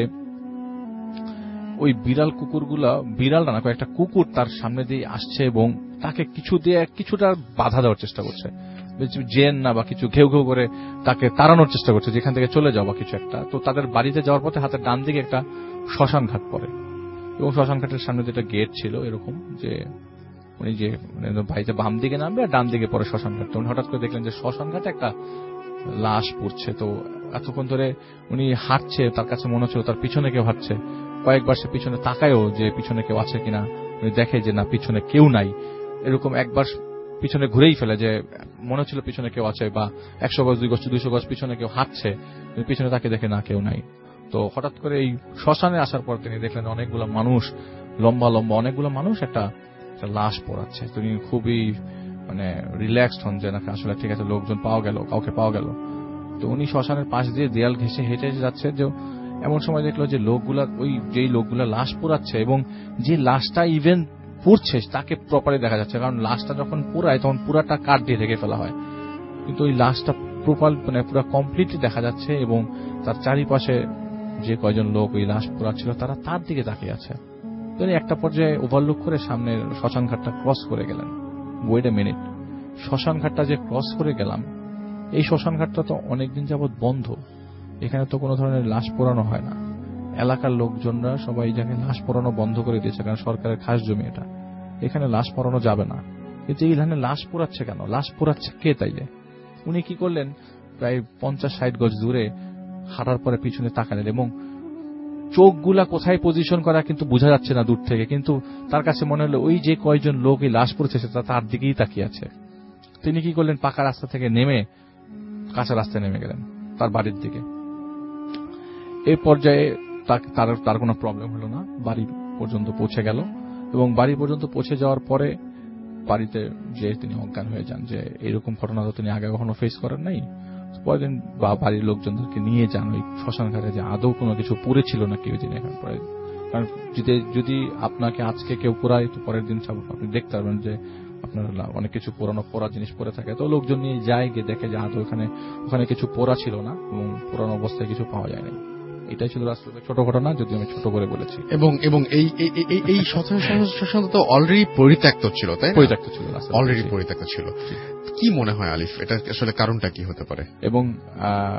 ওই বিড়াল কুকুরগুলা, বিড়াল না কয়েকটা কুকুর তার সামনে দিয়ে আসছে এবং তাকে কিছু দিয়ে কিছুটা বাধা দেওয়ার চেষ্টা করছে, জেন না বা কিছু ঘেউ ঘেউ করে তাকে তাড়ানোর চেষ্টা করছে যেখান থেকে চলে যাওয়া কিছু একটা। তো তাদের বাড়িতে যাওয়ার পথে হাতের ডান দিকে একটা শ্মশান ঘাট পড়ে এবং শ্মশান ঘাটের সামনে যেটা গেট ছিল এরকম যে উনি যে বাড়িতে বাম দিকে নামবে আর ডান দিকে পরে শ্মশান ঘাট, উনি হঠাৎ করে দেখলেন যে শ্মশান ঘাটে একটা লাশ পড়ছে। তো এতক্ষণ ধরে উনি হাঁটছে, তার কাছে মনে হচ্ছিল তার পিছনে কেউ হাঁটছে, কয়েকবার সে পিছনে তাকায়ও যে পিছনে কেউ আছে কিনা, উনি দেখে যে না পিছনে কেউ নাই, এরকম একবার পিছনে ঘুরেই ফেলে যে মনে হচ্ছিল পিছনে কেউ আছে বা একশো গজ দুই গজ দুইশো গজ পিছনে কেউ হাঁটছে, পিছনে তাকে দেখে না কেউ নাই। তো হঠাৎ করে এই শ্মশানে আসার পর তিনি দেখলেন অনেকগুলো মানুষ, লম্বা লম্বা অনেকগুলো মানুষ একটা লাশ পড়াচ্ছে। তিনি খুবই মানে রিল্যাক্সড হন যে নাকি আসলে ঠিক আছে লোকজন পাওয়া গেল, কাউকে পাওয়া গেল। তো উনি শ্মশানের পাশ দিয়ে দেয়াল ঘেঁষে হেঁটে যাচ্ছে, যে এমন সময় দেখলো যে লোকগুলা ওই যেই লোকগুলা লাশ পোড়াচ্ছে এবং যে লাশটা ইভেন পুড়ছে তাকে প্রপারলি দেখা যাচ্ছে, কারণ লাশটা যখন পুরায় তখন পুরাটা কাঠ দিয়ে ঢেকে ফেলা হয়, কিন্তু ওই লাশটা প্রপার মানে পুরো কমপ্লিটলি দেখা যাচ্ছে এবং তার চারিপাশে যে কয়জন লোক ওই লাশ পোড়াচ্ছিল তারা তার দিকে তাকিয়ে আছে। তিনি একটা পর্যায়ে ওভারলুক করে সামনের শ্মশান ঘাটটা ক্রস করে গেলেন। ওয়েট এ মিনিট, শ্মশান ঘাটটা যে ক্রস করে গেলাম, এই শ্মশান ঘাটটা তো অনেকদিন যাবৎ বন্ধ, এখানে তো কোনো ধরনের লাশ পোড়ানো হয় না, এলাকার লোকজনরা সবাই জায়গায় লাশ পোড়ানো বন্ধ করে দিয়েছে কারণ সরকারের খাস জমি এটা, এখানে লাশ পোড়ানো যাবে না। কিন্তু এইখানে লাশ পোড়াচ্ছে কেন, লাশ পোড়াচ্ছে কে তাইলে? উনি কি করলেন, প্রায় পঞ্চাশ ষাট গজ দূরে হাঁটার পরে পিছনে তাকালেন এবং চোখগুলা কোথায় পজিশন করা কিন্তু বোঝা যাচ্ছে না দূর থেকে, কিন্তু তার কাছে মনে হলো ওই যে কয়জন লোক এই লাশ পড়েছে সেটা তার দিকেই তাকিয়ে আছে। তিনি কি করলেন, পাকা রাস্তা থেকে নেমে কাঁচা রাস্তায় নেমে গেলেন তার বাড়ির দিকে। এই পর্যায়ে তার তার কোনো প্রবলেম হলো না, বাড়ি পর্যন্ত পৌঁছে গেল এবং বাড়ি পর্যন্ত পৌঁছে যাওয়ার পরে বাড়িতে যে তিনি অজ্ঞান হয়ে যান, যে এরকম ঘটনা তো তিনি আগে কখনো ফেস করেন নাই। পরের দিন বা বাড়ির লোকজনদেরকে নিয়ে যান ওই শ্মশান ঘাটে যে আদৌ কোনো কিছু পড়েছিল নাকি ওই দিন এখানে পরে, কারণ যদি যদি আপনাকে আজকে কেউ পোড়ায় তো পরের দিন আপনি দেখতে পারবেন যে আপনার অনেক কিছু পুরানো পোড়া জিনিস পড়ে থাকে। তো লোকজন নিয়ে যায়, গিয়ে দেখে যে আদৌ ওখানে ওখানে কিছু পোড়া ছিল না এবং পুরানো অবস্থায় কিছু পাওয়া যায় না। এটাই ছিল রাস্তাতে ছোট ঘটনা, যদি আমি ছোট করে বলেছি। এবং এবং এই এই শ্মশান তো অলরেডি পরিত্যক্ত ছিল, তাই পরিত্যক্ত ছিল, অলরেডি পরিত্যক্ত ছিল। কি মনে হয় আলিফ, এটা আসলে কারণটা কি হতে পারে? এবং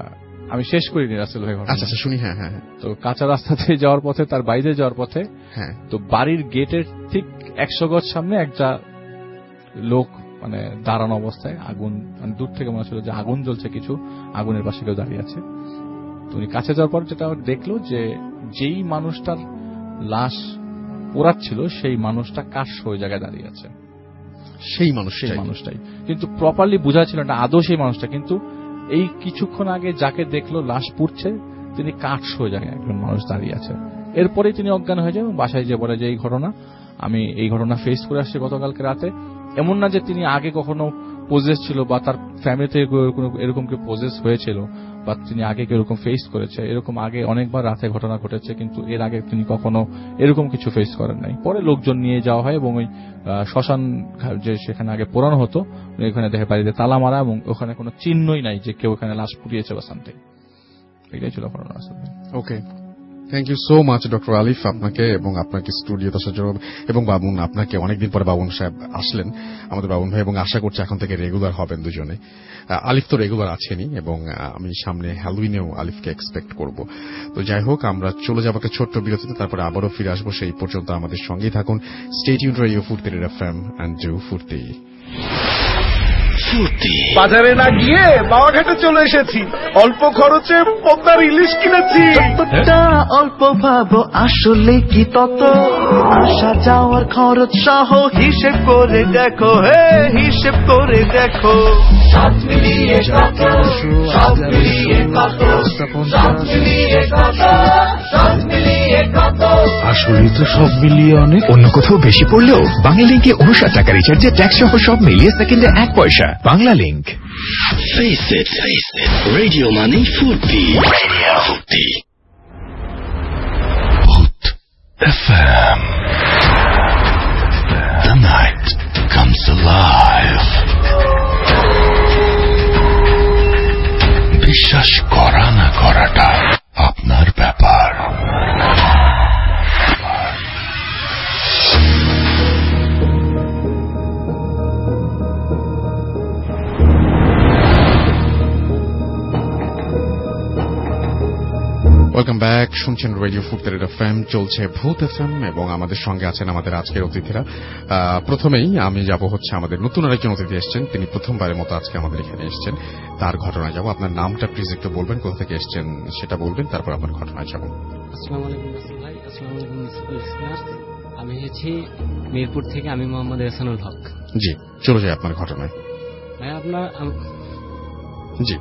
আমি শেষ করিনি রাসেল ভাই ঘটনা। আচ্ছা আচ্ছা শুনি। হ্যাঁ হ্যাঁ। তো কাঁচা রাস্তাতে যাওয়ার পথে, তার বাইরে যাওয়ার পথে, হ্যাঁ, তো বাড়ির গেটের ঠিক একশো গজ সামনে একটা লোক মানে দাঁড়ানো অবস্থায়, আগুন মানে দূর থেকে মনে হচ্ছিল যে আগুন জ্বলছে, কিছু আগুনের পাশে কেউ দাঁড়িয়ে আছে। তো উনি কাছে যাওয়ার পর যেটা দেখলো যে যেই মানুষটার লাশ পোড়াচ্ছিল সেই মানুষটা কাশ ওই জায়গায় দাঁড়িয়ে আছে। সেই মানুষ সেই মানুষটাই, কিন্তু প্রপারলি বোঝা ছিল না আদৌ সেই মানুষটা। কিন্তু এই কিছুক্ষণ আগে যাকে দেখলো লাশ পুড়ছে, তিনি কাঠ হয়ে জায়গায় একজন মানুষ দাঁড়িয়ে আছে। এরপরেই তিনি অজ্ঞান হয়ে যায় এবং বাসায় যে বলে যে এই ঘটনা, আমি এই ঘটনা ফেস করে আসছি গতকালকে রাতে। এমন না যে তিনি আগে কখনো পজেস ছিল বা তার ফ্যামিলিতে এরকম কেউ পজেস হয়েছিল বা তিনি আগে কেউ এরকম ফেস করেছে, এরকম আগে অনেকবার রাতে ঘটনা ঘটেছে, কিন্তু এর আগে তিনি কখনো এরকম কিছু ফেস করেন নাই। পরে লোকজন নিয়ে যাওয়া হয় এবং ওই শ্মশান যে সেখানে আগে পোড়ানো হতো, এখানে দেখে বাড়িতে তালা মারা এবং ওখানে কোনো চিহ্নই নাই যে কেউ এখানে লাশ পুড়িয়েছে বা সামথিং। এটাই ছিল ঘটনা আসলে। Okay, thank you so much doctor Alif, আপনাকে এবং আপনাকে স্টুডিওতে আসার জন্য, এবং বাবুন আপনাকে অনেকদিন পরে বাবুন সাহেব আসলেন, আমাদের বাবুন ভাই, এবং আশা করছি এখন থেকে রেগুলার হবেন দুজনে। আলিফ তো রেগুলার আছেনই এবং আমি সামনে হ্যালোউইনেও আলিফকে এক্সপেক্ট করব। তো যাই হোক, আমরা চলে যাবো একটা ছোট্ট বিরতিতে, তারপরে আবারও ফিরে আসবো। সেই পর্যন্ত আমাদের সঙ্গেই থাকুন। Stay tuned radio Foorti FM and do Foorti. বাজারে না গিয়ে বাওয়াঘাটে চলে এসেছি, অল্প খরচে পদ্মার ইলিশ কিনেছি। অল্প ভাবো আসলে কি তত, আসা যাওয়ার খরচ সহ হিসেব করে দেখো, হে হিসেব করে দেখো। সব মিলিয়ে কত, সব মিলিয়ে কত, সব মিলিয়ে কত, সব মিলিয়ে কত। আসলে তো সব মিলিয়ে অনেক। অন্য কোথাও বেশি পড়লেও বাংলা লিঙ্কে উনষাট টাকা রিচার্জে ট্যাক্স সহ সব মিলিয়ে সেকেন্ডে এক পয়সা। Banglalink. Face it, face it. Radio Money Furti. Radio Furti. Hot F M. The night comes alive. বিশ্বাস করা না করাটা আপনার ব্যাপার। ওয়েলকাম ব্যাক, শুনছেন রেডিও ফুর্তি এফএম, চলছে ভূত এফএম এবং আমাদের সঙ্গে আছেন আমাদের আজকের অতিথিরা। প্রথমেই আমি যাব হচ্ছে আমাদের নতুন আরেকজন অতিথি এসছেন, তিনি প্রথমবারের মতো আজকে আমাদের এখানে এসছেন, তার ঘটনায় যাব। আপনার নামটা প্লিজ একটু বলবেন, কোথা থেকে এসছেন সেটা বলবেন, তারপর আপনার ঘটনায় যাব। আসসালামু আলাইকুম রাসেল ভাই। আসসালামু আলাইকুম লিসনার্স। আমি হচ্ছি মিরপুর থেকে, আমি মোহাম্মদ এহসানুল হক। জি, চলে যাই আপনার ঘটনায়। ভাই আপনার জি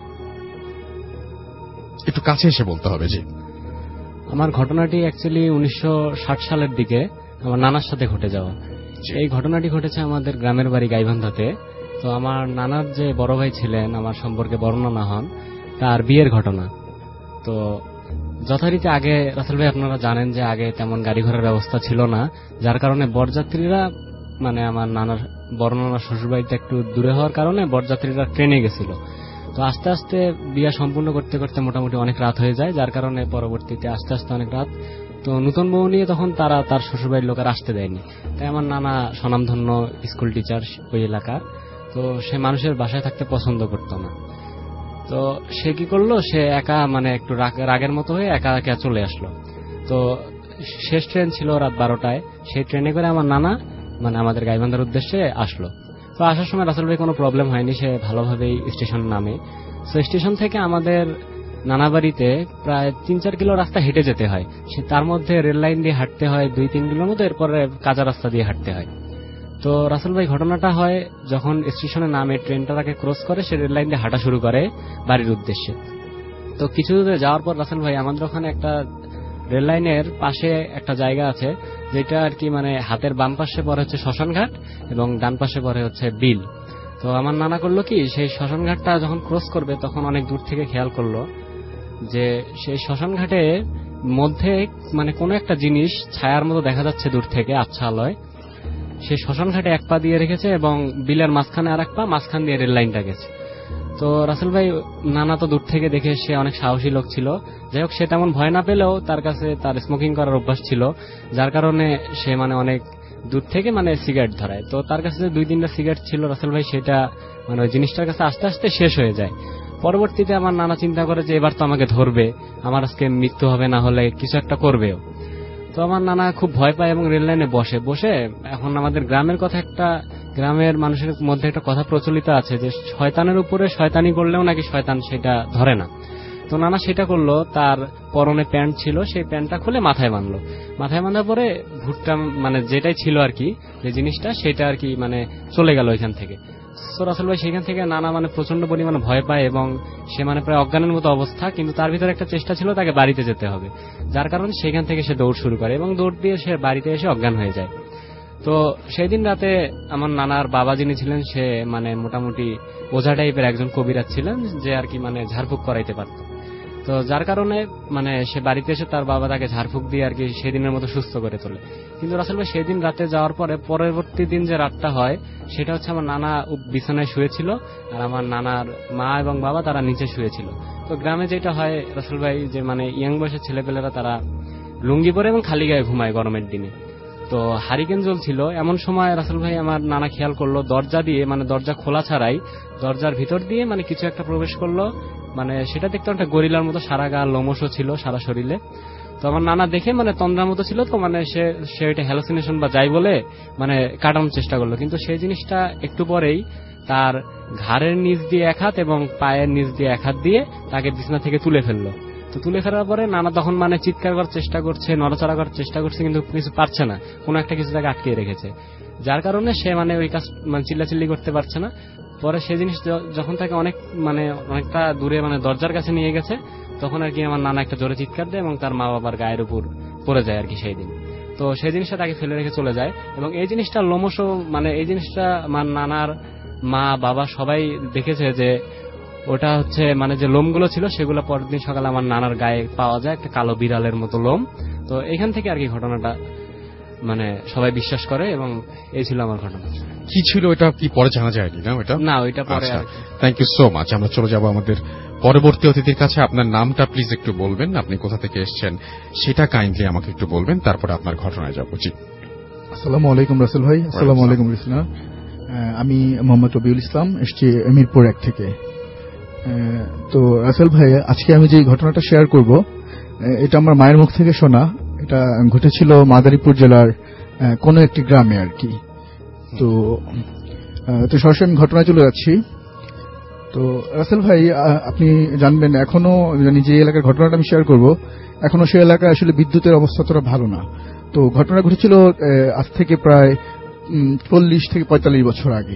একটু কাছে এসে বলতে হবে। জি, আমার ঘটনাটি অ্যাকচুয়ালি উনিশশো ষাট সালের দিকে আমার নানার সাথে ঘটে যাওয়া। এই ঘটনাটি ঘটেছে আমাদের গ্রামের বাড়ি গাইবান্ধাতে। তো আমার নানার যে বড় ভাই ছিলেন, আমার সম্পর্কে বড় নানা হন, তার বিয়ের ঘটনা। তো যথারীতি আগে রাসেল ভাই আপনারা জানেন যে আগে তেমন গাড়ি ঘোড়ার ব্যবস্থা ছিল না, যার কারণে বরযাত্রীরা মানে আমার নানার বড় নানার শ্বশুরবাড়িতে একটু দূরে হওয়ার কারণে বরযাত্রীরা ট্রেনে গেছিল। তো আস্তে আস্তে বিয়ে সম্পূর্ণ করতে করতে মোটামুটি অনেক রাত হয়ে যায়, যার কারণে পরবর্তীতে আস্তে আস্তে অনেক রাত। তো নতুন বউ নিয়ে তখন তারা তার শ্বশুরবাড়ির লোকের আসতে দেয়নি। তাই আমার নানা স্বনামধন্য স্কুল টিচার ওই এলাকার, তো সে মানুষের বাসায় থাকতে পছন্দ করতো না। তো সে কি করলো, সে একা মানে একটু রাগের মতো হয়ে একা একা চলে আসলো। তো শেষ ট্রেন ছিল রাত বারোটায়, সেই ট্রেনে করে আমার নানা মানে আমাদের গাইবান্ধার উদ্দেশ্যে আসলো। তো আসার সময় রাসেল ভাই কোনো প্রবলেম হয়নি, সে ভালোভাবেই স্টেশন নামে। তো স্টেশন থেকে আমাদের নানা বাড়িতে প্রায় তিন চার কিলো রাস্তা হেঁটে যেতে হয়, সে তার মধ্যে রেল লাইন দিয়ে হাঁটতে হয় দুই তিন কিলোর মতো, এরপরে কাঁচা রাস্তা দিয়ে হাঁটতে হয়। তো রাসেল ভাই ঘটনাটা হয় যখন স্টেশনে নামে, ট্রেনটা তাকে ক্রস করে, সে রেল লাইন দিয়ে হাঁটা শুরু করে বাড়ির উদ্দেশ্যে। তো কিছু দূরে যাওয়ার পর রাসেল ভাই আমাদের ওখানে একটা রেল লাইনের পাশে একটা জায়গা আছে, যেটা আর কি মানে হাতের বাম পাশে পরে হচ্ছে শ্মশান ঘাট এবং ডান পাশে পরে হচ্ছে বিল। তো আমার নানা করলো কি, সেই শ্মশান ঘাটটা যখন ক্রস করবে তখন অনেক দূর থেকে খেয়াল করলো যে সেই শ্মশান ঘাটে মধ্যে মানে কোনো একটা জিনিস ছায়ার মতো দেখা যাচ্ছে দূর থেকে, আচ্ছা আলোয়। সেই শ্মশান ঘাটে এক পা দিয়ে রেখেছে এবং বিলের মাঝখানে আর এক পা, মাঝখান দিয়ে রেল লাইনটা গেছে। তো রাসেল ভাই নানা তো দূর থেকে দেখে, সে অনেক সাহসী লোক ছিল, যাই হোক সে তেমন ভয় না পেলেও তার কাছে তার স্মোকিং করার অভ্যাস ছিল, যার কারণে সে মানে অনেক দূর থেকে মানে সিগারেট ধরায়। তো তার কাছে যে দুই তিনটা সিগারেট ছিল রাসেল ভাই, সেটা মানে ওই জিনিসটার কাছে আস্তে আস্তে শেষ হয়ে যায়। পরবর্তীতে আমার নানা চিন্তা করে যে এবার তো আমাকে ধরবে, আমার আজকে মৃত্যু হবে, না হলে কিছু একটা করবেও। তো আমার নানা খুব ভয় পায় এবং রেল লাইনে বসে বসে এখন আমাদের গ্রামের কথা, একটা গ্রামের মানুষের মধ্যে একটা কথা প্রচলিত আছে যে শয়তানের উপরে শয়তানি করলেও নাকি শয়তান সেটা ধরে না। তো নানা সেটা করলো, তার পরনে প্যান্ট ছিল, সেই প্যান্টটা খুলে মাথায় বাঁধলো। মাথায় বাঁধার পরে ভুট্টা মানে যেটাই ছিল আর কি, যে জিনিসটা সেটা আর কি মানে চলে গেল ওইখান থেকে। তো রাসেল ভাই সেখান থেকে নানা মানে প্রচন্ড পরিমাণে ভয় পায় এবং সে মানে প্রায় অজ্ঞানের মতো অবস্থা, কিন্তু তার ভিতরে একটা চেষ্টা ছিল তাকে বাড়িতে যেতে হবে, যার কারণে সেখান থেকে সে দৌড় শুরু করে এবং দৌড় দিয়ে সে বাড়িতে এসে অজ্ঞান হয়ে যায়। তো সেই দিন রাতে আমার নানার বাবা যিনি ছিলেন সে মানে মোটামুটি ওঝা টাইপের একজন কবিরাজ ছিলেন, যে আর কি মানে ঝাড়ফুঁক করাইতে পারত। তো যার কারণে মানে সে বাড়িতে এসে তার বাবা তাকে ঝাড়ফুঁক দিয়ে আর কি সেদিনের মতো সুস্থ করে তোলে। কিন্তু রাসেল ভাই সেদিন রাতে যাওয়ার পরে পরবর্তী দিন যে রাতটা হয় সেটা হচ্ছে আমার নানা বিছানায় শুয়েছিল আর আমার নানার মা এবং বাবা তারা নিচে শুয়েছিল। তো গ্রামে যেটা হয় রাসেল ভাই, যে মানে ইয়াং বয়সের ছেলেপেলেরা তারা লুঙ্গি পরে এবং খালি গায়ে ঘুমায় গরমের দিনে। তো হারিকেন জ্বলছিল, এমন সময় রাসেল ভাই আমার নানা খেয়াল করলো দরজা দিয়ে মানে দরজা খোলা ছাড়াই দরজার ভিতর দিয়ে মানে কিছু একটা প্রবেশ করলো। মানে সেটা দেখতে একটা গরিলার মতো, সারা গা লোমশও ছিল সারা শরীরে। তো আমার নানা দেখে মানে তন্দ্রার মতো ছিল, তো মানে সে সে ওইটা হ্যালোসিনেশন বা যাই বলে মানে কাটানোর চেষ্টা করলো, কিন্তু সেই জিনিসটা একটু পরেই তার ঘাড়ের নিচ দিয়ে এক হাত এবং পায়ের নিচ দিয়ে এক হাত দিয়ে তাকে বিছানা থেকে তুলে ফেললো। তো তুলে ফেলার পরে নানা তখন মানে চিৎকার করার চেষ্টা করছে, নড়াচড়া করার চেষ্টা করছে, কিন্তু কিছু পারছে না, কোনো একটা কিছু তাকে আটকে রেখেছে, যার কারণে সে মানে ওই কাজ মানে চিল্লাচিল্লি করতে পারছে না। পরে সেই জিনিস যখন তাকে অনেক মানে অনেকটা দূরে মানে দরজার কাছে নিয়ে গেছে, তখন আর কি আমার নানা একটা জোরে চিৎকার দেয় এবং তার মা বাবার গায়ের উপর পড়ে যায় আর কি সেই দিন। তো সেই জিনিসটা তাকে ফেলে রেখে চলে যায় এবং এই জিনিসটা লোমশ মানে এই জিনিসটা আমার নানার মা বাবা সবাই দেখেছে যে ওটা হচ্ছে মানে যে লোমগুলো ছিল সেগুলো পরের দিন সকালে আমার নানার গায়ে পাওয়া যায়, একটা কালো বিড়ালের মতো লোম। তো এখান থেকে আর কি ঘটনাটা মানে সবাই বিশ্বাস করে এবং এই ছিল আমার ঘটনা। কি ছিল এটা কি পরে জানা যায়নি না ওটা? না, ওইটা পরে। Thank you so much. আমরা চলে যাব আমাদের পরবর্তী অতিথির কাছে। আপনার নামটা প্লিজ একটু বলবেন, আপনি কোথা থেকে এসেছেন সেটা কাইন্ডলি আমাকে একটু বলবেন, তারপরে আপনার ঘটনায় যাবো। জি, আসসালামু আলাইকুম রাসেল ভাই। আসসালামু আলাইকুম রিসনা। আমি মোহাম্মদ রবিউল ইসলাম, এসেছি মিরপুর এক থেকে। তো রাসেল ভাই, আজকে আমি যে ঘটনাটা শেয়ার করব এটা আমার মায়ের মুখ থেকে শোনা। এটা ঘটেছিল মাদারীপুর জেলার কোন একটি গ্রামে আর কি। তো তো সরাসরি আমি ঘটনায় চলে যাচ্ছি। তো রাসেল ভাই, আপনি জানবেন এখনো জানি যে এলাকার ঘটনাটা আমি শেয়ার করব, এখনো সেই এলাকায় আসলে বিদ্যুতের অবস্থা তোরা ভালো না। তো ঘটনা ঘটেছিল আজ থেকে প্রায় চল্লিশ থেকে পঁয়তাল্লিশ বছর আগে।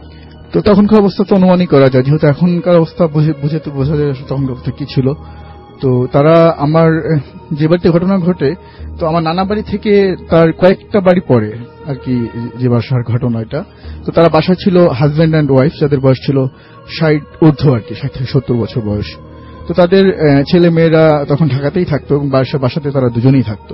তো তখনকার অবস্থা তো অনুমানই করা যায়, যেহেতু এখনকার অবস্থা বুঝে তো বোঝা যায় তখনকার অবস্থা কি ছিল। তো তারা আমার যে বাড়িতে ঘটনা ঘটে, তো আমার নানা বাড়ি থেকে তার কয়েকটা বাড়ি পরে আর কি যে বাসার ঘটনা এটা। তো তারা বাসা ছিল হাজব্যান্ড অ্যান্ড ওয়াইফ, যাদের বয়স ছিল ষাট ঊর্ধ্ব আর কি, ষাট থেকে সত্তর বছর বয়স। তো তাদের ছেলে মেয়েরা তখন ঢাকাতেই থাকতো এবং বাসাতে তারা দুজনেই থাকতো।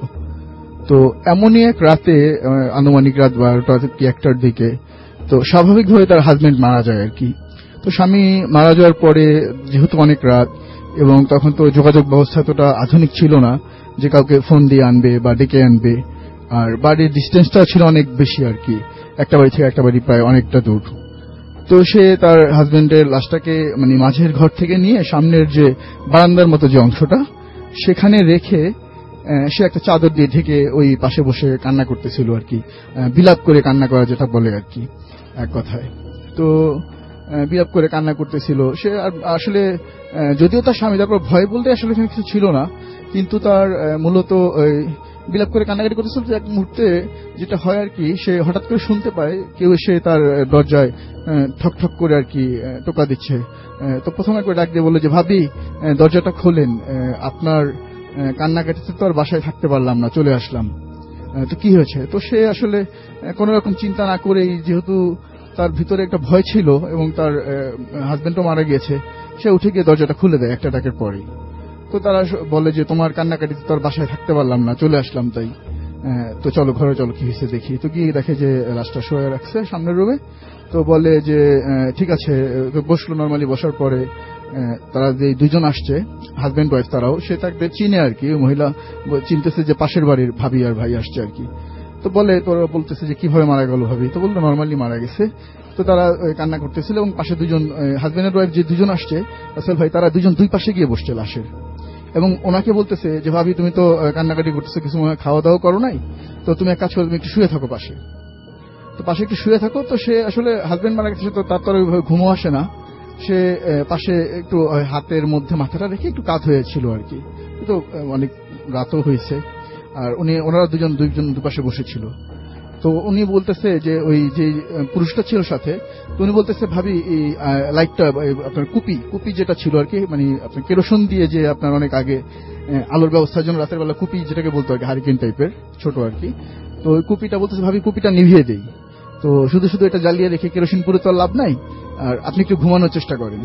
তো এমনই এক রাতে, আনুমানিক রাত বারোটা কি একটার দিকে, তো স্বাভাবিকভাবে তার হাজব্যান্ড মারা যায় আর কি। তো স্বামী মারা যাওয়ার পরে যেহেতু অনেক রাত এবং তখন তো যোগাযোগ ব্যবস্থা এতটা আধুনিক ছিল না যে কাউকে ফোন দিয়ে আনবে বা ডেকে আনবে, আর বাড়ির ডিস্টেন্সটা ছিল অনেক বেশি আর কি, একটা বাড়ি থেকে একটা বাড়ি প্রায় অনেকটা দূর। তো সে তার হাজব্যান্ডের লাশটাকে মানে মাঝের ঘর থেকে নিয়ে সামনের যে বারান্দার মতো যে অংশটা সেখানে রেখে সে একটা চাদর দিয়ে ঢেকে ওই পাশে বসে কান্না করতেছিল আর কি, বিলাপ করে কান্না করা যেটা বলে আর কি এক কথায়। তো বিলাপ করে কান্না করতেছিল সে। আসলে যদিও তার স্বামী, তারপর ভয় বলতে আসলে কিছু ছিল না, কিন্তু তার মূলত বিলাপ করে কান্নাকাটি করতেছিল। এক মুহূর্তে যেটা হয় আর কি, সে হঠাৎ করে শুনতে পায় কেউ এসে তার দরজায় ঠক ঠক করে আর কি টোকা দিচ্ছে। তো প্রথমে একবার ডাক দিয়ে বলল যে ভাবি দরজাটা খোলেন, আপনার কান্নাকাটিতে তো আর বাসায় থাকতে পারলাম না, চলে আসলাম। তো কি হয়েছে? তো সে আসলে কোন রকম চিন্তা না করেই, যেহেতু তার ভিতরে একটা ভয় ছিল এবং তার হাজবেন্ডও মারা গিয়েছে, সে উঠে গিয়ে দরজাটা খুলে দেয় একটা ডাকের পরেই। তো তারা বলে যে তোমার কান্নাকাটিতে তো আর বাসায় থাকতে পারলাম না, চলে আসলাম তাই, তো চলো ঘরে চলো কি হয়েছে দেখি। তো গিয়ে দেখে যে লাশটা শোয়ে রাখছে সামনের রুমে। তো বলে যে ঠিক আছে, বসলো। নর্মালি বসার পরে তারা যে দুইজন আসছে হাজবেন্ড ওয়াইফ, তারাও সে তাকে চিনে আর কি, মহিলা চিনতেছে যে পাশের বাড়ির ভাবি আর ভাই আসছে আর কি। তো বলে তোরা বলতেছে যে কিভাবে মারা গেল ভাবি? তো বলতো নর্মালি মারা গেছে, তো তারা কান্না করতেছিল এবং পাশে দুজন হাজবেন্ড এন্ড ওয়াইফ যে দুজন আসছে রাসেল ভাই, তারা দুজন দুই পাশে গিয়ে বসছে লাশের, এবং ওনাকে বলতেছে যে ভাবি তুমি তো কান্নাকাটি করতেছো, কিছু খাওয়া দাওয়া করো নাই, তো তুমি এক কাজ করো, তুমি একটু শুয়ে থাকো পাশে। তো পাশে একটু শুয়ে থাকো। তো সে আসলে হাজবেন্ড মারা গেছে, তো তার তো ওইভাবে ঘুমও আসে না, সে পাশে একটু হাতের মধ্যে মাথাটা রেখে একটু কাত হয়েছিল আর কি। তো অনেক রাতও হয়েছে, আর উনি ওনারা দুজন দুইজন দুপাশে বসেছিল। তো উনি বলতেছে যে ওই যে পুরুষটা ছিল সাথে, তো উনি বলতেছে ভাবি এই লাইটটা আপনার কুপি কুপি যেটা ছিল আর কি, মানে আপনার কেরোসিন দিয়ে যে আপনার অনেক আগে আলোর ব্যবস্থার জন্য রাতের বেলা কুপি যেটাকে বলতো আর কি, হারিকেন টাইপের ছোট আর কি, তো ওই কুপিটা বলতেছে ভাবি কুপিটা নিভিয়ে দেই, তো শুধু শুধু এটা জ্বালিয়ে রেখে কেরোসিন পুরো তো লাভ নাই, আর আপনি একটু ঘুমানোর চেষ্টা করেন,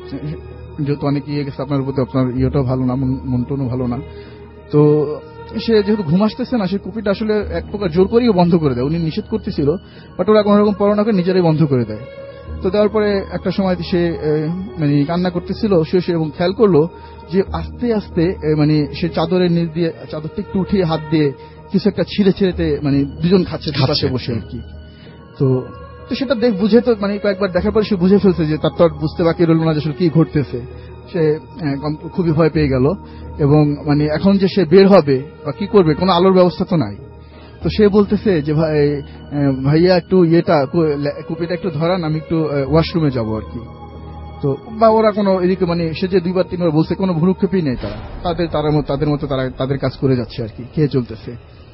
যেহেতু অনেক ইয়ে গেছে আপনার প্রতি, আপনার ইয়েটাও ভালো না, মনটনও ভালো না। তো সে যেহেতু ঘুম আসতেছে না, সে কুপিটা আসলে এক প্রকার জোর করেই বন্ধ করে দেয়, উনি নিষেধ করতেছিল, বাট ওরা কোন রকম পরোয়া না করে নিজেরাই বন্ধ করে দেয়। তো দেওয়ার পরে একটা সময় সে মানে কান্না করতেছিল শুয়ে শুয়ে, এবং খেয়াল করলো যে আস্তে আস্তে মানে সে চাদরের নিচ দিয়ে চাদরটা একটু উঠিয়ে হাত দিয়ে কিছু একটা ছিঁড়ে ছিঁড়েতে মানে দুজন খাচ্ছে দুপাশে বসে আর কি। তো তো সেটা দেখ বুঝে, তো মানে কয়েকবার দেখার পরে সে বুঝে ফেলছে যে তার তো আর বুঝতে বাকি রইল না যে আসলে কি ঘটতেছে, সে খুবই ভয় পেয়ে গেল, এবং মানে এখন যে সে বের হবে বা কি করবে, কোনো আলোর ব্যবস্থা তো নাই। তো সে বলতেছে যে ভাই ভাইয়া একটু ইয়েটা কুপিটা একটু ধরান, আমি একটু ওয়াশরুমে যাবো আর কি। তো বা ওরা কোনো এদিকে মানে সে যে দুইবার তিনবার বলছে, কোনো ভুরুক্ষেপই নেই, তারা তাদের তারা তাদের মতো তারা তাদের কাজ করে যাচ্ছে আর কি, খেয়ে চলতেছে।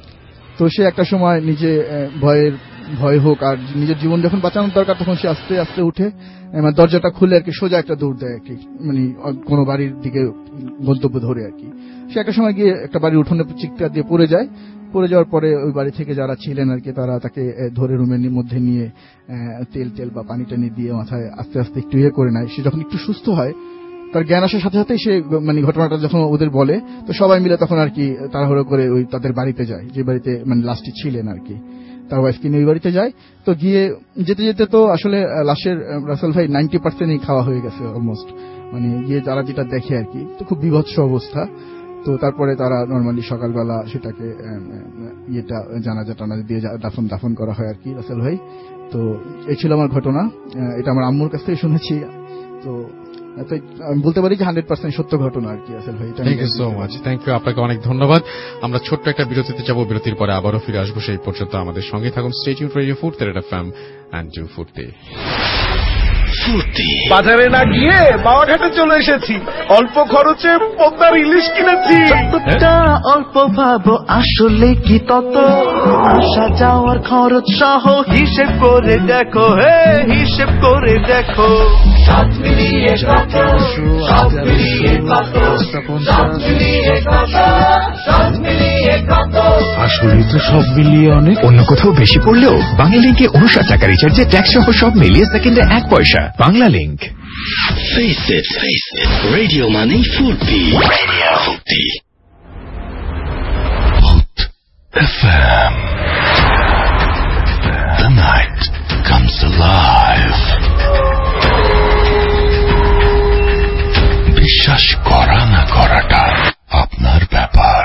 তো সে একটা সময় নিজে ভয়ের ভয় হোক আর নিজের জীবন যখন বাঁচানোর দরকার, তখন সে আস্তে আস্তে উঠে দরজাটা খুলে আর কি সোজা একটা দৌড় দেয় আর কি, মানে কোনো বাড়ির দিকে গন্তব্য ধরে আর কি। সে একটা সময় গিয়ে একটা বাড়ির উঠোনে চিৎকার দিয়ে পড়ে যায়। পড়ে যাওয়ার পরে ওই বাড়ি থেকে যারা ছিলেন আর কি, তারা তাকে ধরে রুমের মধ্যে নিয়ে তেল তেল বা পানি টানি দিয়ে মাথায় আস্তে আস্তে একটু ইয়ে করে নেয়। সে যখন একটু সুস্থ হয়, তার জ্ঞান আসার সাথে সাথেই সে মানে ঘটনাটা যখন ওদের বলে, তো সবাই মিলে তখন আর কি তাড়াহুড়ো করে ওই তাদের বাড়িতে যায়, যে বাড়িতে মানে লাশটি ছিলেন আর কি, তার ওয়াইফকে নিয়ে ওই বাড়িতে যায়। তো গিয়ে যেতে যেতে তো আসলে লাশের রাসেল ভাই নাইনটি পার্সেন্টই খাওয়া হয়ে গেছে অলমোস্ট, মানে গিয়ে তারা যেটা দেখে আর কি, তো খুব বিভৎস অবস্থা। তো তারপরে তারা নর্মালি সকালবেলা সেটাকে ইয়েটা জানাজা টানাজা দিয়ে দাফন দাফন করা হয় আর কি রাসেল ভাই। তো এই ছিল আমার ঘটনা, এটা আমার আম্মুর কাছ থেকে শুনেছি। তো আমি বলতে পারি যে হান্ড্রেড পার্সেন্ট সত্য ঘটনা আর কি রাসেল ভাই। Thank you so much, thank you, আপনাকে অনেক ধন্যবাদ। আমরা ছোট্ট একটা বিরতিতে যাব, বিরতির পরে আবারও ফিরে আসবো। সেই পর্যন্ত আমাদের সঙ্গে থাকুন। Stay tuned radio Foorti FM and do Foorti. বাজারে না গিয়ে বাওয়াঘাটে চলে এসেছি, অল্প খরচে পদ্মার ইলিশ কিনেছি। অল্প ভাবো আসলে কি তত, আসা যাওয়ার খরচ সহ হিসেব করে দেখো, হে হিসেব করে দেখো, সব মিলিয়ে কত, সব মিলিয়ে কত, সব মিলিয়ে কত, সব মিলিয়ে কত। আসলে তো সব মিলিয়ে অনেক। অন্য কোথাও বেশি পড়লেও বাংলা লিঙ্কে উনষাট টাকা রিচার্জে ট্যাক্স সহ সব মিলিয়ে সেকেন্ডে এক পয়সা। Banglalink. Face it, face it. Radio Money Furti. Radio Furti. Hot F M. The night comes alive. বিশ্বাস করা না করাটা আপনার ব্যাপার।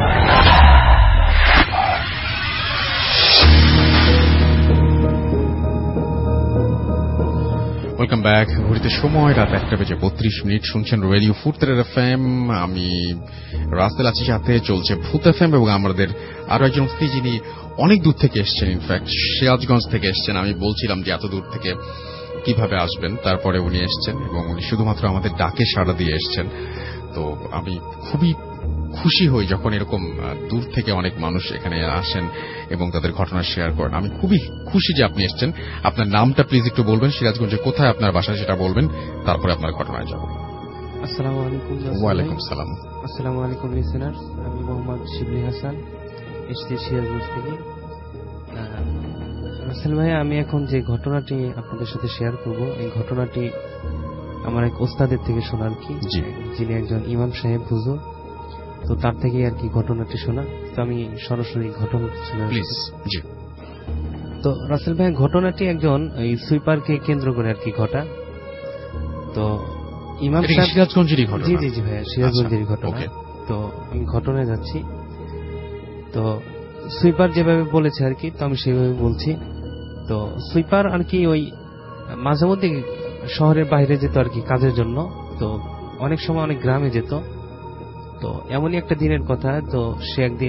Welcome back. ঘড়িতে সময় রাত একটা বেজে বত্রিশ মিনিট। শুনছেন রেডিও ফুর্তি এফএম। আমি রাসেল আছি, সাথে চলছে ভূত এফএম, এবং আমাদের আরো একজন অতিথি যিনি অনেক দূর থেকে এসছেন, ইনফ্যাক্ট সিরাজগঞ্জ থেকে এসছেন। আমি বলছিলাম যে এত দূর থেকে কিভাবে আসবেন, তারপরে উনি এসছেন এবং উনি শুধুমাত্র আমাদের ডাকে সাড়া দিয়ে এসছেন। তো আমি খুবই খুশি হই যখন এরকম দূর থেকে অনেক মানুষ এখানে আসেন এবং তাদের ঘটনা শেয়ার করেন। আমি খুবই খুশি যে আপনি এসছেন। আপনার নামটা প্লিজ একটু বলবেন, সিরাজগঞ্জে কোথায় আপনার বাসা সেটা বলবেন, তারপরে আপনার ঘটনায় যাব। আসসালামু আলাইকুম। ওয়ালাইকুম সালাম। আসসালামু আলাইকুম লিসেনার্স, আমি মোহাম্মদ শিবলি হাসান, এসছি সিরাজগঞ্জ থেকে। রাসেল ভাই, আমি এখন যে ঘটনাটি আপনাদের সাথে শেয়ার করব, এই ঘটনাটি আমার এক ওস্তাদের থেকে শোনা আর কি, যিনি একজন ইমাম সাহেব হুজুর। তো তার থেকে আর কি ঘটনাটি শোনা। তো আমি সরাসরি ঘটনাটি শুনে। তো রাসেল ভাই, ঘটনাটি একজন এই সুইপারকে কেন্দ্র করে আর কি ঘটা। তো ইমাম সাহেব সিরাজগঞ্জেরই ঘটনা। জি জি জি ভাইয়া, সিরাজগঞ্জেরই ঘটনা। তো আমি ঘটনায় যাচ্ছি। তো সুইপার যেভাবে বলেছে আর কি, তো আমি সেভাবে বলছি। তো সুইপার আর কি ওই মাঝে মধ্যে শহরের বাইরে যেত আর কি কাজের জন্য, তো অনেক সময় অনেক গ্রামে যেত। তো এমনই একটা দিনের কথা, তো সে একদিন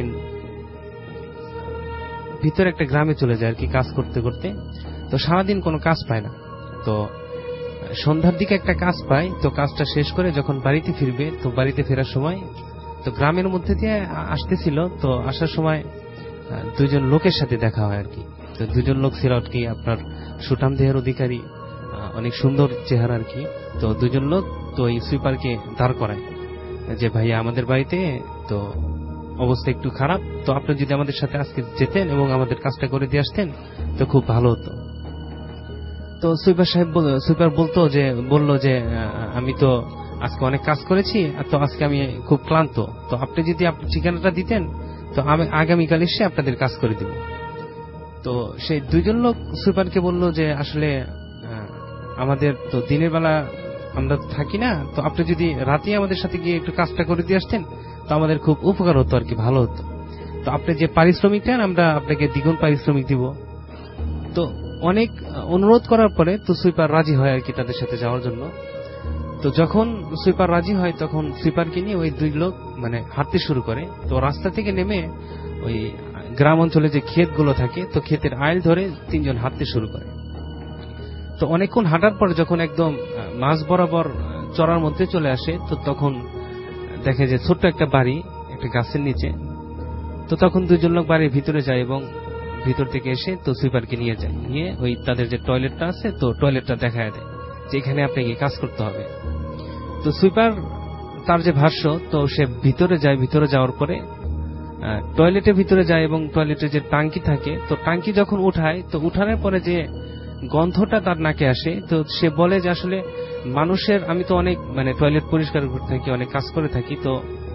ভিতরে একটা গ্রামে চলে যায় আর কি কাজ করতে করতে। তো সারাদিন কোনো কাজ পায় না, তো সন্ধ্যার দিকে একটা কাজ পায়। তো কাজটা শেষ করে যখন বাড়িতে ফিরবে, তো বাড়িতে ফেরার সময় তো গ্রামের মধ্যে দিয়ে আসতেছিল, তো আসার সময় দুইজন লোকের সাথে দেখা হয় আর কি। তো দুইজন লোক ছিল আর কি আপনার সুঠাম দেহের অধিকারী, অনেক সুন্দর চেহারা আর কি। তো দুইজন লোক তো এই সুইপারকে দাঁড় করায় যে ভাইয়া আমাদের বাড়িতে তো অবস্থা একটু খারাপ, তো আপনি যদি আমাদের সাথে আজকে যেতেন এবং আমাদের কাজটা করে দিয়ে আসতেন তো খুব ভালো হতো। তো সুইপার সাহেব সুইপার বলতো যে বলল যে আমি তো আজকে অনেক কাজ করেছি, তো আজকে আমি খুব ক্লান্ত, তো আপনি যদি আপনার ঠিকানাটা দিতেন তো আমি আগামীকাল এসে আপনাদের কাজ করে দিব। তো সেই দুইজন লোক সুইপারকে বলল যে আসলে আমাদের তো দিনের বেলা আমরা থাকি না, তো আপনি যদি রাতে আমাদের সাথে গিয়ে একটু কাজটা করে দিয়ে আসতেন তো আমাদের খুব উপকার হতো আর কি, ভালো হতো। তো আপনি যে পারিশ্রমিক দেন আমরা আপনাকে দ্বিগুণ পারিশ্রমিক দিব। তো অনেক অনুরোধ করার পরে তো সুইপার রাজি হয় আর কি তাদের সাথে যাওয়ার জন্য। তো যখন সুইপার রাজি হয় তখন সুইপারকে নিয়ে ওই দুই লোক মানে হাঁটতে শুরু করে। তো রাস্তা থেকে নেমে ওই গ্রাম অঞ্চলে যে ক্ষেতগুলো থাকে তো ক্ষেতের আইল ধরে তিনজন হাঁটতে শুরু করে। তো অনেকক্ষণ হাঁটার পর যখন একদম মাঝ বরাবর চড়ার মধ্যে চলে আসে, তো তখন দেখে যে ছোট্ট একটা বাড়ি একটা গাছের নিচে। তো তখন দুইজন লোক বাড়ির ভিতরে যায় এবং ভিতর থেকে এসে তো সুইপারকে নিয়ে যায়, নিয়ে ওই তাদের যে টয়লেটটা আছে তো টয়লেটটা দেখায় দেয় যে এখানে আপনাকে কাজ করতে হবে। তো সুইপার তার যে ভাষ্য, তো সে ভিতরে যায়, ভিতরে যাওয়ার পরে টয়লেটের ভিতরে যায় এবং টয়লেটের যে টাঙ্কি থাকে তো টাঙ্কি যখন উঠায় তো উঠানোর পরে যে গন্ধটা তার নাকে আসে, তো সে বলে যে আসলে মানুষের, আমি তো অনেক মানে টয়লেট পরিষ্কার করে থাকি, অনেক কাজ করে থাকি, তো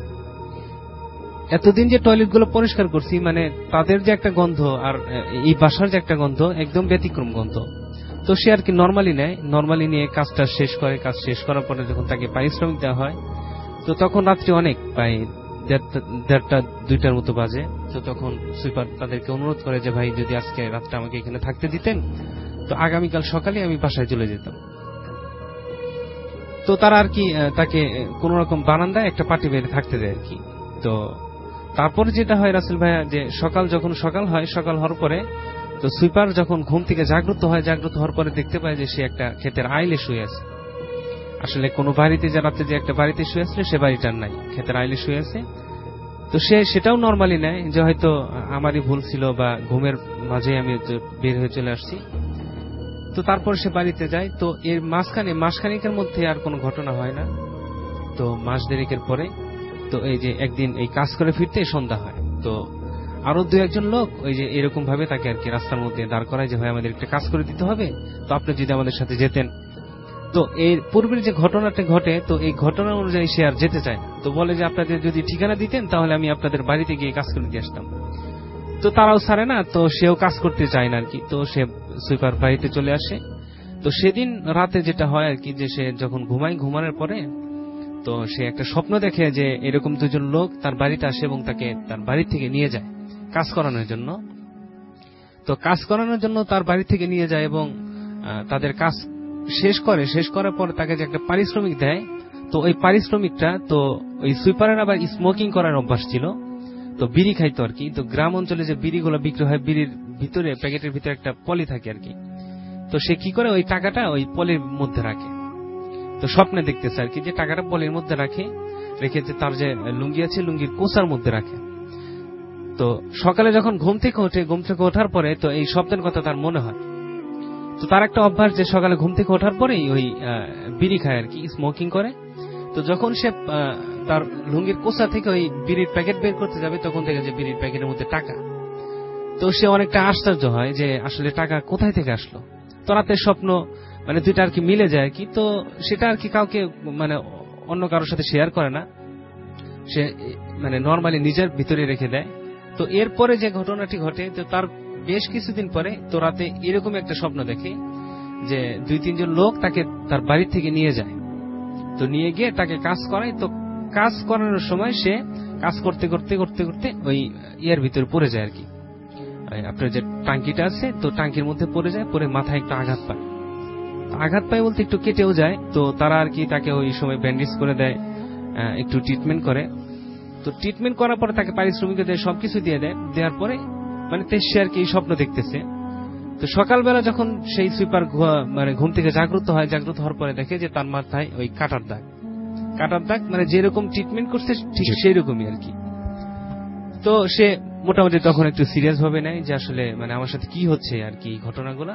এতদিন যে টয়লেট গুলো পরিষ্কার করছি মানে তাদের যে একটা গন্ধ আর এই বাসার যে একটা গন্ধ একদম ব্যতিক্রম গন্ধ। তো সে আর কি নর্মালি নেয়, নর্মালি নিয়ে কাজটা শেষ করে। কাজ শেষ করার পরে যখন তাকে পারিশ্রমিক দেওয়া হয় তো তখন রাত্রি অনেক প্রায় দেড়টা দুইটার মতো বাজে। তো তখন সুইপার তাদেরকে অনুরোধ করে যে ভাই যদি আজকে রাতটা আমাকে এখানে থাকতে দিতেন তো আগামীকাল সকালে আমি বাসায় চলে যেতাম। তো তারা আর কি তাকে কোন রকম বারান্দায় একটা পাটি বেঁধে থাকতে দেয় আর কি। তো তারপরে যেটা হয় রাসেল ভাইয়া, যে সকাল যখন সকাল হয়, সকাল হওয়ার পরে তো সুইপার যখন ঘুম থেকে জাগ্রত হয়, জাগ্রত হওয়ার পরে দেখতে পায় যে সে একটা ক্ষেতের আইলে শুয়ে আছে। আসলে কোন বাড়িতে যে রাতে যে একটা বাড়িতে শুয়ে আসলে সে বাড়িটার নাই, ক্ষেতের আইলে শুয়ে আছে। তো সে সেটাও নর্মালি নেয় যে হয়তো আমারই ভুল ছিল বা ঘুমের মাঝে আমি বের হয়ে চলে আসছি। তো তারপর সে বাড়িতে যায়। তো এর মাঝখানে মাসখানিকের মধ্যে আর কোনো ঘটনা হয় না। তো মাস দেড়েকের পরে তো এই যে একদিন এই কাজ করে ফিরতে সন্ধ্যা হয়। তো আরো দু একজন লোক ওই যে এরকম ভাবে তাকে আর কি রাস্তার মধ্যে দাঁড় করায় যে ভাই আমাদের একটা কাজ করে দিতে হবে, তো আপনি যদি আমাদের সাথে যেতেন। তো এর পূর্বের যে ঘটনাটা ঘটে তো এই ঘটনা অনুযায়ী সে আর যেতে চায় না। তো বলে যে আপনাদের যদি ঠিকানা দিতেন তাহলে আমি আপনাদের বাড়িতে গিয়ে কাজ করে দিয়ে আসতাম। তো তারাও ছাড়ে না, তো সেও কাজ করতে চায় না আর কি। তো সে সুইপার বাড়িতে চলে আসে। তো সেদিন রাতে যেটা হয় আর কি, যে সে যখন ঘুমায়, ঘুমানোর পরে তো সে একটা স্বপ্ন দেখে যে এরকম দুজন লোক তার বাড়িতে আসে এবং তাকে তার বাড়ি থেকে নিয়ে যায় কাজ করানোর জন্য। তো কাজ করানোর জন্য তার বাড়ি থেকে নিয়ে যায় এবং তাদের কাজ শেষ করে। শেষ করার পর তাকে যে একটা পারিশ্রমিক দেয়, তো ওই পারিশ্রমিকটা তো ওই সুইপারের আবার স্মোকিং করার অভ্যাস ছিল, তো বিড়ি খাইতো আর কি। তো গ্রাম অঞ্চলে যে বিড়িগুলো বিক্রি হয়, বিড়ির ভিতরে প্যাকেটের ভিতরে একটা পলি থাকে আর কি। তো সে কি করে ওই টাকাটা ওই পলির মধ্যে রাখে। তো স্বপ্নে দেখতেছে আর কি যে টাকাটা পলির মধ্যে রাখে, রেখে যে তার যে লুঙ্গি আছে লুঙ্গির কোসার মধ্যে রাখে। তো সকালে যখন ঘুম থেকে ওঠে, ঘুম থেকে ওঠার পরে তো এই স্বপ্নের কথা তার মনে হয়। তো তার একটা অভ্যাস যে সকালে ঘুম থেকে ওঠার পরেই ওই বিড়ি খায় আর কি, স্মোকিং করে। তো যখন সে তার লুঙ্গির কোসা থেকে ওই বিড়ির প্যাকেট বের করতে যাবে তখন থেকে যে বিড়ির প্যাকেটের মধ্যে টাকা। তো সে অনেকটা আশ্চর্য হয় যে আসলে টাকা কোথায় থেকে আসলো। তো রাতের স্বপ্ন মানে দুইটা আর কি মিলে যায় আর কি। তো সেটা আর কি কাউকে মানে অন্য কারোর সাথে শেয়ার করে না, সে মানে নর্মালি নিজের ভিতরে রেখে দেয়। তো এরপরে যে ঘটনাটি ঘটে, তো তার বেশ কিছুদিন পরে তো রাতে এরকম একটা স্বপ্ন দেখে যে দুই তিনজন লোক তাকে তার বাড়ি থেকে নিয়ে যায়। তো নিয়ে গিয়ে তাকে কাজ করায়। তো কাজ করানোর সময় সে কাজ করতে করতে করতে করতে ওই ইয়ার ভিতরে পড়ে যায় আর কি, আপনার যে টাঙ্কিটা আছে তো টাঙ্কির মধ্যে পড়ে যায়, পরে মাথায় একটা আঘাত পায়। আঘাত পায় বলতে একটু কেটেও যায়, তো তারা আর কি তাকে ওই সময় ব্যান্ডেজ করে দেয়, একটু ট্রিটমেন্ট করে। তো ট্রিটমেন্ট করার পরে তাকে পারিশ্রমিক দেয়, সবকিছু দিয়ে দেয়। দেওয়ার পরে মানে সে আর কি এই স্বপ্ন দেখতেছে। তো সকালবেলা যখন সেই সুইপার মানে ঘুম থেকে জাগ্রত হয়, জাগ্রত হওয়ার পরে দেখে যে তার মাথায় ওই কাটার দাগ, কাটার দাগ মানে যেরকম ট্রিটমেন্ট করছে ঠিক সেই রকমই আর কি। তো সে মোটামুটি তখন একটু সিরিয়াস ভাবে নেয় যে আসলে মানে আমার সাথে কি হচ্ছে আর কি ঘটনাগুলা।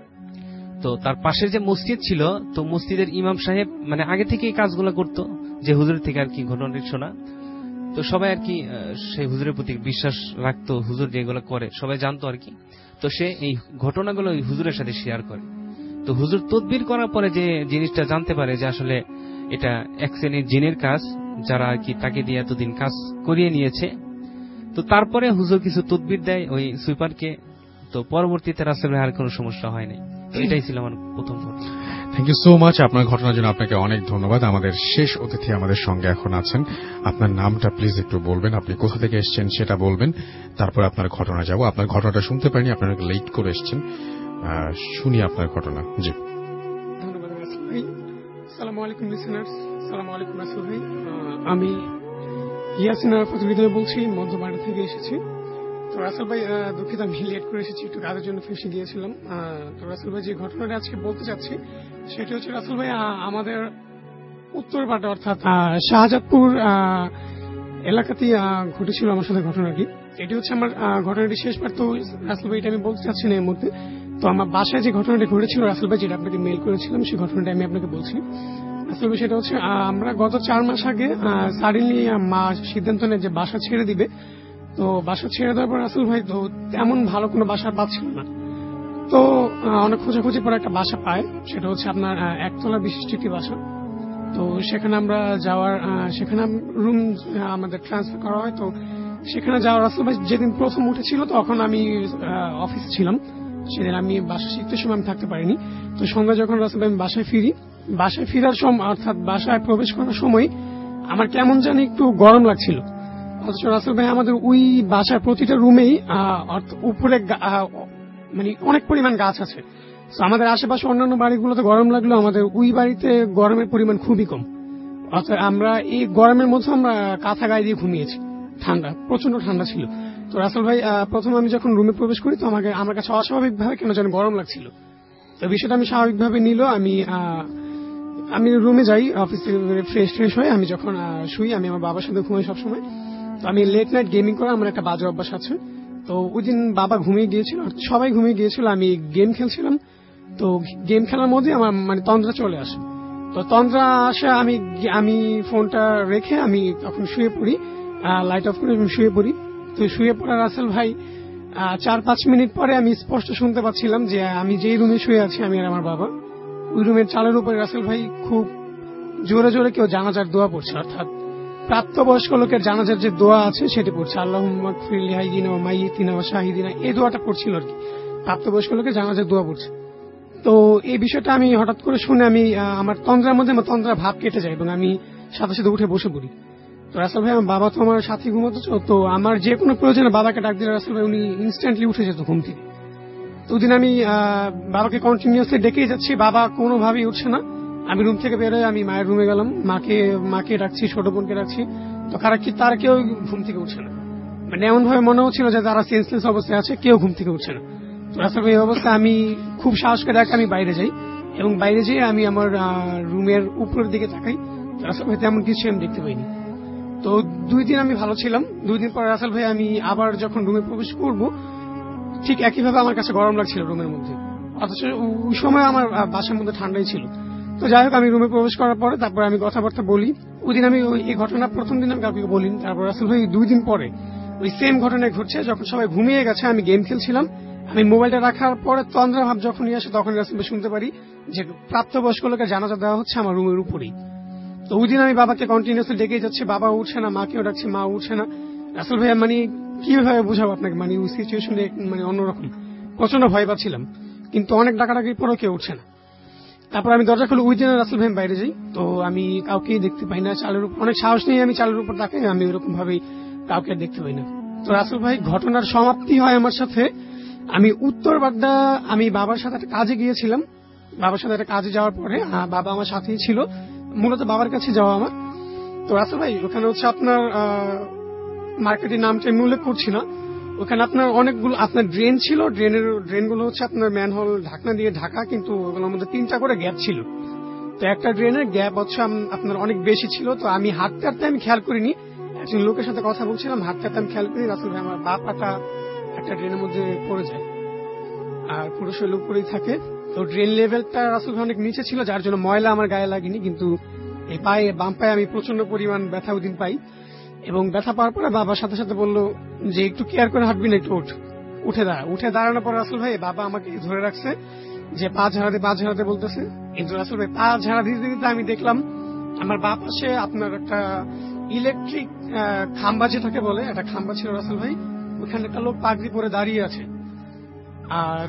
তো তার পাশে যে মসজিদ ছিল, তো মসজিদের ইমাম সাহেব মানে আগে থেকে এই কাজগুলো করতো, যে হুজুরের থেকে আর কি ঘটনাটি শোনা। তো সবাই আর কি সেই হুজুরের প্রতি বিশ্বাস রাখতো, হুজুর যেগুলো করে সবাই জানতো আর কি। তো সে এই ঘটনাগুলো ওই হুজুরের সাথে শেয়ার করে। তো হুজুর তদবির করার পরে যে জিনিসটা জানতে পারে যে আসলে এটা এক শ্রেণীর জিনের কাজ, যারা আর কি তাকে দিয়ে এতদিন কাজ করিয়ে নিয়েছে। তো তারপরে হুজুর কিছু তদবির দেয় ওই সুইপারকে। তো পরবর্তীতে রাসেল ভাই আর কোনো সমস্যা হয় নাই। তো এটাই ছিল আমার প্রথম ঘটনা। থ্যাংক ইউ সো মাচ আপনার ঘটনার জন্য। আপনাকে অনেক ধন্যবাদ। আমাদের শেষ অতিথি আমাদের সঙ্গে এখন আছেন। আপনার নামটা প্লিজ একটু বলবেন, আপনি কোথা থেকে এসেছেন সেটা বলবেন, তারপর আপনার ঘটনা যাব। আপনার ঘটনাটা শুনতে পারিনি, আপনারা লেট করে এসেছেন, শুনি আপনার ঘটনা। জি ধন্যবাদ রাসেল ভাই। আসসালামু আলাইকুম লিসেনার্স, আসসালামু আলাইকুম রাসেল ভাই। আমি ইয়াসিনা প্রতিনিধি বলছি, মধ্যবাড়ি থেকে এসেছি। তো রাসেল ভাই দুঃখিত আমি লেট করে এসেছি, একটু কাজের জন্য ফেসে গিয়েছিলাম। তো রাসেল ভাই যে ঘটনাটা আজকে বলতে চাচ্ছি সেটা হচ্ছে রাসেল ভাই আমাদের উত্তরপাড়া অর্থাৎ শাহজাদপুর এলাকাতেই ঘটেছিল আমার সাথে ঘটনাটি। এটি হচ্ছে আমার ঘটনাটি শেষ পার। তো রাসেল ভাই এটা আমি বলতে চাচ্ছি না এই মুহূর্তে। তো আমার বাসায় যে ঘটনাটি ঘটেছিল রাসেল ভাই, যেটা আপনাকে মেল করেছিলাম, সেই ঘটনাটা আমি আপনাকে বলছি। রাসেল ভাই সেটা হচ্ছে আমরা গত চার মাস আগে সাডেনলি মা সিদ্ধান্ত নেয় যে বাসা ছেড়ে দিবে। তো বাসা ছেড়ে দেওয়ার পর রাসেল ভাই তো তেমন ভালো কোনো বাসা পাচ্ছিল না। তো অনেক খোঁজাখুঁজি পরে একটা বাসা পায়, সেটা হচ্ছে আপনার একতলা বিশিষ্ট একটি বাসা। তো সেখানে আমরা যাওয়ার সেখানে রুম আমাদের ট্রান্সফার করা হয়। তো সেখানে যাওয়ার রাসেল ভাই যেদিন প্রথম উঠেছিল তখন আমি অফিসে ছিলাম, সেদিন আমি বাসা শিখতে সময় আমি থাকতে পারিনি। তো সন্ধ্যা যখন রাসেল ভাই আমি বাসায় ফিরি, বাসায় ফেরার সময় অর্থাৎ বাসায় প্রবেশ করার সময় আমার কেমন জানি একটু গরম লাগছিল। অথচ রাসেল ভাই আমাদের ওই বাসার প্রতিটা রুমেই উপরে মানে অনেক পরিমাণ গাছ আছে। আমাদের আশেপাশে অন্যান্য বাড়িগুলোতে গরম লাগলেও আমাদের ওই বাড়িতে গরমের পরিমাণ খুবই কম। অর্থাৎ আমরা এই গরমের মধ্যে আমরা কাঁথা গায়ে দিয়ে ঘুমিয়েছি, ঠান্ডা প্রচন্ড ঠান্ডা ছিল। তো রাসেল ভাই প্রথম আমি যখন রুমে প্রবেশ করি তো আমাকে আমার কাছে অস্বাভাবিকভাবে কেন যেন গরম লাগছিল। তো বিষয়টা আমি স্বাভাবিকভাবে নিল। আমি আমি রুমে যাই, অফিস থেকে ফ্রেশ ফ্রেশ হয়ে আমি যখন শুই, আমি আমার বাবার সাথে ঘুমাই সবসময়। তো আমি লেট নাইট গেমিং করা আমার একটা বাজে অভ্যাস আছে। তো ওই দিন বাবা ঘুমিয়ে গিয়েছিল, সবাই ঘুমিয়ে গিয়েছিল, আমি গেম খেলছিলাম। তো গেম খেলার মধ্যে আমার মানে তন্দ্রা চলে আসে। তো তন্দ্রা আসে, আমি আমি ফোনটা রেখে আমি তখন শুয়ে পড়ি, লাইট অফ করে আমি শুয়ে পড়ি। তো শুয়ে পড়া রাসেল ভাই চার পাঁচ মিনিট পরে আমি স্পষ্ট শুনতে পাচ্ছিলাম যে আমি যেই রুমে শুয়ে আছি আমি আর আমার বাবা, ওই রুমের চালের উপরে রাসেল ভাই খুব জোরে জোরে কেউ জানাজার দোয়া পড়ছে, অর্থাৎ প্রাপ্তবয়স্ক লোকের জানাজার যে দোয়া আছে সেটি পড়ছে, আল্লাহুম্মা গফির লিহাইয়িনা ওয়া মাইয়িতিনা ওয়া শাহিদিনা, এই দোয়াটা পড়ছিল আর কি, প্রাপ্তবয়স্ক লোকের জানাজার দোয়া পড়ছে। তো এই বিষয়টা আমি হঠাৎ করে শুনে আমি আমার তন্দ্রার মধ্যে আমার তন্দ্রা ভাব কেটে যায় এবং আমি সাথে সাথে উঠে বসে পড়ি। তো রাসেল ভাই আমার বাবা তো আমার সাথে ঘুমোতো, তো আমার যে কোনো প্রয়োজনে বাবাকে ডাক দিলে রাসেল ভাই উনি ইনস্ট্যান্টলি উঠে যেত ঘুম থেকে। তো ওদিন আমি বাবাকে কন্টিনিউসলি ডেকেই যাচ্ছি, বাবা কোনোভাবেই উঠছে না। আমি রুম থেকে বেরোয় আমি মায়ের রুমে গেলাম, মাকে মাকে ডাকছি, ছোট বোনকে ডাকছি, তো কারা কি তারা কেউ ঘুম থেকে উঠছে না। মানে এমন ভাবে মনে হচ্ছিল যে তারা সেন্সলেস অবস্থায় আছে, কেউ ঘুম থেকে উঠছে না। তো রাসেল ভাই এই অবস্থায় আমি খুব সাহস করে ডাক আমি বাইরে যাই এবং বাইরে যেয়ে আমি আমার রুমের উপরের দিকে তাকাই। রাসেল ভাই তেমন কিছু আমি দেখতে পাইনি। তো দুই দিন আমি ভালো ছিলাম। দুই দিন পর রাসেল ভাই আমি আবার যখন রুমে প্রবেশ করব ঠিক একইভাবে আমার কাছে গরম লাগছিল রুমের মধ্যে, অথচ ওই সময় আমার বাসার মধ্যে ঠান্ডাই ছিল। তো যাই হোক আমি রুমে প্রবেশ করার পরে তারপর আমি কথাবার্তা বলি। ওই দিন আমি এই ঘটনা প্রথম দিন আমি কাউকে বলিনি। তারপর রাসেল ভাই দুই দিন পরে ওই সেম ঘটনা ঘটছে, যখন সবাই ঘুমিয়ে গেছে আমি গেম খেলছিলাম, আমি মোবাইলটা রাখার পরে তন্দ্রা ভাব যখনই আসে তখন রাসেল ভাই শুনতে পারি যে প্রাপ্তবয়স্ক লোকের জানাজা দেওয়া হচ্ছে আমার রুমের উপরেই। তো ওই দিন আমি বাবাকে কন্টিনিউসলি ডেকে যাচ্ছি, বাবা উঠছে না, মাকেও ডাকছি, মা উঠছে না। রাসেল ভাই মানে কিভাবে বুঝাবো আপনাকে, মানে ওই সিচুয়েশনে মানে অন্যরকম, প্রচন্ড ভয় পাচ্ছিলাম, কিন্তু অনেক ডাকাডাকির পরেও কেউ উঠছে না। তারপর আমি দরজা খুলে ওই দিন রাসেল ভাই বাইরে যাই, তো আমি কাউকেই দেখতে পাই না। চালের উপর অনেক সাহস নেই, আমি চালের উপর তাকাই, আমি ওরকম ভাবেই কাউকে দেখতে পাই না। তো রাসেল ভাই ঘটনার সমাপ্তি হয় আমার সাথে। আমি উত্তর বাড্ডা আমি বাবার সাথে একটা কাজে গিয়েছিলাম, বাবার সাথে একটা কাজে যাওয়ার পরে আহ, বাবা আমার সাথেই ছিল, মূলত বাবার কাছে যাওয়া আমার। তো রাসেল ভাই ওখানে হচ্ছে আপনার মার্কেটের নামটা আমি উল্লেখ করছি না, ওখানে আপনার অনেকগুলো আপনার ড্রেন ছিল, ড্রেনের ড্রেনগুলো হচ্ছে আপনার ম্যানহোল ঢাকনা দিয়ে ঢাকা, কিন্তু ওগুলোর মধ্যে তিনটা করে গ্যাপ ছিল। তো একটা ড্রেনের গ্যাপ হচ্ছে আপনার অনেক বেশি ছিল। তো আমি হাঁটতে হাঁটতে আমি খেয়াল করিনি, একজন লোকের সাথে কথা বলছিলাম, হাঁটতে হাঁটতে আমি খেয়াল করি রাসেল ভাই আমার বা পাটা একটা ড্রেনের মধ্যে পড়ে যায়, আর পুরো শরীর উপরেই থাকে। তো ড্রেন লেভেলটা রাসেল ভাই অনেক নিচে ছিল, যার জন্য ময়লা আমার গায়ে লাগেনি, কিন্তু এই পায়ে বাম পায়ে আমি প্রচন্ড পরিমাণ ব্যথা ওই দিন পাই। এবং ব্যথা পাওয়ার পরে বাবার সাথে সাথে বললো যে একটু কেয়ার করে হাঁটবি না, একটু উঠ, উঠে দাঁড়া। উঠে দাঁড়ানোর পর রাসেল ভাই বাবা আমাকে ধরে রাখছে যে পা ঝাড়াতে পা ঝাড়াতে বলতেছে, কিন্তু রাসেল ভাই পা ঝাড়া দিতে দিতে আমি দেখলাম আমার বাপ পাশে আপনার একটা ইলেকট্রিক খাম্বা যেটাকে বলে, একটা খাম্বা ছিল রাসেল ভাই, ওখানে একটা লোক পাগড়ি পরে দাঁড়িয়ে আছে। আর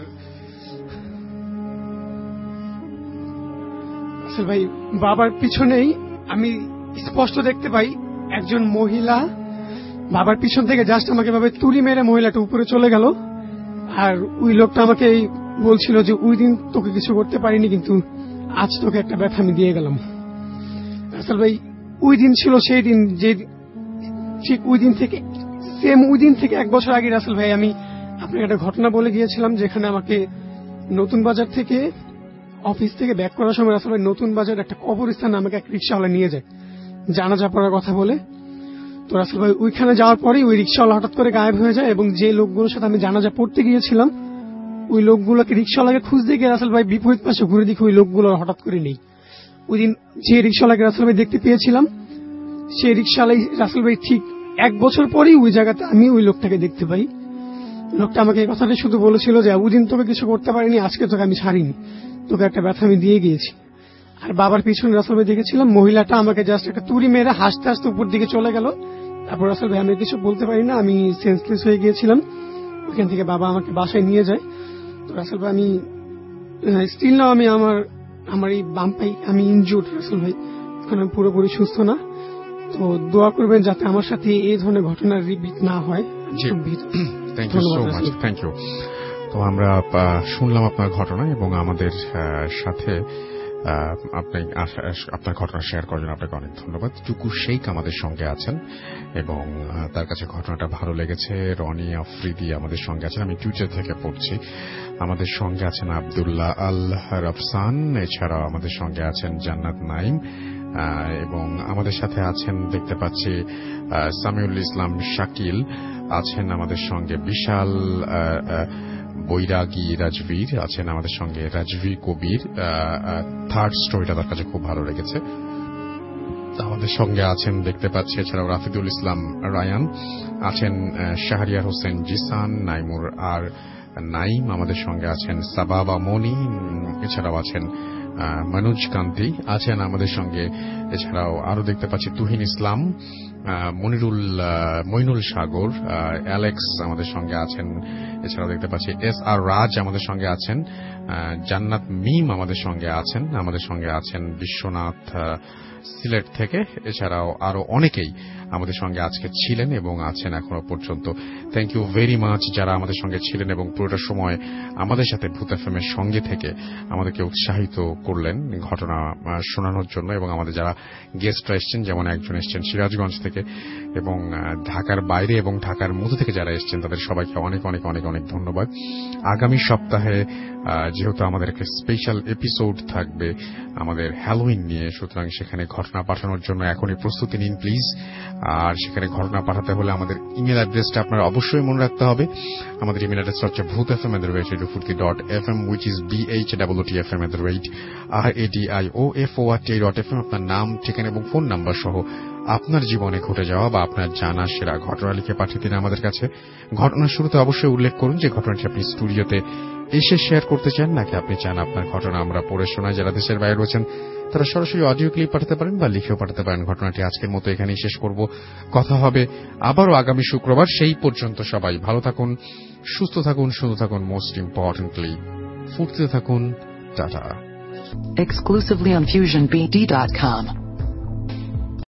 রাসেল ভাই বাবার পিছনেই আমি স্পষ্ট দেখতে পাই একজন মহিলা বাবার পিছন থেকে জাস্ট আমাকে ভাবে তুড়ি মেরে মহিলাটা উপরে চলে গেল। আর ওই লোকটা আমাকে বলছিল যে ওই দিন তোকে কিছু করতে পারিনি, কিন্তু আজ তোকে একটা ব্যথা আমি দিয়ে গেলাম। রাসেল ভাই ওই দিন ছিল সেই দিন, যে ঠিক ওই দিন থেকে সেম ওই দিন থেকে এক বছর আগে রাসেল ভাই আমি আপনাকে একটা ঘটনা বলে গিয়েছিলাম, যেখানে আমাকে নতুন বাজার থেকে অফিস থেকে ব্যাক করার সময় রাসেল ভাই নতুন বাজার একটা কবরস্থানে আমাকে এক রিক্সাওয়ালা নিয়ে যায় জানাজা পড়ার কথা বলে। তো রাসেল ভাই ওইখানে যাওয়ার পরেই ওই রিক্সাওয়ালা হঠাৎ করে গায়েব হয়ে যায়, এবং যে লোকগুলোর সাথে আমি জানাজা পড়তে গিয়েছিলাম ওই লোকগুলোকে রিক্সাওয়ালাকে খুঁজতে গিয়ে রাসেল ভাই বিপরীত পাশে ঘুরে দেখি ওই লোকগুলো হঠাৎ করে নেই। ওই দিন যে রিক্সাওয়ালাকে রাসেল ভাই দেখতে পেয়েছিলাম সেই রিক্সাওয়ালাই রাসেল ভাই ঠিক এক বছর পরেই ওই জায়গাতে আমি ওই লোকটাকে দেখতে পাই। লোকটা আমাকে এই কথাটা শুধু বলেছিল যে ওই দিন তোকে কিছু করতে পারিনি, আজকে তোকে আমি ছাড়িনি, তোকে একটা ব্যথা আমি দিয়ে গিয়েছি। আর বাবার পিছনে রাসেল ভাই দেখেছিলাম মহিলাটা আমাকে জাস্ট একটা তুড়ি মেরে হাসতে হাসতে উপর দিকে চলে গেল। তারপর রাসেল ভাই আমি কিছু বলতে পারি না, আমি সেন্সলেস হয়ে গিয়েছিলাম। ওইখান থেকে বাবা আমাকে বাসায় নিয়ে যায়। তো রাসেল ভাই আমি স্টিল নাও আমি আমার আমার এই বাম পাই আমি ইনজুর্ড রাসেল ভাই, এখন আমি পুরোপুরি সুস্থ না। তো দোয়া করবেন যাতে আমার সাথে এই ধরনের ঘটনার রিপিট না হয়। Thank you so much, thank you. তো আমরা শুনলাম আপনার ঘটনা এবং আমাদের সাথে আপনি আপনার ঘটনা শেয়ার করার জন্য আপনাকে অনেক ধন্যবাদ। টুকু শেখ আমাদের সঙ্গে আছেন এবং তার কাছে ঘটনাটা ভালো লেগেছে। রনি আফ্রিদি আমাদের সঙ্গে আছেন, আমি টুইটার থেকে পড়ছি। আমাদের সঙ্গে আছেন আব্দুল্লাহ আল রফসান, এছাড়াও আমাদের সঙ্গে আছেন জান্নাত নাইম এবং আমাদের সাথে আছেন দেখতে পাচ্ছি সামিউল ইসলাম শাকিল আছেন আমাদের সঙ্গে, বিশাল বৈরাগী রাজবীর আছেন আমাদের সঙ্গে, রাজবীর কবির থার্ড স্টোরিটা তার কাছে খুব ভালো লেগেছে আমাদের সঙ্গে আছেন দেখতে পাচ্ছি। এছাড়াও রাফিদুল ইসলাম রায়ান আছেন, শাহরিয়ার হোসেন জিসান, নাইমুর আর নাইম আমাদের সঙ্গে আছেন, সাবাবা মনি, এছাড়াও আছেন মনোজ কান্তি আছেন আমাদের সঙ্গে। এছাড়াও আরো দেখতে পাচ্ছি তুহিন ইসলাম, মনিরুল মইনুল সাগর, অ্যালেক্স আমাদের সঙ্গে আছেন। এছাড়াও দেখতে পাচ্ছি এস আর রাজ আমাদের সঙ্গে আছেন, জান্নাত মিম আমাদের সঙ্গে আছেন, আমাদের সঙ্গে আছেন বিশ্বনাথ সিলেট থেকে। এছাড়াও আরো অনেকেই আমাদের সঙ্গে আজকে ছিলেন এবং আছেন এখনো পর্যন্ত। থ্যাংক ইউ ভেরি মাচ যারা আমাদের সঙ্গে ছিলেন এবং পুরোটা সময় আমাদের সাথে ভূত এফএম এর সঙ্গে থেকে আমাদেরকে উৎসাহিত করলেন ঘটনা শোনানোর জন্য। এবং আমাদের যারা গেস্টরা এসছেন, যেমন একজন এসছেন সিরাজগঞ্জ থেকে এবং ঢাকার বাইরে এবং ঢাকার মধ্যে থেকে যারা এসছেন তাদের সবাইকে অনেক অনেক অনেক অনেক ধন্যবাদ। আগামী সপ্তাহে যেহেতু আমাদের একটা স্পেশাল এপিসোড থাকবে আমাদের হ্যালোউইন নিয়ে, সুতরাং সেখানে ঘটনা পাঠানোর জন্য এখনই প্রস্তুতি নিন প্লিজ। আর সেখানে ঘটনা পাঠাতে হলে আমাদের ইমেল অ্যাড্রেসটা আপনার অবশ্যই মনে রাখতে হবে। আমাদের ইমেল অ্যাড্রেসটা হচ্ছে Bhoot F M at the rate radio Foorti dot F M, which is B H double T F M at the rate R A D I O F O R T dot F M. আপনার নাম, ঠিকানা এবং phone number সহ আপনার জীবনে ঘটে যাওয়া বা আপনার জানা সেরা ঘটনা লিখে পাঠিয়ে দিন আমাদের কাছে। ঘটনার শুরুতে অবশ্যই উল্লেখ করুন যে ঘটনাটি আপনি স্টুডিওতে এসে শেয়ার করতে চান, নাকি আপনি চান আপনার ঘটনা আমরা পড়ে শোনাই। যারা দেশের বাইরে রয়েছেন তারা সরাসরি অডিও ক্লিপ পাঠাতে পারেন বা লিখেও পাঠাতে পারেন। ঘটনাটি আজকের মতো এখানেই শেষ করব। কথা হবে আবারও আগামী শুক্রবার। সেই পর্যন্ত সবাই ভালো থাকুন, সুস্থ থাকুন, সুন্দর থাকুন, মোস্ট ইম্পর্টেন্টলি ফুর্তিতে থাকুন। Tata. Exclusively on fusion b d dot com.